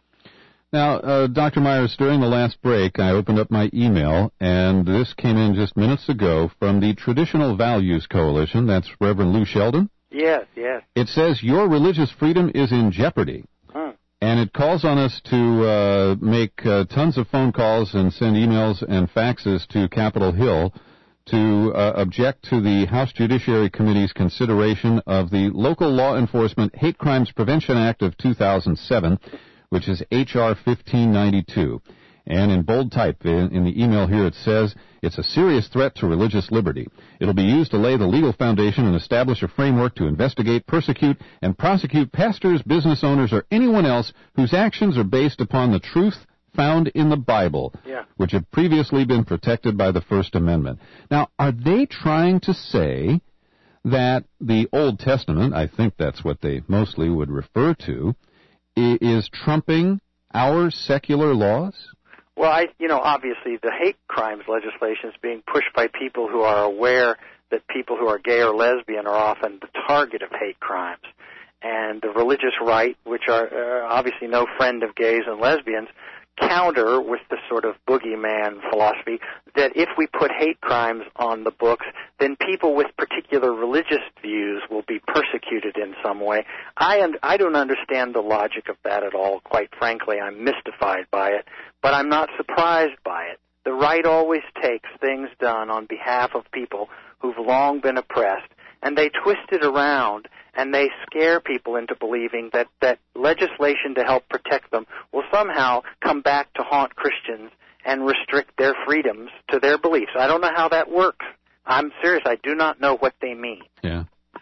Now, uh, Doctor Myers, during the last break, I opened up my email, and this came in just minutes ago from the Traditional Values Coalition. That's Reverend Lou Sheldon. Yes, yes. It says, your religious freedom is in jeopardy. Hmm. And it calls on us to uh, make uh, tons of phone calls and send emails and faxes to Capitol Hill to uh, object to the House Judiciary Committee's consideration of the Local Law Enforcement Hate Crimes Prevention Act of two thousand seven, which is H R fifteen ninety-two. And in bold type in, in the email here it says, it's a serious threat to religious liberty. It'll be used to lay the legal foundation and establish a framework to investigate, persecute, and prosecute pastors, business owners, or anyone else whose actions are based upon the truth found in the Bible, yeah. which have previously been protected by the First Amendment. Now, are they trying to say that the Old Testament, I think that's what they mostly would refer to, is trumping our secular laws? Well, I, you know, obviously the hate crimes legislation is being pushed by people who are aware that people who are gay or lesbian are often the target of hate crimes. And the religious right, which are uh, obviously no friend of gays and lesbians, counter with the sort of boogeyman philosophy that if we put hate crimes on the books, then people with particular religious views will be persecuted in some way. I un- I don't understand the logic of that at all. Quite frankly, I'm mystified by it, but I'm not surprised by it. The right always takes things done on behalf of people who've long been oppressed, and they twist it around, and they scare people into believing that, that legislation to help protect them will somehow come back to haunt Christians and restrict their freedoms to their beliefs. I don't know how that works. I'm serious. I do not know what they mean. Yeah.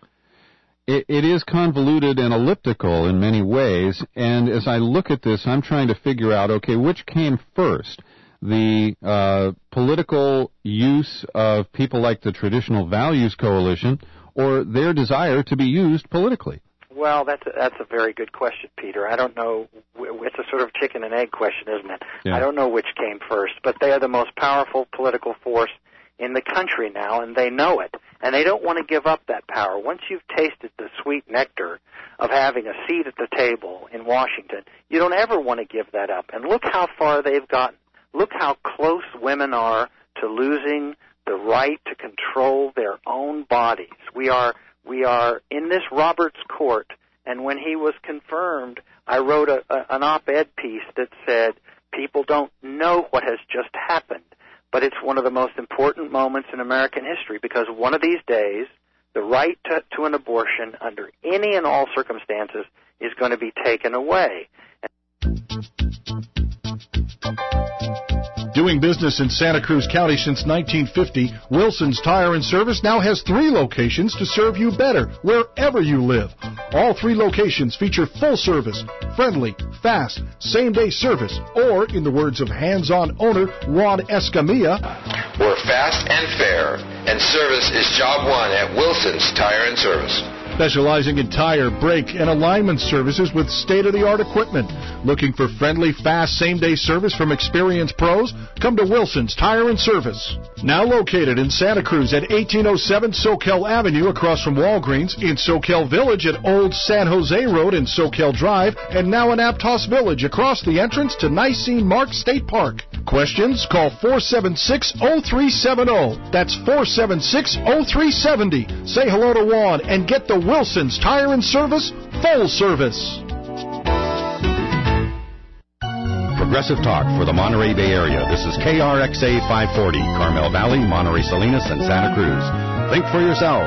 It, it is convoluted and elliptical in many ways, and as I look at this, I'm trying to figure out, okay, which came first? The uh, political use of people like the Traditional Values Coalition, or their desire to be used politically? Well, that's a, that's a very good question, Peter. I don't know. It's a sort of chicken and egg question, isn't it? Yeah. I don't know which came first, but they are the most powerful political force in the country now, and they know it. And they don't want to give up that power. Once you've tasted the sweet nectar of having a seat at the table in Washington, you don't ever want to give that up. And look how far they've gotten. Look how close women are to losing the right to control their own bodies. We are we are in this Roberts court, and when he was confirmed, I wrote a, a, an op-ed piece that said, people don't know what has just happened, but it's one of the most important moments in American history, because one of these days, the right to, to an abortion under any and all circumstances is going to be taken away. Doing business in Santa Cruz County since nineteen fifty, Wilson's Tire and Service now has three locations to serve you better wherever you live. All three locations feature full service, friendly, fast, same-day service, or, in the words of hands-on owner Juan Escamilla, we're fast and fair, and service is job one at Wilson's Tire and Service. Specializing in tire, brake, and alignment services with state-of-the-art equipment. Looking for friendly, fast, same-day service from experienced pros? Come to Wilson's Tire and Service. Now located in Santa Cruz at eighteen oh seven Soquel Avenue across from Walgreens, in Soquel Village at Old San Jose Road and Soquel Drive, and now in Aptos Village across the entrance to Nicene Mark State Park. Questions? Call four seven six, oh three seven oh. That's four seven six, oh three seven oh. Say hello to Juan and get the Wilson's Tire and Service full service. Progressive Talk for the Monterey Bay Area. This is K R X A five forty, Carmel Valley, Monterey Salinas, and Santa Cruz. Think for yourself.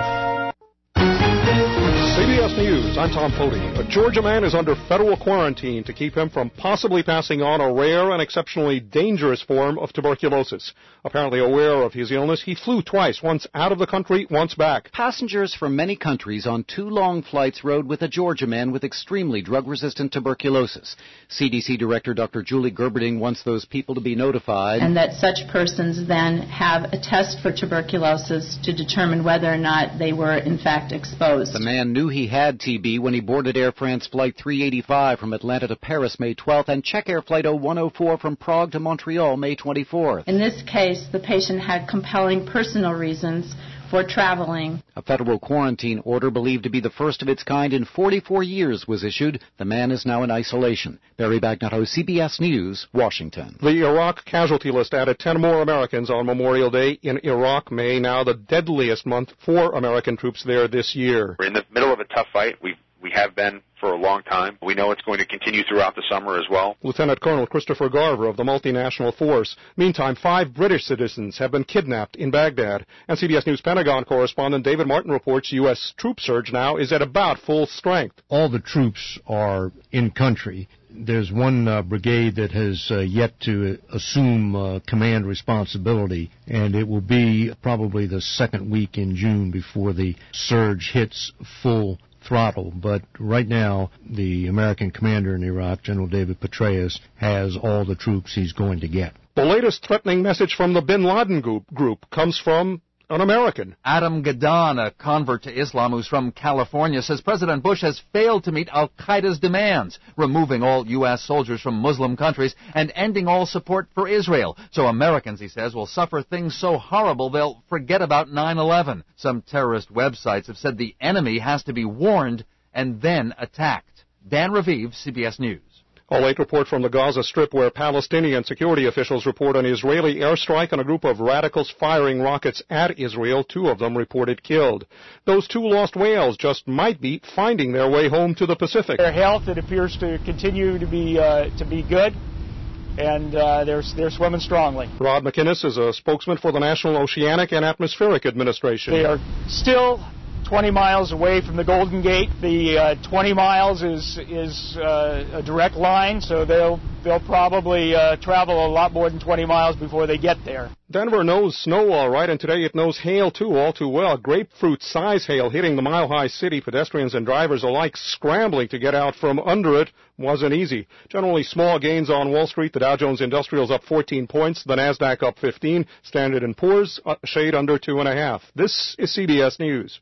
C B S News, I'm Tom Pody. A Georgia man is under federal quarantine to keep him from possibly passing on a rare and exceptionally dangerous form of tuberculosis. Apparently aware of his illness, he flew twice, once out of the country, once back. Passengers from many countries on two long flights rode with a Georgia man with extremely drug-resistant tuberculosis. C D C Director Doctor Julie Gerberding wants those people to be notified. And that such persons then have a test for tuberculosis to determine whether or not they were in fact exposed. The man knew he had T B when he boarded Air France Flight three eighty-five from Atlanta to Paris May twelfth and Czech Air Flight oh one oh four from Prague to Montreal May twenty-fourth. In this case, the patient had compelling personal reasons for traveling. A federal quarantine order believed to be the first of its kind in forty-four years was issued. The man is now in isolation. Barry Bagnato, C B S News, Washington. The Iraq casualty list added ten more Americans on Memorial Day in Iraq, May, now the deadliest month for American troops there this year. We're in the middle of a tough fight. We've We have been for a long time. We know it's going to continue throughout the summer as well. Lieutenant Colonel Christopher Garver of the multinational force. Meantime, five British citizens have been kidnapped in Baghdad. And C B S News Pentagon correspondent David Martin reports U S troop surge now is at about full strength. All the troops are in country. There's one uh, brigade that has uh, yet to assume uh, command responsibility, and it will be probably the second week in June before the surge hits full throttle. But right now, the American commander in Iraq, General David Petraeus, has all the troops he's going to get. The latest threatening message from the bin Laden group, group comes from an American. Adam Gaddan, a convert to Islam who's from California, says President Bush has failed to meet al-Qaeda's demands, removing all U S soldiers from Muslim countries and ending all support for Israel. So Americans, he says, will suffer things so horrible they'll forget about nine eleven. Some terrorist websites have said the enemy has to be warned and then attacked. Dan Raviv, C B S News. A late report from the Gaza Strip where Palestinian security officials report an Israeli airstrike and a group of radicals firing rockets at Israel, two of them reported killed. Those two lost whales just might be finding their way home to the Pacific. Their health, it appears to continue to be uh, to be good, and uh, they're, they're swimming strongly. Rod McInnes is a spokesman for the National Oceanic and Atmospheric Administration. They are still twenty miles away from the Golden Gate. The uh, twenty miles is is uh, a direct line, so they'll they'll probably uh, travel a lot more than twenty miles before they get there. Denver knows snow all right, and today it knows hail too, all too well. Grapefruit-size hail hitting the mile-high city. Pedestrians and drivers alike scrambling to get out from under it wasn't easy. Generally small gains on Wall Street. The Dow Jones Industrial's up fourteen points. The Nasdaq up fifteen. Standard and Poor's a shade under two and a half. This is C B S News.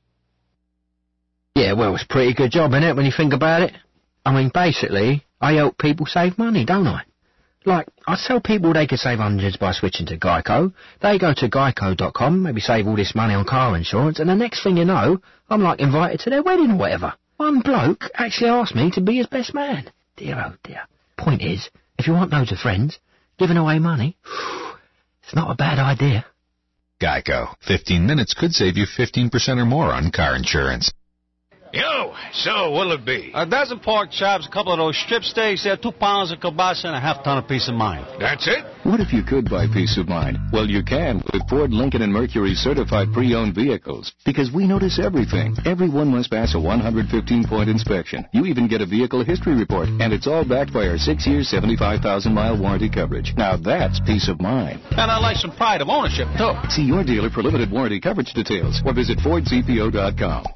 Yeah, well, it's a pretty good job, innit, when you think about it? I mean, basically, I help people save money, don't I? Like, I tell people they can save hundreds by switching to Geico. They go to geico dot com, maybe save all this money on car insurance, and the next thing you know, I'm like invited to their wedding or whatever. One bloke actually asked me to be his best man. Dear oh dear. Point is, if you want loads of friends, giving away money, it's not a bad idea. Geico. fifteen minutes could save you fifteen percent or more on car insurance. Yo, so what'll it be? A dozen pork chops, a couple of those strip steaks, there, two pounds of kielbasa, and a half ton of peace of mind. That's it? What if you could buy peace of mind? Well, you can with Ford, Lincoln, and Mercury certified pre-owned vehicles. Because we notice everything. Everyone must pass a one hundred fifteen point inspection. You even get a vehicle history report. And it's all backed by our six-year, seventy-five thousand mile warranty coverage. Now that's peace of mind. And I like some pride of ownership, too. See your dealer for limited warranty coverage details or visit Ford C P O dot com.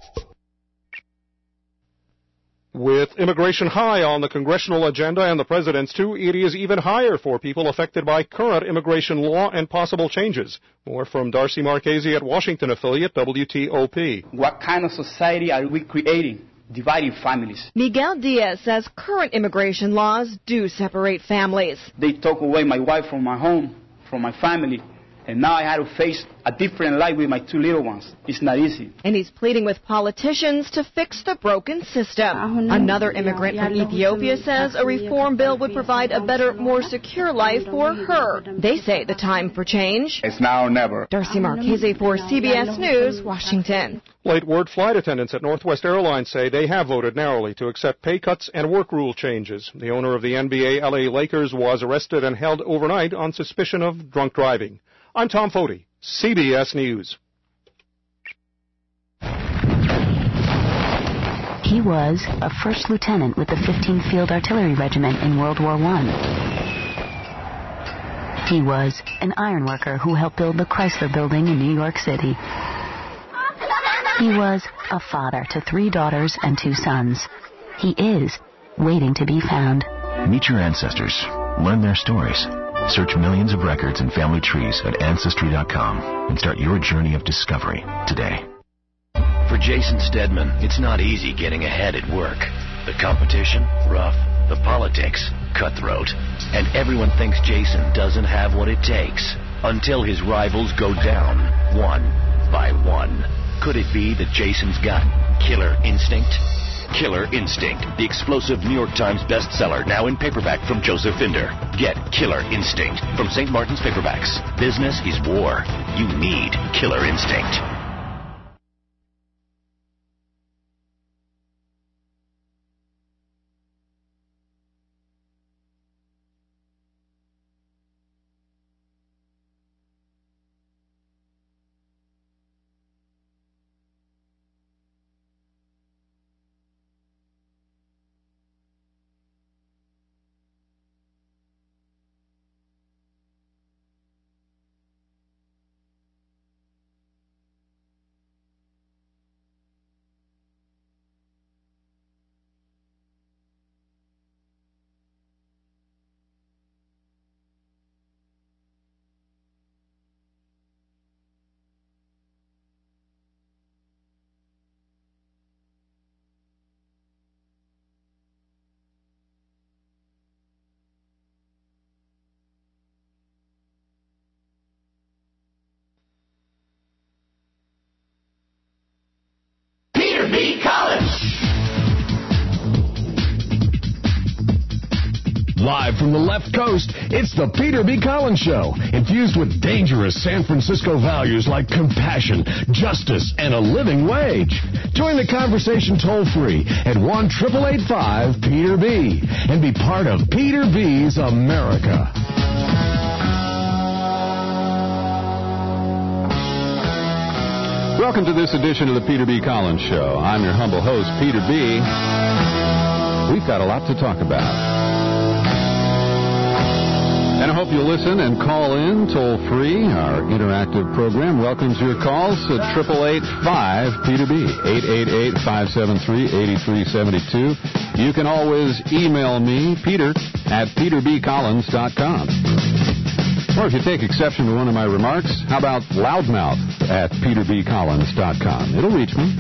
With immigration high on the congressional agenda and the president's too, it is even higher for people affected by current immigration law and possible changes. More from Darcy Marchese at Washington affiliate W T O P. What kind of society are we creating? Dividing families. Miguel Diaz says current immigration laws do separate families. They took away my wife from my home, from my family, and now I had to face a different life with my two little ones. It's not easy. And he's pleading with politicians to fix the broken system. Another immigrant from Ethiopia says a reform bill would provide a better, more secure life for her. They say the time for change. It's now or never. Darcy Marchese for C B S News, Washington. Late word flight attendants at Northwest Airlines say they have voted narrowly to accept pay cuts and work rule changes. The owner of the N B A L A Lakers was arrested and held overnight on suspicion of drunk driving. I'm Tom Foti, C B S News. He was a first lieutenant with the fifteenth Field Artillery Regiment in World War One. He was an ironworker who helped build the Chrysler Building in New York City. He was a father to three daughters and two sons. He is waiting to be found. Meet your ancestors. Learn their stories. Search millions of records and family trees at Ancestry dot com and start your journey of discovery today. For Jason Stedman, it's not easy getting ahead at work. The competition, rough. The politics, cutthroat. And everyone thinks Jason doesn't have what it takes. Until his rivals go down, one by one. Could it be that Jason's got killer instinct? Killer Instinct, the explosive New York Times bestseller, now in paperback from Joseph Finder. Get Killer Instinct from Saint Martin's Paperbacks. Business is war. You need Killer Instinct. B. Collins. Live from the left coast, it's the Peter B. Collins Show, infused with dangerous San Francisco values like compassion, justice, and a living wage. Join the conversation toll-free at one eight eight eight five Peter B. and be part of Peter B's America. Welcome to this edition of the Peter B. Collins Show. I'm your humble host, Peter B. We've got a lot to talk about. And I hope you'll listen and call in toll-free. Our interactive program welcomes your calls at eight eight eight five Peter B, eight eight eight, five seven three, eight three seven two. You can always email me, Peter, at peter b collins dot com. Or if you take exception to one of my remarks, how about loudmouth at peter b collins dot com? It'll reach me.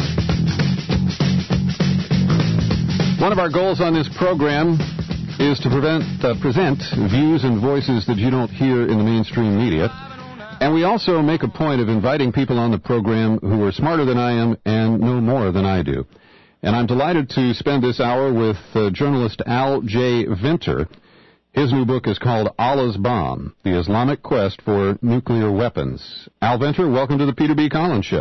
One of our goals on this program is to prevent, uh, present views and voices that you don't hear in the mainstream media. And we also make a point of inviting people on the program who are smarter than I am and know more than I do. And I'm delighted to spend this hour with uh, journalist Al J. Vinter. His new book is called Allah's Bomb, The Islamic Quest for Nuclear Weapons. Al Vinter, welcome to the Peter B. Collins Show.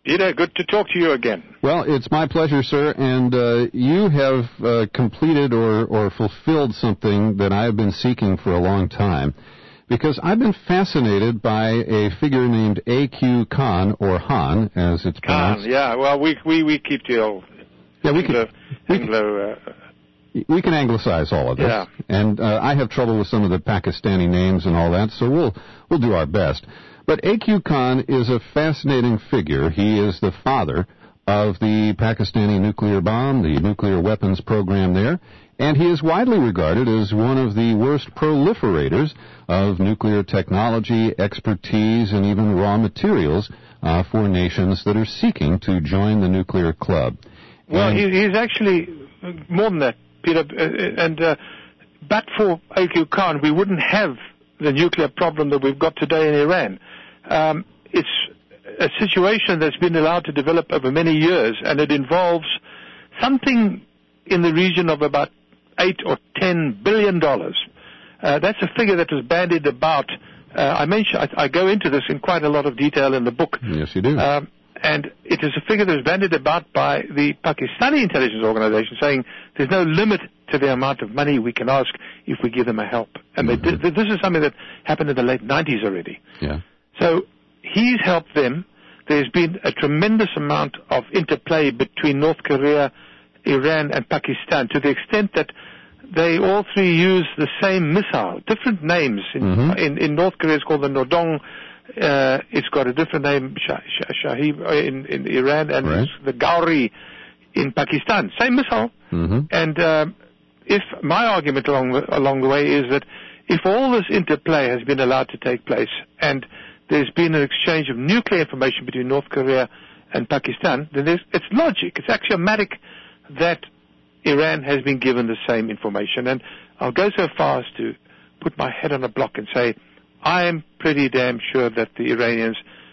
Peter, good to talk to you again. Well, it's my pleasure, sir, and uh, you have uh, completed or, or fulfilled something that I have been seeking for a long time, because I've been fascinated by a figure named A Q Khan, or Han, as it's pronounced. Khan, yeah, well, we we, we keep the old yeah, we Anglo... can, we Anglo can, uh, we can anglicize all of this, yeah. and uh, I have trouble with some of the Pakistani names and all that, so we'll we'll do our best. But A Q Khan is a fascinating figure. He is the father of the Pakistani nuclear bomb, the nuclear weapons program there, and he is widely regarded as one of the worst proliferators of nuclear technology, expertise, and even raw materials uh, for nations that are seeking to join the nuclear club. Well, and he, he's actually more than that, Peter, and uh, but for A Q Khan, we wouldn't have the nuclear problem that we've got today in Iran. Um, it's a situation that's been allowed to develop over many years, and it involves something in the region of about eight or ten billion dollars. Uh, that's a figure that was bandied about. Uh, I mention I, I go into this in quite a lot of detail in the book. Yes, you do. Um, and it is a figure that was bandied about by the Pakistani intelligence organization, saying there's no limit to the amount of money we can ask if we give them a help. And mm-hmm. they did, this is something that happened in the late nineties already. Yeah. So he's helped them. There's been a tremendous amount of interplay between North Korea, Iran, and Pakistan, to the extent that they all three use the same missile, different names. In, mm-hmm. in, in North Korea, it's called the Nodong. Uh, it's got a different name, Shah, Shah, Shahib, in, in Iran, and right. it's the Gauri in Pakistan. Same missile. Mm-hmm. And uh, if my argument along the, along the way is that if all this interplay has been allowed to take place, and there's been an exchange of nuclear information between North Korea and Pakistan, then there's, it's logic, it's axiomatic that Iran has been given the same information. And I'll go so far as to put my head on a block and say, I am pretty damn sure that the Iranians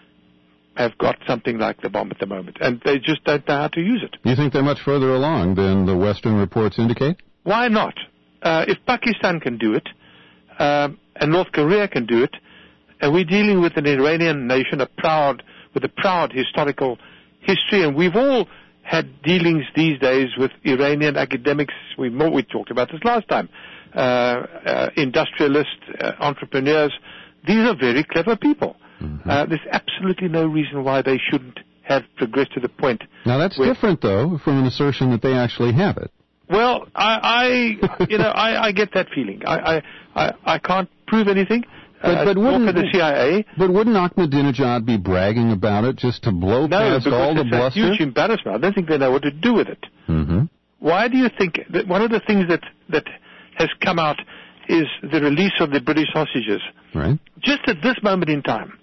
have got something like the bomb at the moment, and they just don't know how to use it. You think they're much further along than the Western reports indicate? Why not? Uh, if Pakistan can do it, um, and North Korea can do it, and we're dealing with an Iranian nation, a proud, with a proud historical history, and we've all had dealings these days with Iranian academics. We we talked about this last time. Uh, uh, industrialists, uh, entrepreneurs. These are very clever people. Mm-hmm. Uh, there's absolutely no reason why they shouldn't have progressed to the point. Now that's where, different, though, from an assertion that they actually have it. Well, I, I you know, I, I get that feeling. I, I, I, I can't prove anything. But, uh, but wouldn't the C I A? But wouldn't Ahmadinejad be bragging about it just to blow no, past all the it's bluster? No, it's a huge embarrassment. I don't think they know what to do with it. Mm-hmm. Why do you think that one of the things that that has come out is the release of the British hostages? Right. Just at this moment in time,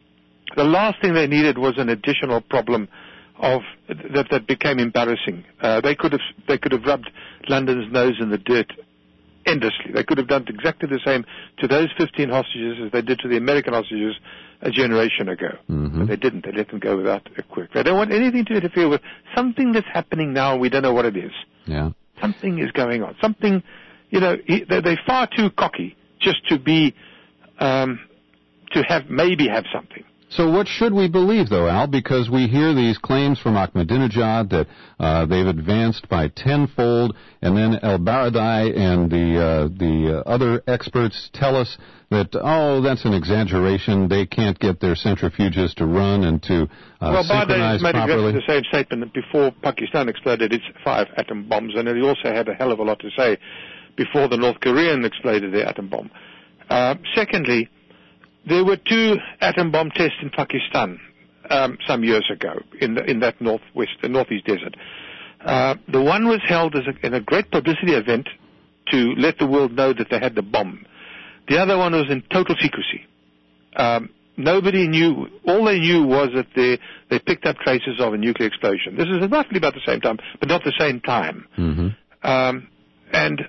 the last thing they needed was an additional problem of that that became embarrassing. Uh, they could have they could have rubbed London's nose in the dirt endlessly. They could have done exactly the same to those fifteen hostages as they did to the American hostages a generation ago. Mm-hmm. But they didn't. They let them go without a quick. They don't want anything to interfere with something that's happening now, and we don't know what it is. Yeah. Something is going on. Something, you know, they're far too cocky just to be, um, to have, maybe have something. So what should we believe, though, Al? Because we hear these claims from Ahmadinejad that uh, they've advanced by tenfold, and then El-Baradei and the uh, the uh, other experts tell us that, oh, that's an exaggeration. They can't get their centrifuges to run and to uh, well, synchronize made properly. exactly the same statement that before Pakistan exploded its five atom bombs, and he also had a hell of a lot to say before the North Korean exploded their atom bomb. Uh, secondly, there were two atom bomb tests in Pakistan um, some years ago in the, in that northwest, the northeast desert. Uh, the one was held as a, in a great publicity event to let the world know that they had the bomb. The other one was in total secrecy. Um, nobody knew. All they knew was that they they picked up traces of a nuclear explosion. This is roughly about the same time, but not the same time. Mm-hmm. Um, and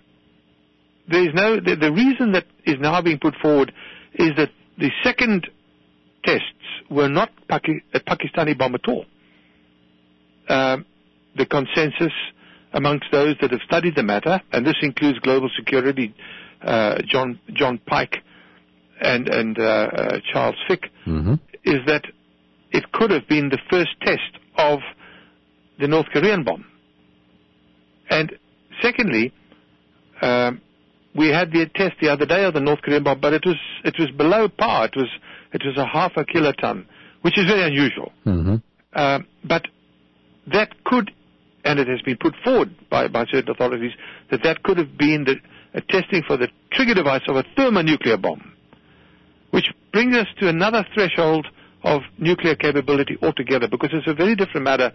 there is no the, the reason that is now being put forward is that the second tests were not Paki- a Pakistani bomb at all. Um, the consensus amongst those that have studied the matter, and this includes global security, uh, John John Pike and and uh, uh, Charles Fick, mm-hmm. is that it could have been the first test of the North Korean bomb. And secondly, um, we had the test the other day of the North Korean bomb, but it was it was below par. It was it was a half a kiloton, which is very unusual. Mm-hmm. Uh, but that could, and it has been put forward by, by certain authorities, that that could have been the a testing for the trigger device of a thermonuclear bomb, which brings us to another threshold of nuclear capability altogether, because it's a very different matter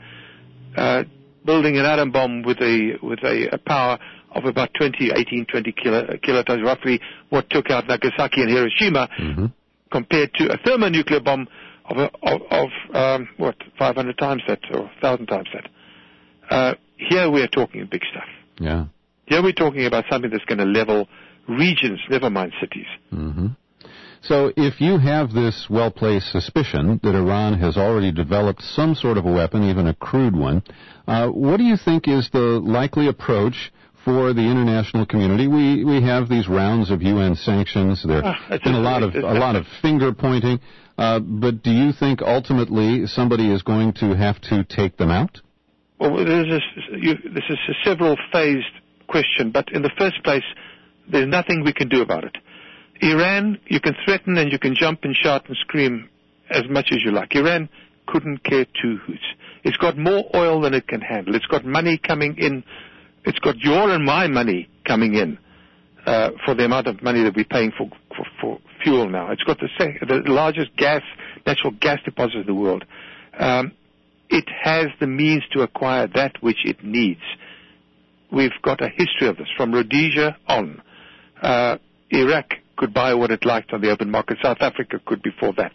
uh, building an atom bomb with a with a, a power of about twenty, eighteen, twenty kilo, kilotons, roughly what took out Nagasaki and Hiroshima, mm-hmm. compared to a thermonuclear bomb of, a, of, of um, what, five hundred times that, or one thousand times that. Uh, here we are talking big stuff. Yeah. Here we're talking about something that's going to level regions, never mind cities. Mm-hmm. So if you have this well-placed suspicion that Iran has already developed some sort of a weapon, even a crude one, uh, what do you think is the likely approach for the international community? We we have these rounds of U N sanctions. There's uh, been a lot of a lot of finger pointing. Uh, but do you think ultimately somebody is going to have to take them out? Well, this is, you, this is a several-phased question, but in the first place, there's nothing we can do about it. Iran, you can threaten and you can jump and shout and scream as much as you like. Iran couldn't care two hoots. It's got more oil than it can handle. It's got money coming in. It's got your and my money coming in uh, for the amount of money that we're paying for, for, for fuel now. It's got the, sec- the largest gas, natural gas deposits in the world. Um, it has the means to acquire that which it needs. We've got a history of this from Rhodesia on. Uh, Iraq could buy what it liked on the open market. South Africa could before that.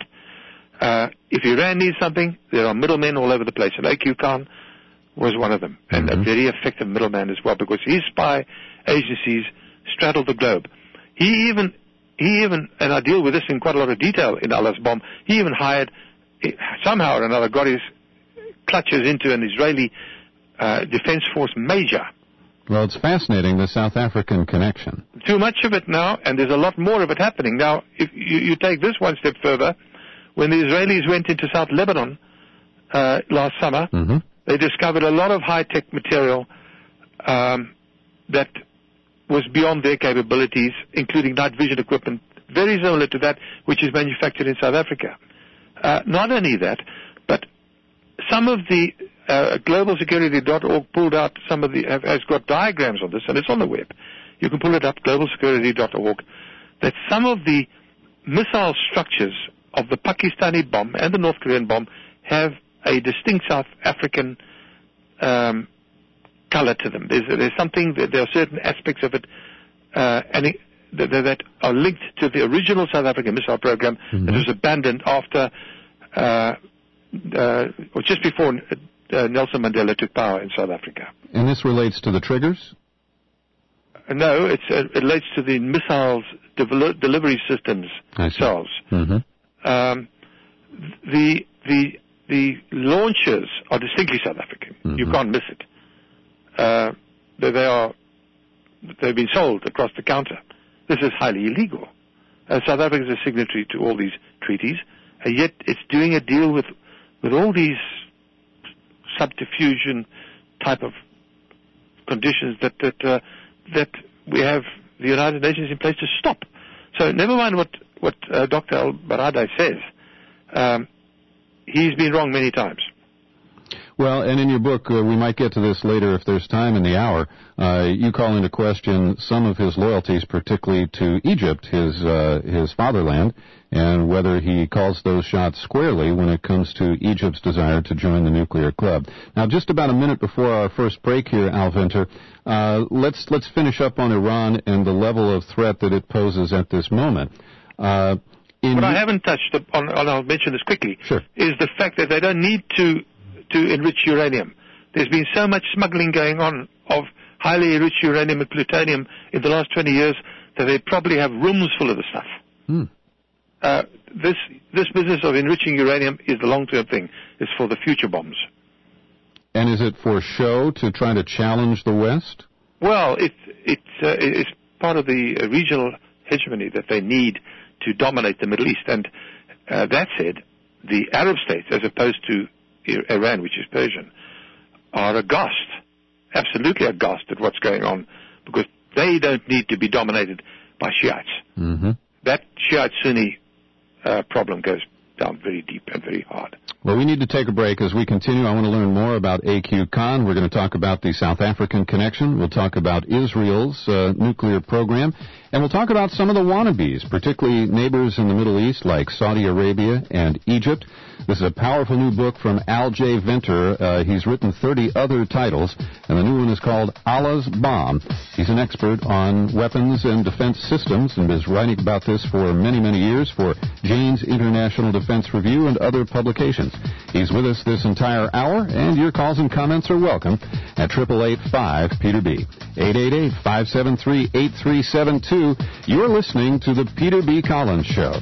Uh, if Iran needs something, there are middlemen all over the place. And A Q Khan was one of them, and mm-hmm. a very effective middleman as well, because his spy agencies straddled the globe. He even, he even, and I deal with this in quite a lot of detail in Allah's bomb, he even hired, somehow or another, got his clutches into an Israeli uh, Defense Force major. Well, it's fascinating, the South African connection. Too much of it now, and there's a lot more of it happening. Now, if you, you take this one step further, when the Israelis went into South Lebanon uh, last summer, mm-hmm. they discovered a lot of high-tech material um, that was beyond their capabilities, including night vision equipment, very similar to that which is manufactured in South Africa. Uh, not only that, but some of the uh, global security dot org pulled out some of the, has got diagrams on this, and it's on the web. You can pull it up, global security dot org, that some of the missile structures of the Pakistani bomb and the North Korean bomb have a distinct South African um, color to them. There's, there's something, that there are certain aspects of it uh, and it, that, that are linked to the original South African missile program mm-hmm. that was abandoned after, uh, uh, or just before uh, Nelson Mandela took power in South Africa. And this relates to the triggers? Uh, no, it's, uh, it relates to the missiles devel- delivery systems themselves. Mm-hmm. Um, the the the launchers are distinctly South African. Mm-hmm. You can't miss it. Uh, they, they are they've been sold across the counter. This is highly illegal. Uh, South Africa is a signatory to all these treaties, and yet it's doing a deal with with all these subterfusion type of conditions that that uh, that we have the United Nations in place to stop. So never mind what what uh, Doctor Al-Baradei says. Um, he's been wrong many times. Well, and in your book, uh, we might get to this later if there's time in the hour, uh, you call into question some of his loyalties, particularly to Egypt, his uh, his fatherland, and whether he calls those shots squarely when it comes to Egypt's desire to join the nuclear club. Now, just about a minute before our first break here, Al Venter, uh, let's let's finish up on Iran and the level of threat that it poses at this moment. Uh, in what I haven't touched on, and I'll mention this quickly, sure. is the fact that they don't need to to enrich uranium. There's been so much smuggling going on of highly enriched uranium and plutonium in the last twenty years that they probably have rooms full of the stuff. Hmm. Uh, this this business of enriching uranium is the long-term thing. It's for the future bombs. And is it for show to try to challenge the West? Well, it, it, uh, it's part of the regional hegemony that they need to dominate the Middle East. And uh, that said, the Arab states, as opposed to Iran, which is Persian, are aghast, absolutely aghast at what's going on, because they don't need to be dominated by Shiites. Mm-hmm. That Shiite-Sunni uh, problem goes down very deep and very hard. Well, we need to take a break. As we continue, I want to learn more about A Q Khan. We're going to talk about the South African connection. We'll talk about Israel's uh, nuclear program. And we'll talk about some of the wannabes, particularly neighbors in the Middle East like Saudi Arabia and Egypt. This is a powerful new book from Al J. Venter. Uh, he's written thirty other titles, and the new one is called Allah's Bomb. He's an expert on weapons and defense systems and is writing about this for many, many years for Jane's International Defense Review and other publications. He's with us this entire hour, and your calls and comments are welcome at eight eight eight five Peter B. eight eight eight, five seven three, eight three seven two. You're listening to the Peter B. Collins Show.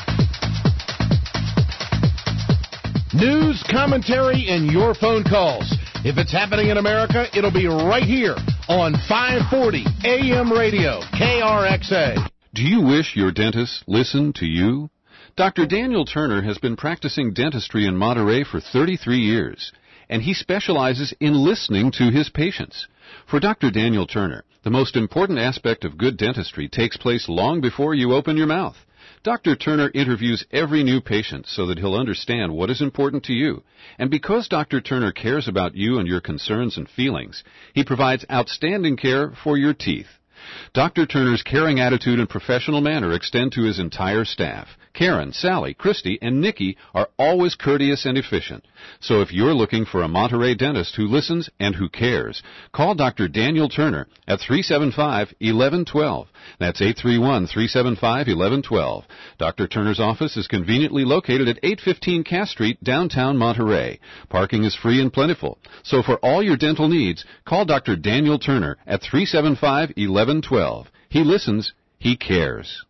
News, commentary, and your phone calls. If it's happening in America, it'll be right here on five forty A M radio, K R X A. Do you wish your dentist listened to you? Doctor Daniel Turner has been practicing dentistry in Monterey for thirty-three years, and he specializes in listening to his patients. For Doctor Daniel Turner, the most important aspect of good dentistry takes place long before you open your mouth. Doctor Turner interviews every new patient so that he'll understand what is important to you. And because Doctor Turner cares about you and your concerns and feelings, he provides outstanding care for your teeth. Doctor Turner's caring attitude and professional manner extend to his entire staff. Karen, Sally, Christy, and Nikki are always courteous and efficient. So if you're looking for a Monterey dentist who listens and who cares, call Doctor Daniel Turner at three seven five, one one one two. That's eight three one, three seven five, one one one two. Doctor Turner's office is conveniently located at eight fifteen Cass Street, downtown Monterey. Parking is free and plentiful. So for all your dental needs, call Doctor Daniel Turner at three seven five, one one one two. He listens. He cares.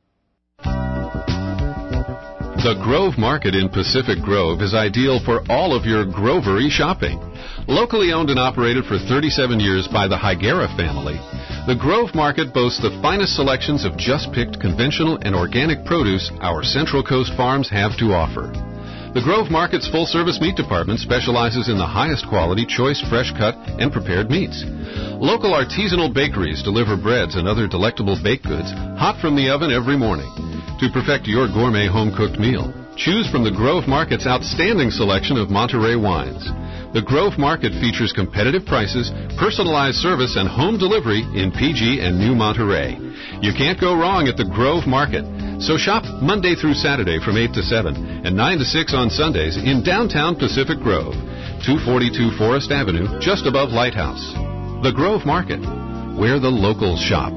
The Grove Market in Pacific Grove is ideal for all of your grovery shopping. Locally owned and operated for thirty-seven years by the Higuera family, the Grove Market boasts the finest selections of just-picked conventional and organic produce our Central Coast farms have to offer. The Grove Market's full-service meat department specializes in the highest quality, choice, fresh-cut, and prepared meats. Local artisanal bakeries deliver breads and other delectable baked goods hot from the oven every morning. To perfect your gourmet home-cooked meal, choose from the Grove Market's outstanding selection of Monterey wines. The Grove Market features competitive prices, personalized service, and home delivery in P G and New Monterey. You can't go wrong at the Grove Market. So shop Monday through Saturday from eight to seven and nine to six on Sundays in downtown Pacific Grove, two forty-two Forest Avenue, just above Lighthouse. The Grove Market, where the locals shop.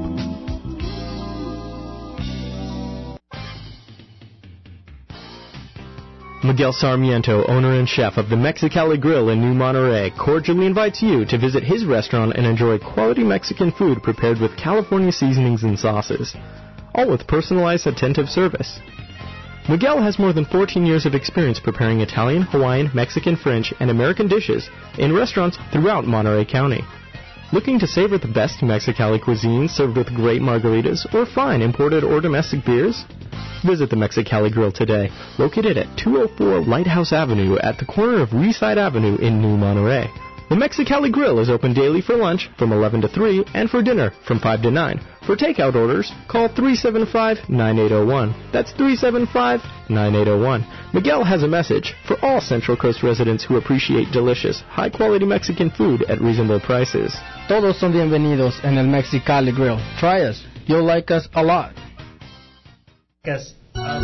Miguel Sarmiento, owner and chef of the Mexicali Grill in New Monterey, cordially invites you to visit his restaurant and enjoy quality Mexican food prepared with California seasonings and sauces, all with personalized, attentive service. Miguel has more than fourteen years of experience preparing Italian, Hawaiian, Mexican, French, and American dishes in restaurants throughout Monterey County. Looking to savor the best Mexicali cuisine served with great margaritas or fine imported or domestic beers? Visit the Mexicali Grill today, located at two oh four Lighthouse Avenue at the corner of Reeside Avenue in New Monterey. The Mexicali Grill is open daily for lunch from eleven to three and for dinner from five to nine. For takeout orders, call three seven five, nine eight zero one. That's three seven five, nine eight zero one. Miguel has a message for all Central Coast residents who appreciate delicious, high-quality Mexican food at reasonable prices. Todos son bienvenidos en el Mexicali Grill. Try us. You'll like us a lot. Yes.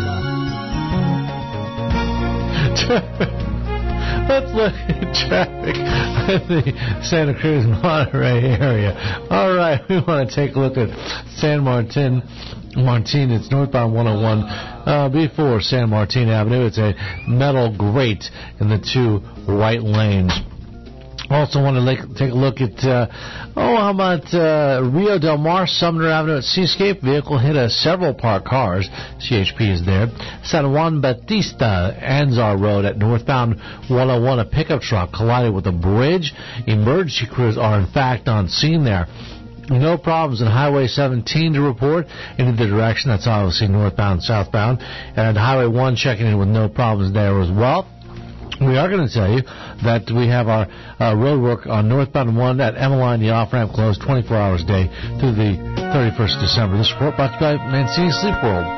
Let's look at traffic in the Santa Cruz, Monterey area. All right, we want to take a look at San Martin. Martin, it's northbound one oh one uh, before San Martin Avenue. It's a metal grate in the two right lanes. Also want to like, take a look at, uh, oh, how about uh, Rio Del Mar, Sumner Avenue at Seascape. Vehicle hit uh, several parked cars. C H P is there. San Juan Bautista, Anzar Road at northbound one oh one. A pickup truck collided with a bridge. Emergency crews are, in fact, on scene there. No problems in Highway seventeen to report in either direction. That's obviously northbound, southbound. And Highway one checking in with no problems there as well. We are going to tell you that we have our uh, road work on northbound one at Emmeline, the off-ramp closed twenty-four hours a day through the thirty-first of December. This report brought to you by Mancini Sleep World.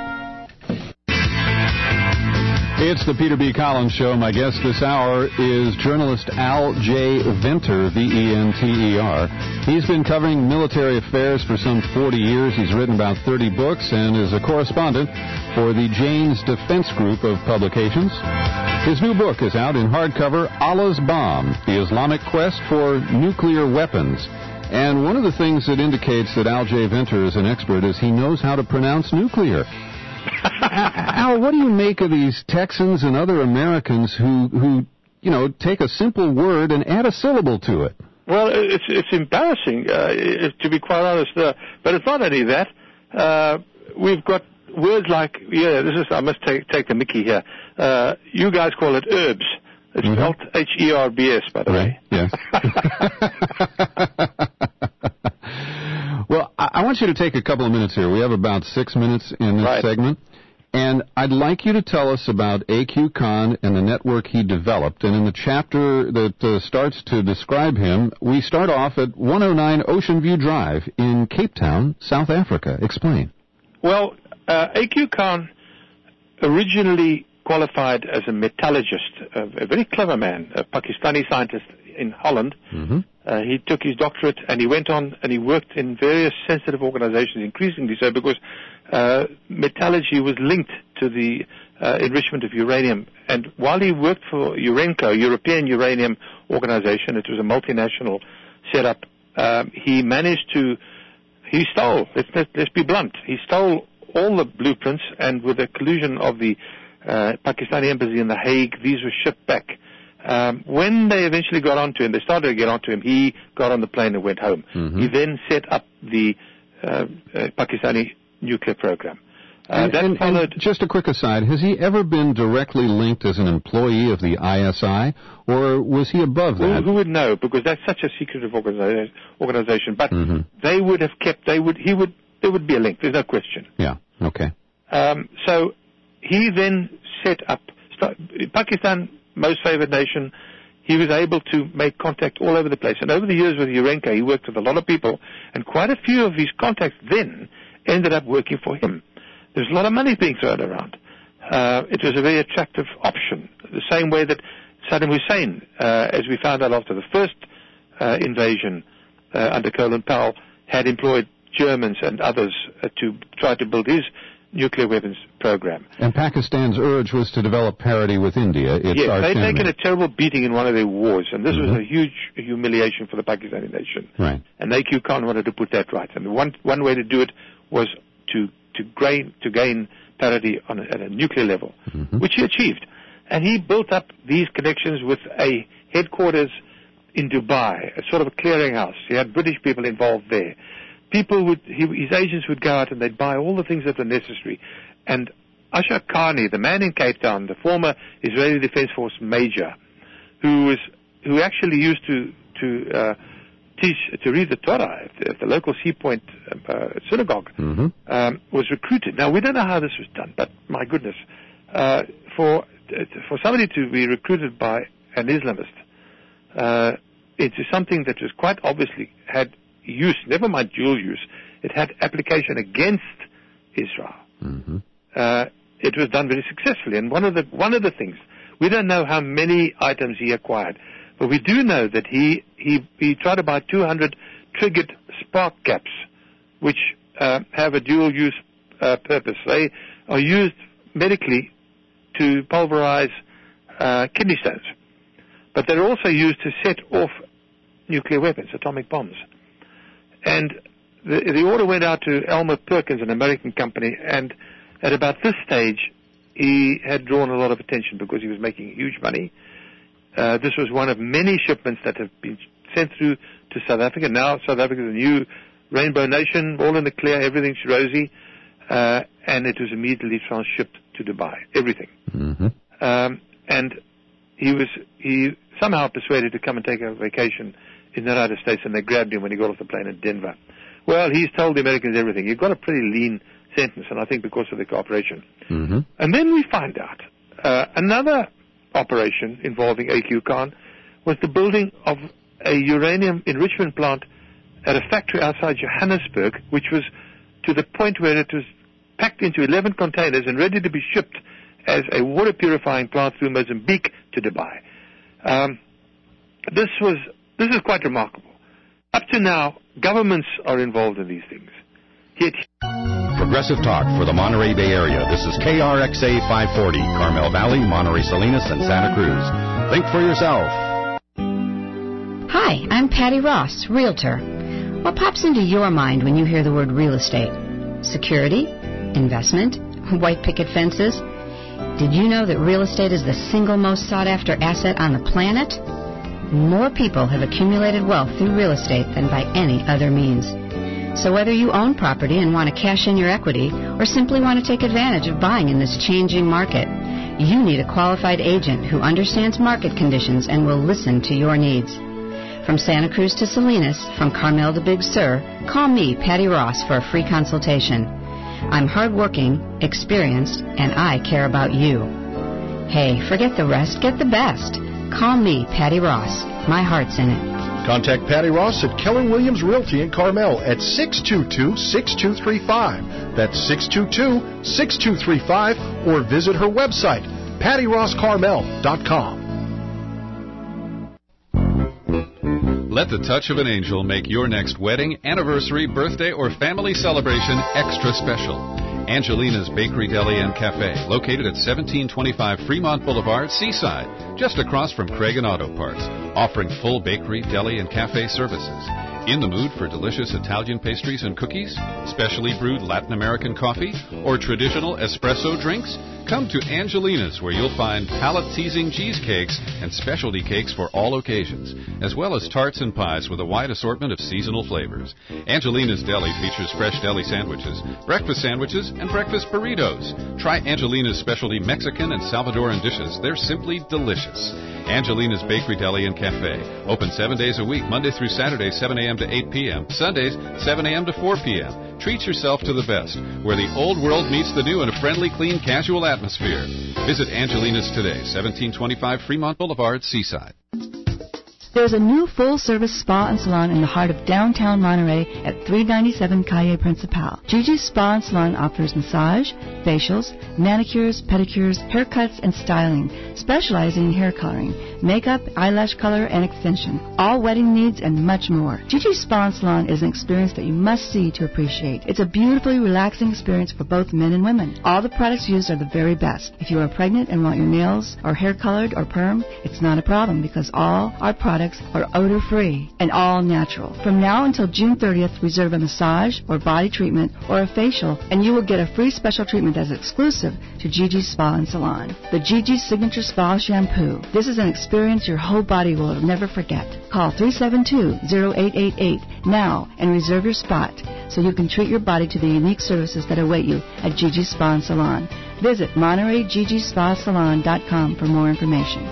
It's the Peter B. Collins Show. My guest this hour is journalist Al J. Venter, V E N T E R. He's been covering military affairs for some forty years. He's written about thirty books and is a correspondent for the Jane's Defense Group of publications. His new book is out in hardcover, Allah's Bomb, The Islamic Quest for Nuclear Weapons. And one of the things that indicates that Al J. Venter is an expert is he knows how to pronounce nuclear. Al, what do you make of these Texans and other Americans who, who, you know, take a simple word and add a syllable to it? Well, it's it's embarrassing, uh, to be quite honest. Uh, but it's not only that. Uh, we've got words like, yeah, this is, I must take take the mickey here. Uh, you guys call it herbs. It's mm-hmm. spelled H E R B S, by the right. way. Yes. Well, I want you to take a couple of minutes here. We have about six minutes in this right. segment. And I'd like you to tell us about A Q Khan and the network he developed. And in the chapter that uh, starts to describe him, we start off at one oh nine Ocean View Drive in Cape Town, South Africa. Explain. Well, uh, A Q Khan originally qualified as a metallurgist, a, a very clever man, a Pakistani scientist in Holland. Mm-hmm. Uh, he took his doctorate and he went on and he worked in various sensitive organizations, increasingly so because uh, metallurgy was linked to the uh, enrichment of uranium. And while he worked for Urenco, European Uranium Organization, it was a multinational setup, um, he managed to, he stole, let's, let's be blunt, he stole all the blueprints, and with the collusion of the uh, Pakistani embassy in The Hague, these were shipped back. Um, when they eventually got onto him, they started to get onto him, he got on the plane and went home. Mm-hmm. He then set up the uh, uh, Pakistani nuclear program. Uh, and, that and, followed. And just a quick aside, has he ever been directly linked as an employee of the I S I, or was he above that? Who, who would know? Because that's such a secretive organiza- organization. But mm-hmm. they would have kept. They would. He would. There would be a link. There's no question. Yeah. Okay. Um, so he then set up start, Pakistan, most favored nation. He was able to make contact all over the place. And over the years with Urenco, he worked with a lot of people, and quite a few of his contacts then ended up working for him. There's a lot of money being thrown around. Uh, it was a very attractive option, the same way that Saddam Hussein, uh, as we found out after the first uh, invasion uh, under Colin Powell, had employed Germans and others uh, to try to build his nuclear weapons program. And Pakistan's urge was to develop parity with India. Its yes, they'd enemy. taken a terrible beating in one of their wars, and this mm-hmm. was a huge humiliation for the Pakistani nation. Right. And A Q Khan wanted to put that right. And the one one way to do it was to to gain to gain parity on a, at a nuclear level, mm-hmm. which he achieved. And he built up these connections with a headquarters in Dubai, a sort of a clearinghouse. He had British people involved there. People would, he, his agents would go out and they'd buy all the things that were necessary. And Ashar Khani, the man in Cape Town, the former Israeli Defense Force major, who was, who actually used to, to, uh, teach, to read the Torah at the, at the local Sea Point uh, synagogue, mm-hmm. um, was recruited. Now, we don't know how this was done, but my goodness, uh, for, for somebody to be recruited by an Islamist, uh, it is something that was quite obviously had use, never mind dual use, it had application against Israel. Mm-hmm. Uh, it was done very successfully. And one of the one of the things, we don't know how many items he acquired, but we do know that he he, he tried to buy two hundred triggered spark caps, which uh, have a dual use uh, purpose. They are used medically to pulverize uh, kidney stones, but they're also used to set off nuclear weapons, atomic bombs. And the, the order went out to Elmer Perkins, an American company, and at about this stage, he had drawn a lot of attention because he was making huge money. Uh, this was one of many shipments that have been sent through to South Africa. Now South Africa is a new rainbow nation, all in the clear, everything's rosy, uh, and it was immediately transshipped to Dubai, everything. Mm-hmm. Um, and he was he somehow persuaded to come and take a vacation in the United States, and they grabbed him when he got off the plane in Denver. Well, he's told the Americans everything. He got a pretty lean sentence, and I think because of the cooperation. Mm-hmm. And then we find out uh, another operation involving A Q Khan was the building of a uranium enrichment plant at a factory outside Johannesburg, which was to the point where it was packed into eleven containers and ready to be shipped as a water purifying plant through Mozambique to Dubai. Um, this was this is quite remarkable. Up to now, governments are involved in these things. Yet Progressive Talk for the Monterey Bay Area. This is K R X A five forty, Carmel Valley, Monterey Salinas, and Santa Cruz. Think for yourself. Hi, I'm Patty Ross, Realtor. What pops into your mind when you hear the word real estate? Security? Investment? White picket fences? Did you know that real estate is the single most sought after asset on the planet? More people have accumulated wealth through real estate than by any other means. So whether you own property and want to cash in your equity or simply want to take advantage of buying in this changing market, you need a qualified agent who understands market conditions and will listen to your needs. From Santa Cruz to Salinas, from Carmel to Big Sur, call me, Patty Ross, for a free consultation. I'm hardworking, experienced, and I care about you. Hey, forget the rest, get the best. Call me, Patty Ross. My heart's in it. Contact Patty Ross at Keller Williams Realty in Carmel at six two two, six two three five. That's six two two, six two three five, or visit her website, patty ross carmel dot com. Let the touch of an angel make your next wedding, anniversary, birthday, or family celebration extra special. Angelina's Bakery, Deli, and Cafe, located at seventeen twenty-five Fremont Boulevard, Seaside, just across from Craig and Auto Parts, offering full bakery, deli, and cafe services. In the mood for delicious Italian pastries and cookies, specially brewed Latin American coffee, or traditional espresso drinks? Come to Angelina's, where you'll find palate-teasing cheesecakes and specialty cakes for all occasions, as well as tarts and pies with a wide assortment of seasonal flavors. Angelina's Deli features fresh deli sandwiches, breakfast sandwiches, and breakfast burritos. Try Angelina's specialty Mexican and Salvadoran dishes. They're simply delicious. Angelina's Bakery, Deli, and Cafe. Open seven days a week, Monday through Saturday, seven a.m. to eight p.m., Sundays, seven a.m. to four p.m. Treat yourself to the best, where the old world meets the new in a friendly, clean, casual atmosphere. Visit Angelina's today, seventeen twenty-five Fremont Boulevard, Seaside. There's a new full-service spa and salon in the heart of downtown Monterey at three ninety-seven Calle Principal. Gigi's Spa and Salon offers massage, facials, manicures, pedicures, haircuts, and styling, specializing in hair coloring, makeup, eyelash color, and extension, all wedding needs, and much more. Gigi's Spa and Salon is an experience that you must see to appreciate. It's a beautifully relaxing experience for both men and women. All the products used are the very best. If you are pregnant and want your nails or hair colored or perm, it's not a problem because all our products are odor-free and all natural. From now until June thirtieth, reserve a massage or body treatment or a facial, and you will get a free special treatment that's exclusive to Gigi's Spa and Salon. The Gigi's Signature Spa Shampoo. This is an experience your whole body will never forget. Call three seven two, zero eight eight eight now and reserve your spot so you can treat your body to the unique services that await you at Gigi's Spa and Salon. Visit Monterey Gigi Spa Salon dot com for more information.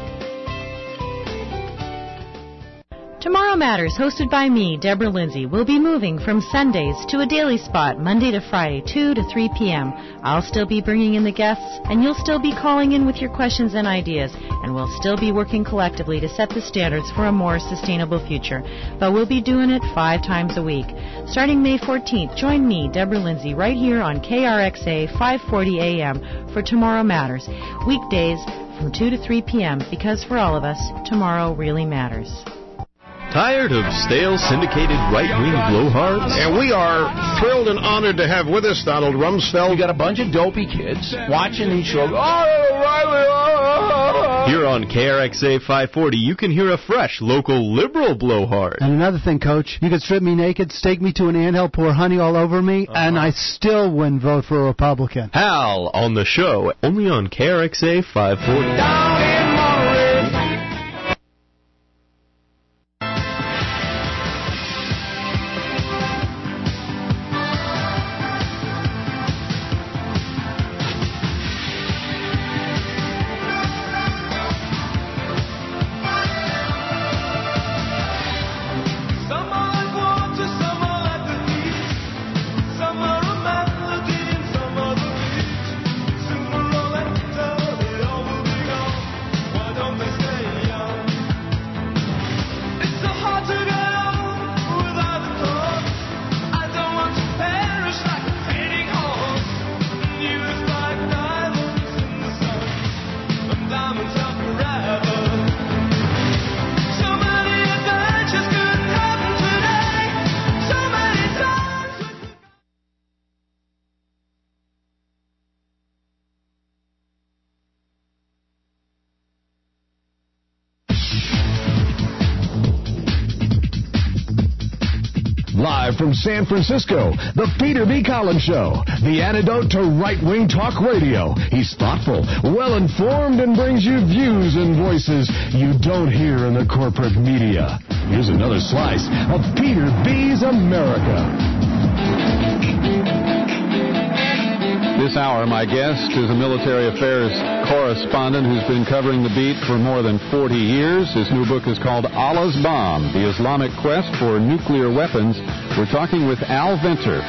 Tomorrow Matters, hosted by me, Deborah Lindsay, will be moving from Sundays to a daily spot Monday to Friday, two to three p.m. I'll still be bringing in the guests, and you'll still be calling in with your questions and ideas, and we'll still be working collectively to set the standards for a more sustainable future. But we'll be doing it five times a week. Starting May fourteenth, join me, Deborah Lindsay, right here on K R X A five forty a.m. for Tomorrow Matters, weekdays from two to three p.m., because for all of us, tomorrow really matters. Tired of stale, syndicated, right-wing blowhards? And we are thrilled and honored to have with us Donald Rumsfeld. We got a bunch of dopey kids watching these shows. Oh, Riley! Oh. Here on K R X A five forty, you can hear a fresh, local, liberal blowhard. And another thing, Coach, you could strip me naked, stake me to an anthill, pour honey all over me, uh-huh. and I still wouldn't vote for a Republican. Hal on the show, only on K R X A five forty. Down in Monterey. Live from San Francisco, the Peter B. Collins Show, the antidote to right-wing talk radio. He's thoughtful, well-informed, and brings you views and voices you don't hear in the corporate media. Here's another slice of Peter B's America. This hour, my guest is a military affairs correspondent who's been covering the beat for more than forty years. His new book is called Allah's Bomb, The Islamic Quest for Nuclear Weapons. We're talking with Al Venter.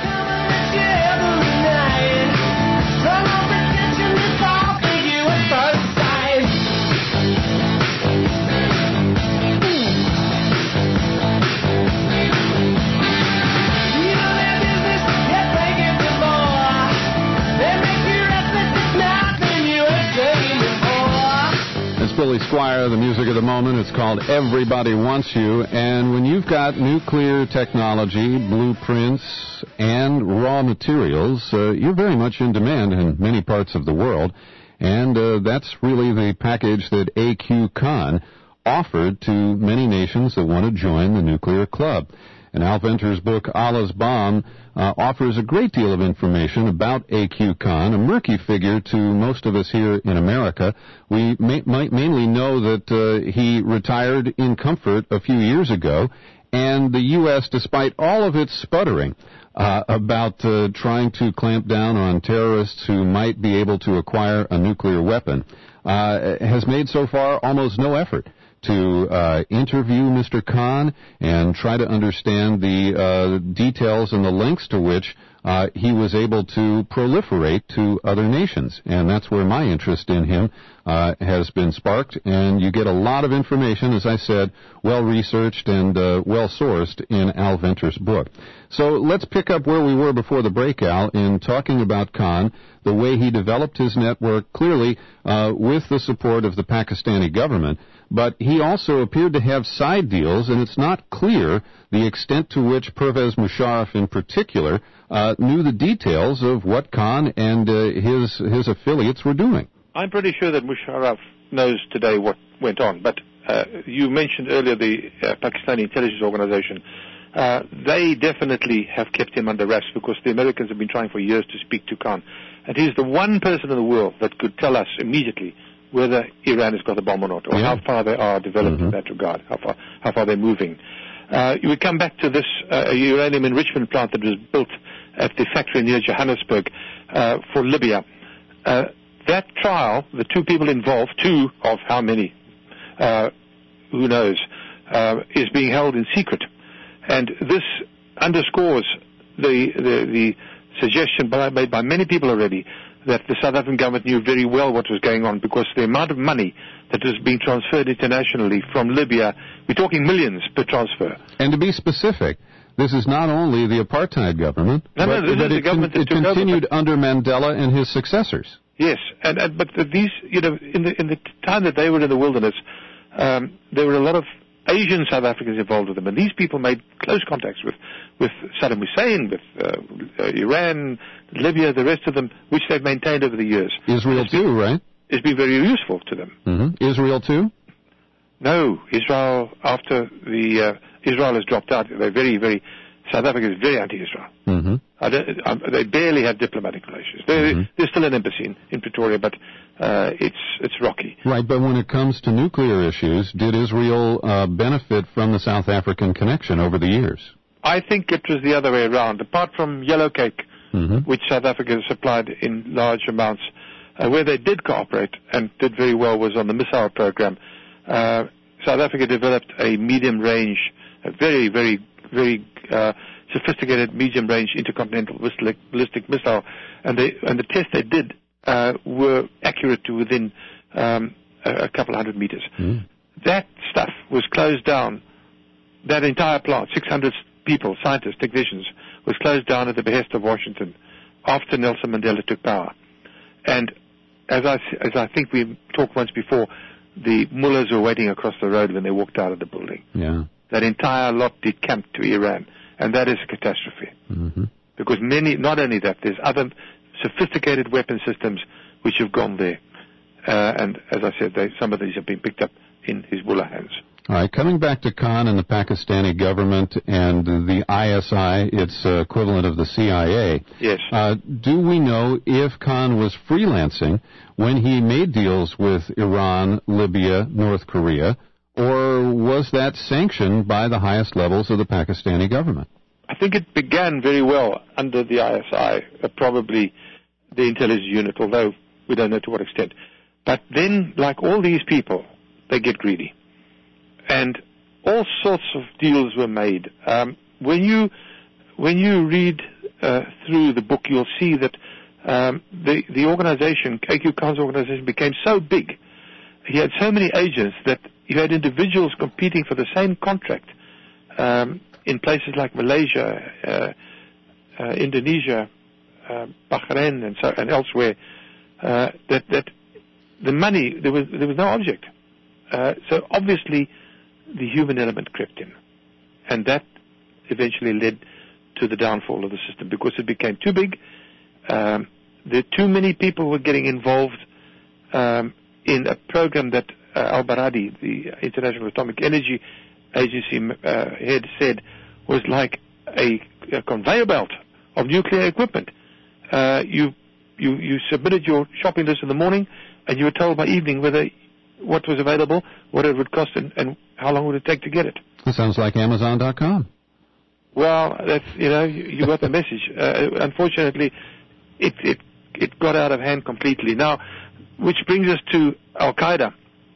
Billy Squire, the music of the moment. It's called Everybody Wants You. And when you've got nuclear technology, blueprints, and raw materials, uh, you're very much in demand in many parts of the world. And uh, that's really the package that A Q CON offered to many nations that want to join the nuclear club. And Al Venter's book, Allah's Bomb, uh, offers a great deal of information about A Q CON, a murky figure to most of us here in America. We may, might mainly know that uh, he retired in comfort a few years ago, and the U S, despite all of its sputtering uh, about uh, trying to clamp down on terrorists who might be able to acquire a nuclear weapon, uh, has made so far almost no effort to uh, interview Mister Khan and try to understand the uh, details and the lengths to which uh, he was able to proliferate to other nations. And that's where my interest in him uh, has been sparked. And you get a lot of information, as I said, well-researched and uh, well-sourced in Al Venter's book. So let's pick up where we were before the break, Al, in talking about Khan, the way he developed his network, clearly uh, with the support of the Pakistani government. But he also appeared to have side deals, and it's not clear the extent to which Pervez Musharraf in particular uh, knew the details of what Khan and uh, his his affiliates were doing. I'm pretty sure that Musharraf knows today what went on, but uh, you mentioned earlier the uh, Pakistani intelligence organization. Uh, they definitely have kept him under wraps because the Americans have been trying for years to speak to Khan. And he's the one person in the world that could tell us immediately whether Iran has got a bomb or not, or yeah. how far they are developed mm-hmm. in that regard, how far how far they're moving. Uh, we come back to this uh, uranium enrichment plant that was built at the factory near Johannesburg uh, for Libya. Uh, that trial, the two people involved, two of how many, uh, who knows, uh, is being held in secret. And this underscores the the, the suggestion by, made by many people already that the South African government knew very well what was going on, because the amount of money that was being transferred internationally from Libya, we're talking millions per transfer. And to be specific, this is not only the apartheid government, no, but, no, this but is the it, government con- it that continued over. under Mandela and his successors. Yes, and, and but the, these, you know, in the in the time that they were in the wilderness, um, there were a lot of Asian South Africans involved with them, and these people made close contacts with, with Saddam Hussein, with uh, uh, Iran, Libya, the rest of them, which they've maintained over the years. Israel it's too, been, right? It's been very useful to them. Mm-hmm. Israel too? No, Israel, after the, uh, Israel has dropped out, they're very, very, South Africa is very anti-Israel. Mm-hmm. I don't, um, they barely have diplomatic relations. Mm-hmm. There's still an embassy in, in Pretoria, but uh, it's it's rocky. Right, but when it comes to nuclear issues, did Israel uh, benefit from the South African connection over the years? I think it was the other way around. Apart from yellow cake, mm-hmm. which South Africa supplied in large amounts, uh, where they did cooperate and did very well was on the missile program. Uh, South Africa developed a medium-range, a very, very, very uh, sophisticated medium-range intercontinental ballistic, ballistic missile, and, they, and the tests they did uh, were accurate to within um, a, a couple of hundred meters. Mm. That stuff was closed down. That entire plant, six hundred people, scientists, technicians, was closed down at the behest of Washington after Nelson Mandela took power. And as I, as I think we talked once before, the mullahs were waiting across the road when they walked out of the building. Yeah. That entire lot decamped to Iran, and that is a catastrophe. Mm-hmm. Because many, not only that, there's other sophisticated weapon systems which have gone there. Uh, and as I said, they, some of these have been picked up in Hezbollah hands. All right, coming back to Khan and the Pakistani government and the I S I, its uh, equivalent of the C I A. Yes. Uh, do we know if Khan was freelancing when he made deals with Iran, Libya, North Korea, or was that sanctioned by the highest levels of the Pakistani government? I think it began very well under the I S I, uh, probably the intelligence unit, although we don't know to what extent. But then, like all these people, they get greedy. And all sorts of deals were made. Um, when you when you read uh, through the book, you'll see that um, the the organization, K Q Khan's organization, became so big. He had so many agents that you had individuals competing for the same contract um, in places like Malaysia, uh, uh, Indonesia, uh, Bahrain, and so and elsewhere. Uh, that that the money there was there was no object. Uh, so obviously, the human element crept in, and that eventually led to the downfall of the system because it became too big. Um, there too many people were getting involved um, in a program that uh, Al-Baradi, the International Atomic Energy Agency uh, head, said was like a, a conveyor belt of nuclear equipment. Uh, you, you, you submitted your shopping list in the morning, and you were told by evening whether what was available, what it would cost, and, and how long would it take to get it. That sounds like Amazon dot com. Well, that's, you know, you, you got the message. Uh, unfortunately, it, it it got out of hand completely. Now, which brings us to Al-Qaeda.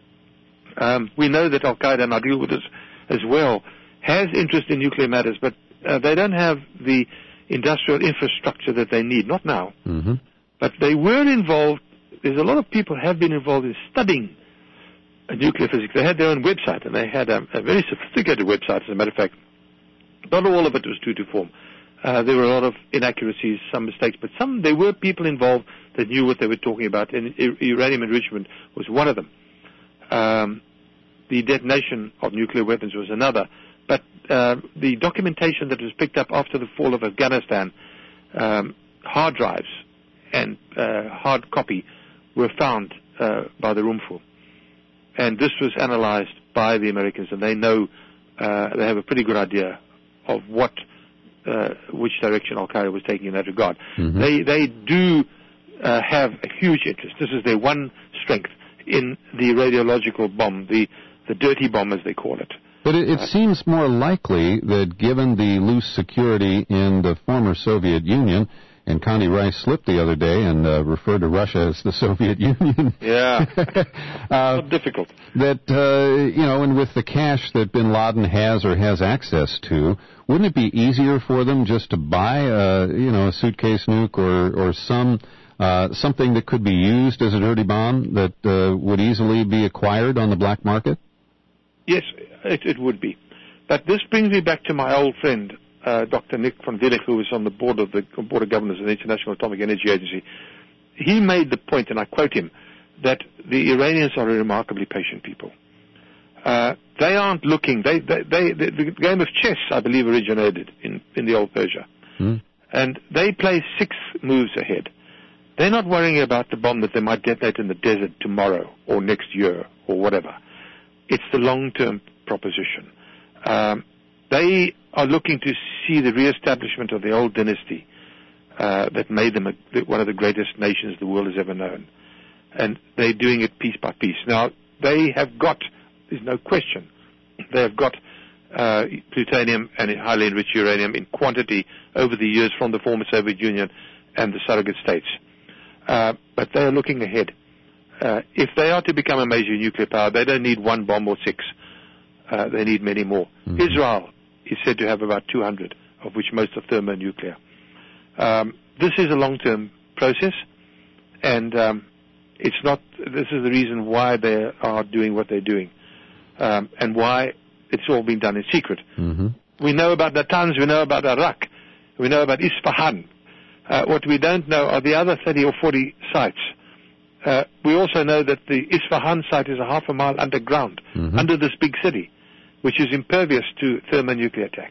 Um, we know that Al-Qaeda, and I'll deal with this as well, has interest in nuclear matters, but uh, they don't have the industrial infrastructure that they need. Not now. Mm-hmm. But they were involved. There's a lot of people have been involved in studying nuclear physics. They had their own website, and they had a, a very sophisticated website, as a matter of fact. Not all of it was true to form. Uh, there were a lot of inaccuracies, some mistakes, but some, there were people involved that knew what they were talking about, and uranium enrichment was one of them. Um, the detonation of nuclear weapons was another. But uh, the documentation that was picked up after the fall of Afghanistan, um, hard drives and uh, hard copy were found uh, by the roomful. And this was analyzed by the Americans, and they know, uh, they have a pretty good idea of what, uh, which direction Al-Qaeda was taking in that regard. Mm-hmm. They they do uh, have a huge interest. This is their one strength in the radiological bomb, the, the dirty bomb as they call it. But it, it uh, seems more likely that given the loose security in the former Soviet Union, and Condi Rice slipped the other day and uh, referred to Russia as the Soviet Union. Yeah, uh, difficult. That, uh, you know, and with the cash that bin Laden has or has access to, wouldn't it be easier for them just to buy, a, you know, a suitcase nuke or, or some uh, something that could be used as a dirty bomb that uh, would easily be acquired on the black market? Yes, it, it would be. But this brings me back to my old friend, Uh, Doctor Nick von Willich, who was on the board of the Board of Governors of the International Atomic Energy Agency. He made the point, and I quote him, that the Iranians are a remarkably patient people. Uh, they aren't looking. They, they, they, the, the game of chess, I believe, originated in, in the old Persia. Hmm. And they play six moves ahead. They're not worrying about the bomb that they might detonate in the desert tomorrow or next year or whatever. It's the long-term proposition. Um, they are looking to see the reestablishment of the old dynasty uh, that made them a, one of the greatest nations the world has ever known. And they're doing it piece by piece. Now, they have got, there's no question, they have got uh, plutonium and highly enriched uranium in quantity over the years from the former Soviet Union and the surrogate states. Uh, but they are looking ahead. Uh, if they are to become a major nuclear power, they don't need one bomb or six. Uh, they need many more. Mm-hmm. Israel is said to have about two hundred, of which most are thermonuclear. Um, this is a long-term process, and um, it's not. This is the reason why they are doing what they're doing, um, and why it's all been done in secret. Mm-hmm. We know about Natanz, we know about Arak, we know about Isfahan. Uh, what we don't know are the other thirty or forty sites. Uh, we also know that the Isfahan site is a half a mile underground, mm-hmm. under this big city, which is impervious to thermonuclear attack.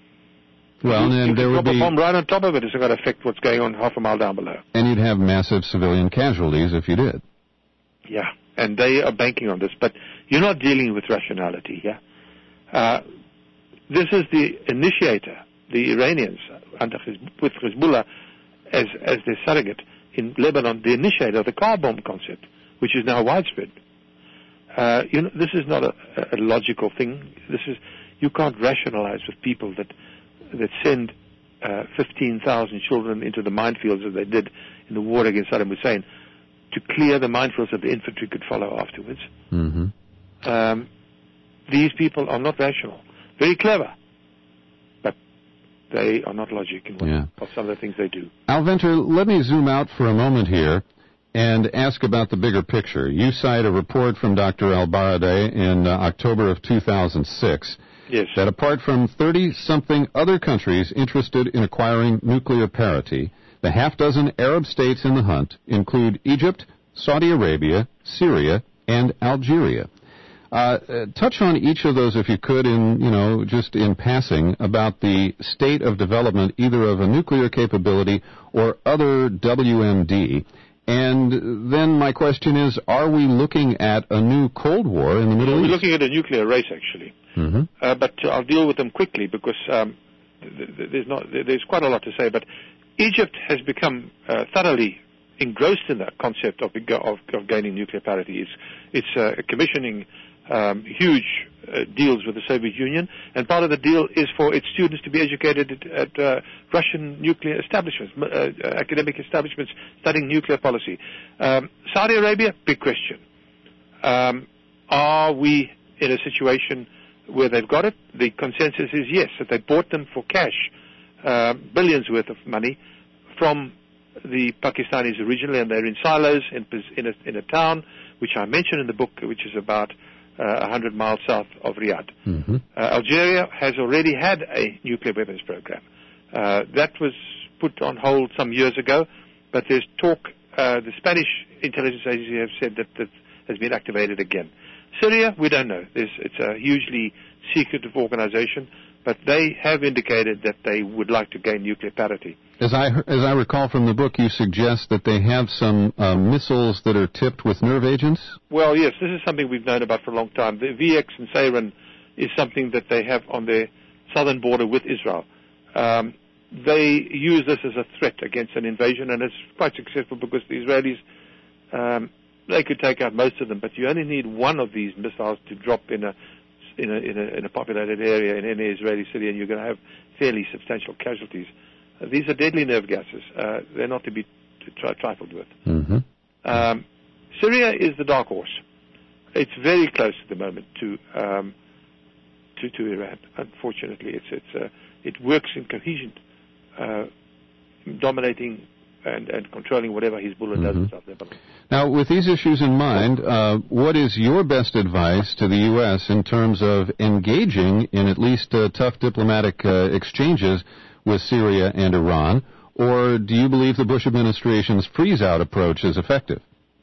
Well, you, and you there can would drop be a bomb right on top of it. It's going to affect what's going on half a mile down below. And you'd have massive civilian casualties if you did. Yeah, and they are banking on this. But You're not dealing with rationality here. Uh, this is the initiator, the Iranians, under Hiz- with Hezbollah as, as their surrogate in Lebanon, the initiator of the car bomb concept, which is now widespread. Uh, you know, this is not a, a logical thing. This is, you can't rationalize with people that that send uh, fifteen thousand children into the minefields as they did in the war against Saddam Hussein to clear the minefields that the infantry could follow afterwards. Mm-hmm. Um, these people are not rational. Very clever, but they are not logic in what, yeah. of some of the things they do. Alventer, let me zoom out for a moment here and ask about the bigger picture. You cite a report from Doctor Al-Baradei in uh, October of two thousand six yes. that apart from thirty-something other countries interested in acquiring nuclear parity, the half-dozen Arab states in the hunt include Egypt, Saudi Arabia, Syria, and Algeria. Uh, uh, touch on each of those, if you could, in you know, just in passing, about the state of development either of a nuclear capability or other W M D. And then my question is, are we looking at a new Cold War in the Middle We're East? We're looking at a nuclear race, actually. Mm-hmm. Uh, but uh, I'll deal with them quickly because um, th- th- there's, not, there's quite a lot to say. But Egypt has become uh, thoroughly engrossed in that concept of, of, of gaining nuclear parity. It's, it's uh, commissioning um, huge uh, deals with the Soviet Union, and part of the deal is for its students to be educated at, at uh, Russian nuclear establishments, uh, uh, academic establishments studying nuclear policy. Um, Saudi Arabia, big question. Um, are we in a situation where they've got it? The consensus is yes, that they bought them for cash, uh, billions worth of money from the Pakistanis originally, and they're in silos in, in, a, in a town, which I mentioned in the book, which is about uh, one hundred miles south of Riyadh. Mm-hmm. Uh, Algeria has already had a nuclear weapons program. Uh, that was put on hold some years ago, but there's talk, uh, the Spanish intelligence agency have said that that has been activated again. Syria, we don't know. There's, it's a hugely secretive organization, but they have indicated that they would like to gain nuclear parity. As I as I recall from the book, you suggest that they have some uh, missiles that are tipped with nerve agents? Well, yes, this is something we've known about for a long time. The V X and Sarin is something that they have on their southern border with Israel. Um, they use this as a threat against an invasion, and it's quite successful because the Israelis, um, they could take out most of them, but you only need one of these missiles to drop in a in a, in a, in a populated area in any Israeli city, and you're going to have fairly substantial casualties. Uh, these are deadly nerve gases. Uh, they're not to be to tri- trifled with. Mm-hmm. Um, Syria is the dark horse. It's very close at the moment to um, to, to Iran. Unfortunately, it's it's uh, it works in cohesion, uh, dominating and, and controlling whatever Hezbollah does in South Lebanon. Now, with these issues in mind, uh, what is your best advice to the U S in terms of engaging in at least uh, tough diplomatic uh, exchanges with Syria and Iran, or do you believe the Bush administration's freeze-out approach is effective?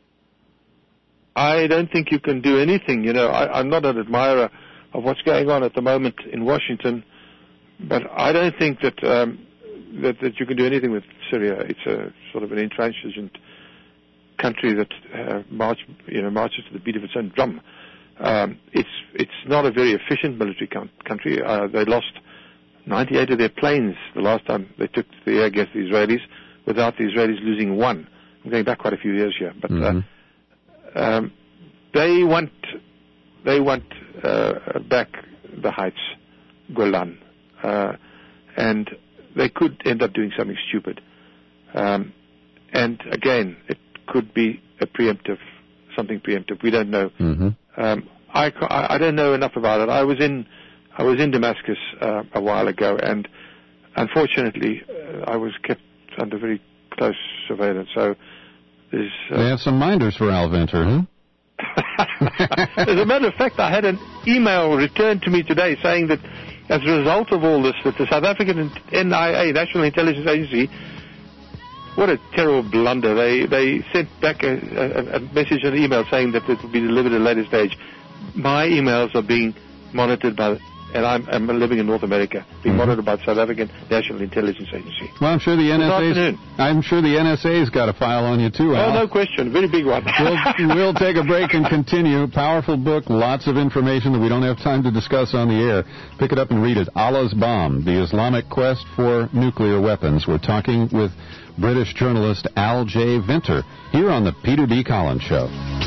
I don't think you can do anything. You know, I, I'm not an admirer of what's going on at the moment in Washington, but I don't think that um, that, that you can do anything with Syria. It's a sort of an intransigent country that uh, march, you know, marches to the beat of its own drum. Um, it's it's not a very efficient military com- country. Uh, they lost ninety-eight of their planes the last time they took the air against the Israelis, without the Israelis losing one. I'm going back quite a few years here, but mm-hmm. uh, um, they want they want uh, back the heights, Golan, uh, and they could end up doing something stupid. Um, and again, it could be a preemptive, something preemptive. We don't know. Mm-hmm. Um, I, I don't know enough about it. I was in I was in Damascus uh, a while ago, and unfortunately, uh, I was kept under very close surveillance. So there's uh, they have some minders for Alventer, huh? As a matter of fact, I had an email returned to me today saying that as a result of all this, that the South African N I A, National Intelligence Agency, what a terrible blunder. They they sent back a, a, a message, an email saying that it will be delivered at a later stage. My emails are being monitored by and I'm, I'm living in North America, being mm-hmm. monitored by the South African National Intelligence Agency. Well, I'm sure the N S A's, I'm sure the N S A's got a file on you too, Al. Oh, no question. Very big one. we'll, we'll take a break and continue. Powerful book, lots of information that we don't have time to discuss on the air. Pick it up and read it. Allah's Bomb, The Islamic Quest for Nuclear Weapons. We're talking with British journalist Al J. Venter here on the Peter B. Collins Show.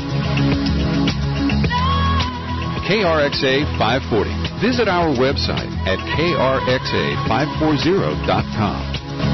K R X A five forty. Visit our website at K R X A five forty dot com.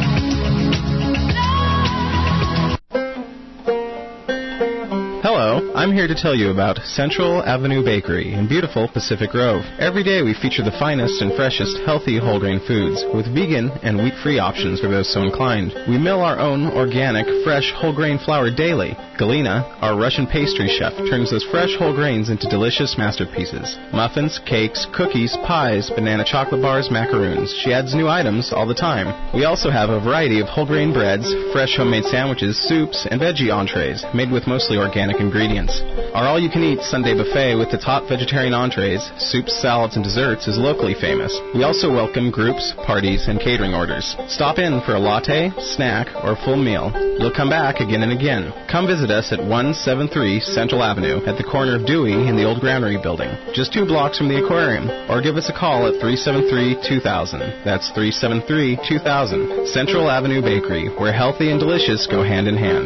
Hello, I'm here to tell you about Central Avenue Bakery in beautiful Pacific Grove. Every day we feature the finest and freshest healthy whole grain foods with vegan and wheat-free options for those so inclined. We mill our own organic, fresh whole grain flour daily. Galina, our Russian pastry chef, turns those fresh whole grains into delicious masterpieces. Muffins, cakes, cookies, pies, banana chocolate bars, macaroons. She adds new items all the time. We also have a variety of whole grain breads, fresh homemade sandwiches, soups, and veggie entrees made with mostly organic ingredients. Our all-you-can-eat Sunday buffet with the top vegetarian entrees, soups, salads, and desserts is locally famous. We also welcome groups, parties, and catering orders. Stop in for a latte, snack, or a full meal. You'll come back again and again. Come visit us at one seventy-three Central Avenue at the corner of Dewey and the old Granary building, just two blocks from the aquarium. Or give us a call at three seven three, two thousand. That's three seven three, two thousand. Central Avenue Bakery, where healthy and delicious go hand in hand.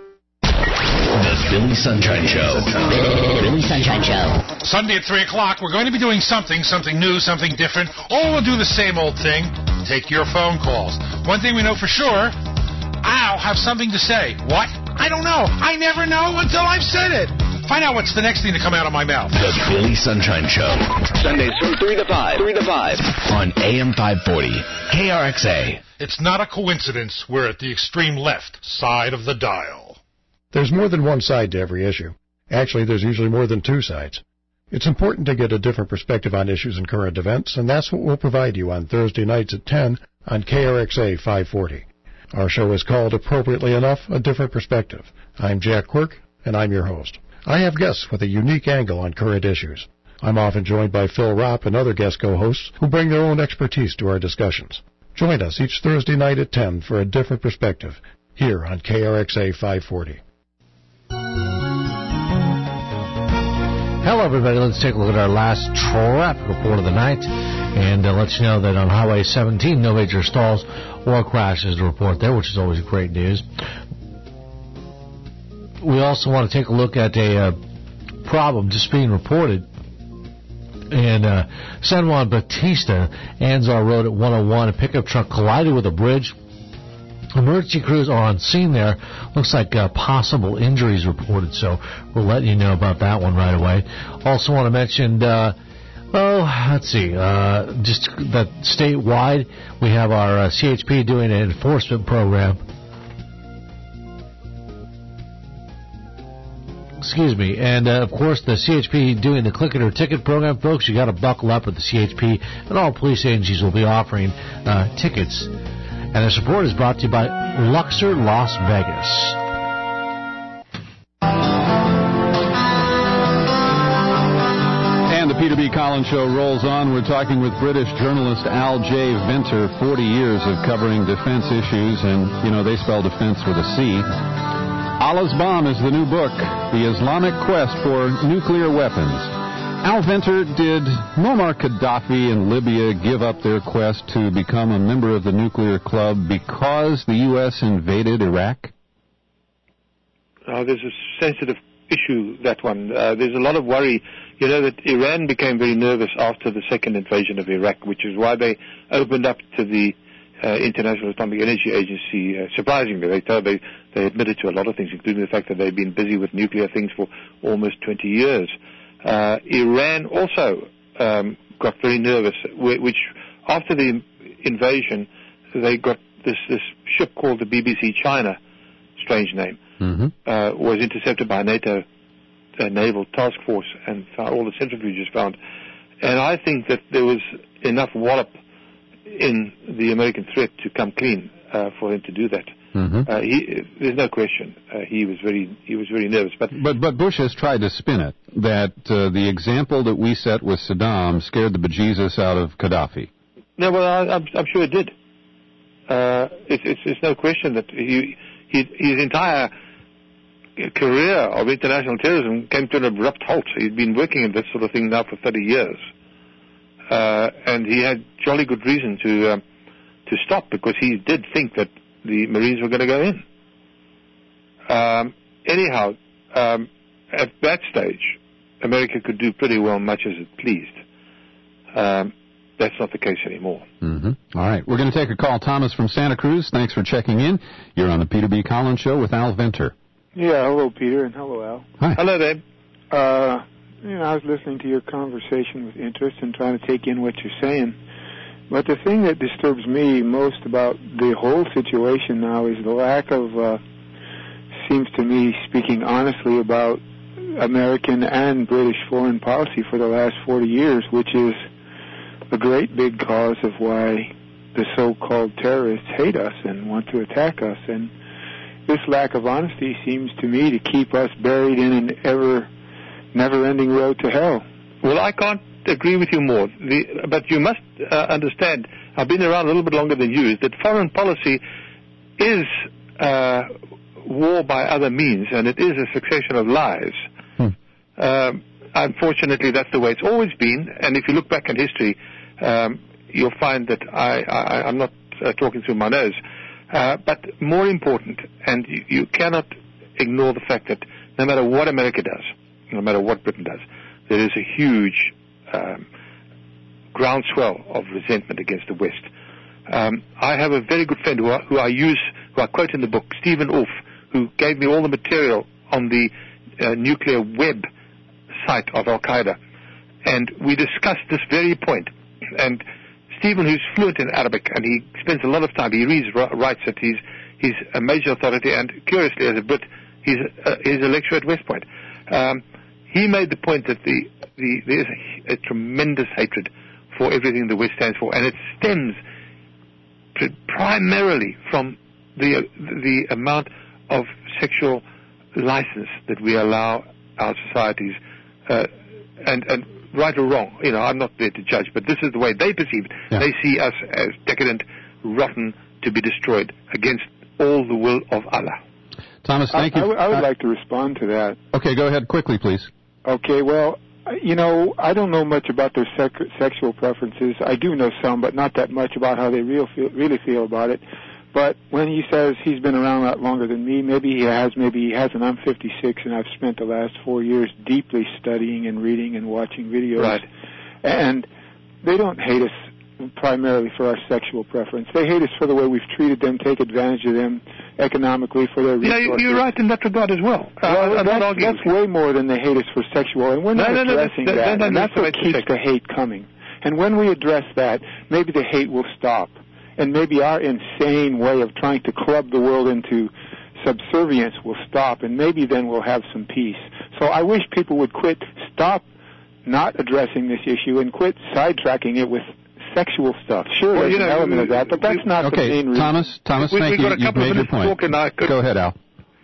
The Billy Sunshine Show. Billy Sunshine Show. Sunday at three o'clock, we're going to be doing something, something new, something different. Or we'll do the same old thing, take your phone calls. One thing we know for sure, I'll have something to say. What? I don't know. I never know until I've said it. Find out what's the next thing to come out of my mouth. The Billy Sunshine Show. Sundays from three to five. three to five. On A M five forty. K R X A. It's not a coincidence we're at the extreme left side of the dial. There's more than one side to every issue. Actually, there's usually more than two sides. It's important to get a different perspective on issues and current events, and that's what we'll provide you on Thursday nights at ten on K R X A five forty. Our show is called, appropriately enough, A Different Perspective. I'm Jack Quirk, and I'm your host. I have guests with a unique angle on current issues. I'm often joined by Phil Ropp and other guest co-hosts who bring their own expertise to our discussions. Join us each Thursday night at ten for A Different Perspective, here on K R X A five forty. Hello, everybody. Let's take a look at our last traffic report of the night and uh, let you know that on Highway seventeen, no major stalls or crashes to report there, which is always great news. We also want to take a look at a uh, problem just being reported in uh, San Juan Bautista, Anzar Road at one oh one. A pickup truck collided with a bridge. Emergency crews are on scene there. Looks like uh, possible injuries reported, so we'll let you know about that one right away. Also want to mention, uh, well, let's see, uh, just that statewide we have our uh, C H P doing an enforcement program. Excuse me. And, uh, of course, the C H P doing the Click It or Ticket program. Folks, you got to buckle up with the C H P, and all police agencies will be offering uh, tickets. And the support is brought to you by Luxor Las Vegas. And the Peter B. Collins Show rolls on. We're talking with British journalist Al J. Venter, forty years of covering defense issues, and, you know, they spell defense with a C. Allah's Bomb is the new book, The Islamic Quest for Nuclear Weapons. Al Venter, did Muammar Gaddafi and Libya give up their quest to become a member of the nuclear club because the U S invaded Iraq? Uh, there's a sensitive issue, that one. Uh, there's a lot of worry. You know that Iran became very nervous after the second invasion of Iraq, which is why they opened up to the uh, International Atomic Energy Agency. Uh, surprisingly, they, told, they they admitted to a lot of things, including the fact that they've been busy with nuclear things for almost twenty years. Uh, Iran also um, got very nervous, which after the invasion, they got this, this ship called the B B C China, strange name, mm-hmm. uh, was intercepted by a NATO uh, naval task force and found, all the centrifuges found. And I think that there was enough wallop in the American threat to come clean uh, for them to do that. Mm-hmm. Uh, he, there's no question. Uh, he was very he was very nervous. But but but Bush has tried to spin it that uh, the example that we set with Saddam scared the bejesus out of Gaddafi. No, well, I, I'm, I'm sure it did. Uh, it's, it's it's no question that he, he his entire career of international terrorism came to an abrupt halt. He'd been working in this sort of thing now for thirty years, uh, and he had jolly good reason to um, to stop because he did think that the Marines were going to go in. Um, anyhow, um, at that stage, America could do pretty well much as it pleased. Um, that's not the case anymore. Mm-hmm. All right. We're going to take a call. Thomas from Santa Cruz, thanks for checking in. You're on the Peter B. Collins Show with Al Venter. Yeah, hello, Peter, and hello, Al. Hi. Hello, there. Uh, you know, I was listening to your conversation with interest and trying to take in what you're saying. But the thing that disturbs me most about the whole situation now is the lack of, uh, seems to me, speaking honestly about American and British foreign policy for the last forty years, which is a great big cause of why the so-called terrorists hate us and want to attack us. And this lack of honesty seems to me to keep us buried in an ever never-ending road to hell. Well, I can't agree with you more. The, but you must uh, understand, I've been around a little bit longer than you, is that foreign policy is uh, war by other means, and it is a succession of lies. Hmm. Um, unfortunately, that's the way it's always been, and if you look back in history, um, you'll find that I, I, I'm not uh, talking through my nose. Uh, but more important, and you, you cannot ignore the fact that no matter what America does, no matter what Britain does, there is a huge um, groundswell of resentment against the West. Um, I have a very good friend who I, who I use, who I quote in the book, Stephen Wolf, who gave me all the material on the uh, nuclear web site of Al-Qaeda. And we discussed this very point. And Stephen, who's fluent in Arabic, and he spends a lot of time, he reads, writes it, he's, he's a major authority, and curiously, as a Brit, he's a, he's a lecturer at West Point. Um, he made the point that the, the, there's a, a tremendous hatred for everything the West stands for, and it stems pr- primarily from the, the amount of sexual license that we allow our societies, uh, and, and right or wrong, you know, I'm not there to judge, but this is the way they perceive it. Yeah. They see us as decadent, rotten, to be destroyed against all the will of Allah. Thomas, thank I, you. I, w- I would uh, like to respond to that. Okay, go ahead quickly, please. Okay, well, you know, I don't know much about their sec- sexual preferences. I do know some, but not that much about how they real feel, really feel about it. But when he says he's been around a lot longer than me, maybe he has, maybe he hasn't. I'm fifty-six, and I've spent the last four years deeply studying and reading and watching videos. Right. And they don't hate us primarily for our sexual preference. They hate us for the way we've treated them, take advantage of them economically for their resources. Yeah, you're right in that regard as well. Well, I'm that's, not arguing that's way more than they hate us for sexual, and we're not no, no, addressing no, that, no, no, and that's no, what no, keeps the hate coming. And when we address that, maybe the hate will stop, and maybe our insane way of trying to club the world into subservience will stop, and maybe then we'll have some peace. So I wish people would quit, stop not addressing this issue, and quit sidetracking it with sexual stuff. Sure, well, there's you know, an element we, of that, but that's we, not okay, the main reason. Thomas, Thomas, we, thank we you. Got a You've couple made of your minutes point. to talk and I could... Go ahead, Al.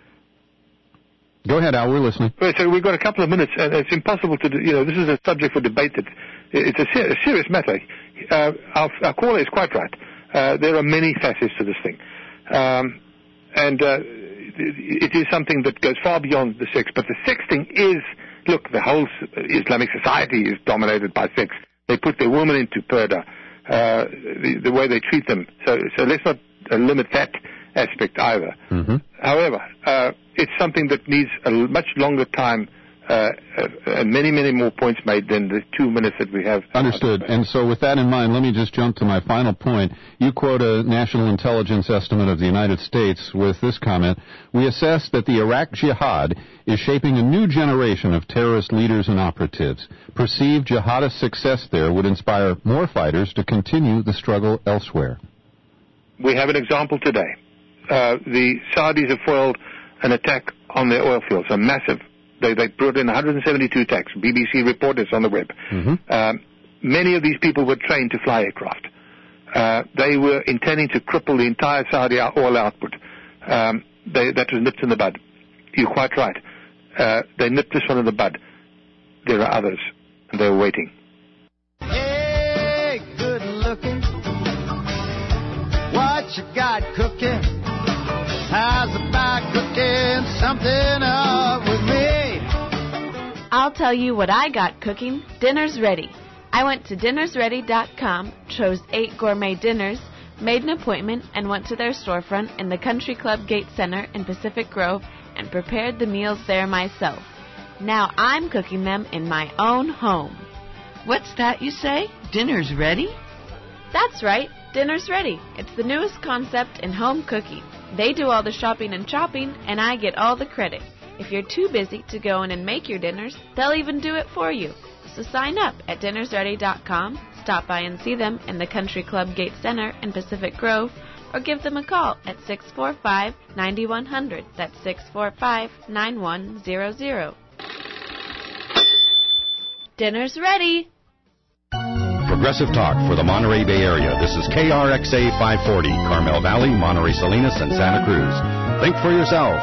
Go ahead, Al. We're listening. Right, so we've got a couple of minutes, and it's impossible to, do, you know, this is a subject for debate. That it's a, ser- a serious matter. Uh, our, our caller is quite right. Uh, there are many facets to this thing. Um, and uh, it, it is something that goes far beyond the sex. But the sex thing is, look, the whole Islamic society is dominated by sex. They put their women into purdah, uh, the, the way they treat them. So, so let's not uh, limit that aspect either. Mm-hmm. However, uh, it's something that needs a much longer time uh, uh, and many, many more points made than the two minutes that we have. Understood. And so with that in mind, let me just jump to my final point. You quote a national intelligence estimate of the United States with this comment: we assess that the Iraq Jihad is shaping a new generation of terrorist leaders and operatives. Perceived jihadist success there would inspire more fighters to continue the struggle elsewhere. We have an example today. Uh, the Saudis have foiled an attack on their oil fields, a massive. They, they brought in one hundred seventy-two attacks. B B C reported on the web. Mm-hmm. Um, many of these people were trained to fly aircraft. Uh, they were intending to cripple the entire Saudi oil output. um, they, that was nipped in the bud. You're quite right. Uh, they nipped this one in the bud. There are others, and they're waiting. Hey, good looking. What you got cooking? How's about cooking something up with me? I'll tell you what I got cooking. Dinner's ready. I went to dinners ready dot com, chose eight gourmet dinners, made an appointment, and went to their storefront in the Country Club Gate Center in Pacific Grove and prepared the meals there myself. Now I'm cooking them in my own home. What's that you say? Dinner's ready? That's right. Dinner's ready. It's the newest concept in home cooking. They do all the shopping and chopping, and I get all the credit. If you're too busy to go in and make your dinners, they'll even do it for you. So sign up at dinners ready dot com, stop by and see them in the Country Club Gate Center in Pacific Grove, or give them a call at six four five, nine one zero zero. That's six four five, nine one zero zero. Dinner's ready. Progressive Talk for the Monterey Bay Area. This is K R X A five forty, Carmel Valley, Monterey Salinas, and Santa Cruz. Think for yourself.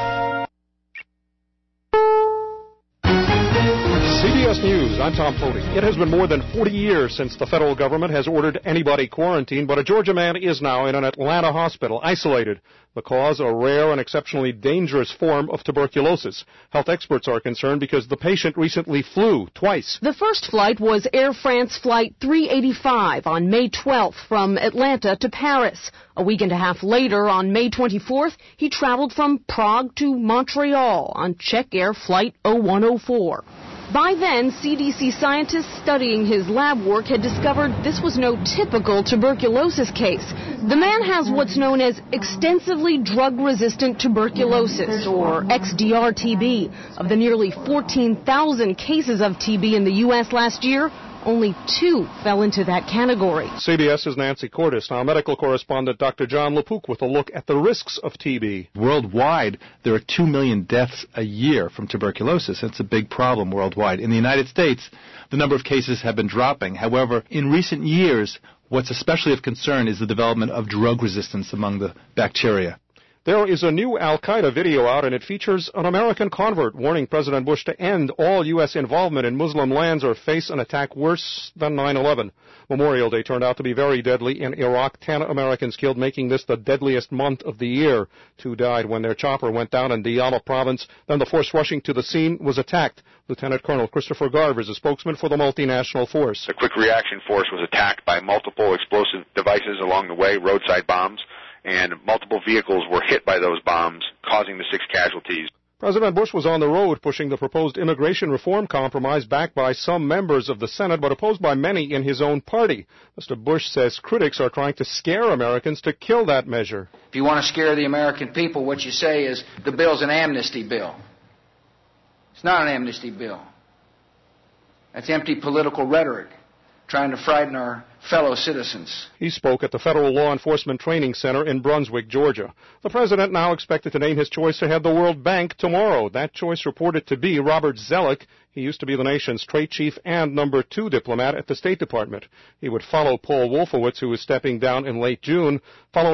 C B S News, I'm Tom Foti. It has been more than forty years since the federal government has ordered anybody quarantined, but a Georgia man is now in an Atlanta hospital, isolated. The cause, a rare and exceptionally dangerous form of tuberculosis. Health experts are concerned because the patient recently flew twice. The first flight was Air France Flight three eighty-five on May twelfth from Atlanta to Paris. A week and a half later, on May twenty-fourth, he traveled from Prague to Montreal on Czech Air Flight oh one oh four. By then, C D C scientists studying his lab work had discovered this was no typical tuberculosis case. The man has what's known as extensively drug-resistant tuberculosis, or X D R T B. Of the nearly fourteen thousand cases of T B in the U S last year, only two fell into that category. CBS's Nancy Cordes. Now, medical correspondent Doctor John LaPook with a look at the risks of T B. Worldwide, there are two million deaths a year from tuberculosis. It's a big problem worldwide. In the United States, the number of cases have been dropping. However, in recent years, what's especially of concern is the development of drug resistance among the bacteria. There is a new Al-Qaeda video out, and it features an American convert warning President Bush to end all U S involvement in Muslim lands or face an attack worse than nine eleven. Memorial Day turned out to be very deadly in Iraq. Ten Americans killed, making this the deadliest month of the year. Two died when their chopper went down in Diyala province. Then the force rushing to the scene was attacked. Lieutenant Colonel Christopher Garver is a spokesman for the multinational force. The Quick Reaction Force was attacked by multiple explosive devices along the way, roadside bombs, and multiple vehicles were hit by those bombs, causing the six casualties. President Bush was on the road pushing the proposed immigration reform compromise backed by some members of the Senate, but opposed by many in his own party. Mister Bush says critics are trying to scare Americans to kill that measure. If you want to scare the American people, what you say is the bill's an amnesty bill. It's not an amnesty bill. That's empty political rhetoric, trying to frighten our fellow citizens. He spoke at the Federal Law Enforcement Training Center in Brunswick, Georgia. The president now expected to name his choice to head the World Bank tomorrow. That choice reported to be Robert Zoellick. He used to be the nation's trade chief and number two diplomat at the State Department. He would follow Paul Wolfowitz, who is stepping down in late June. Following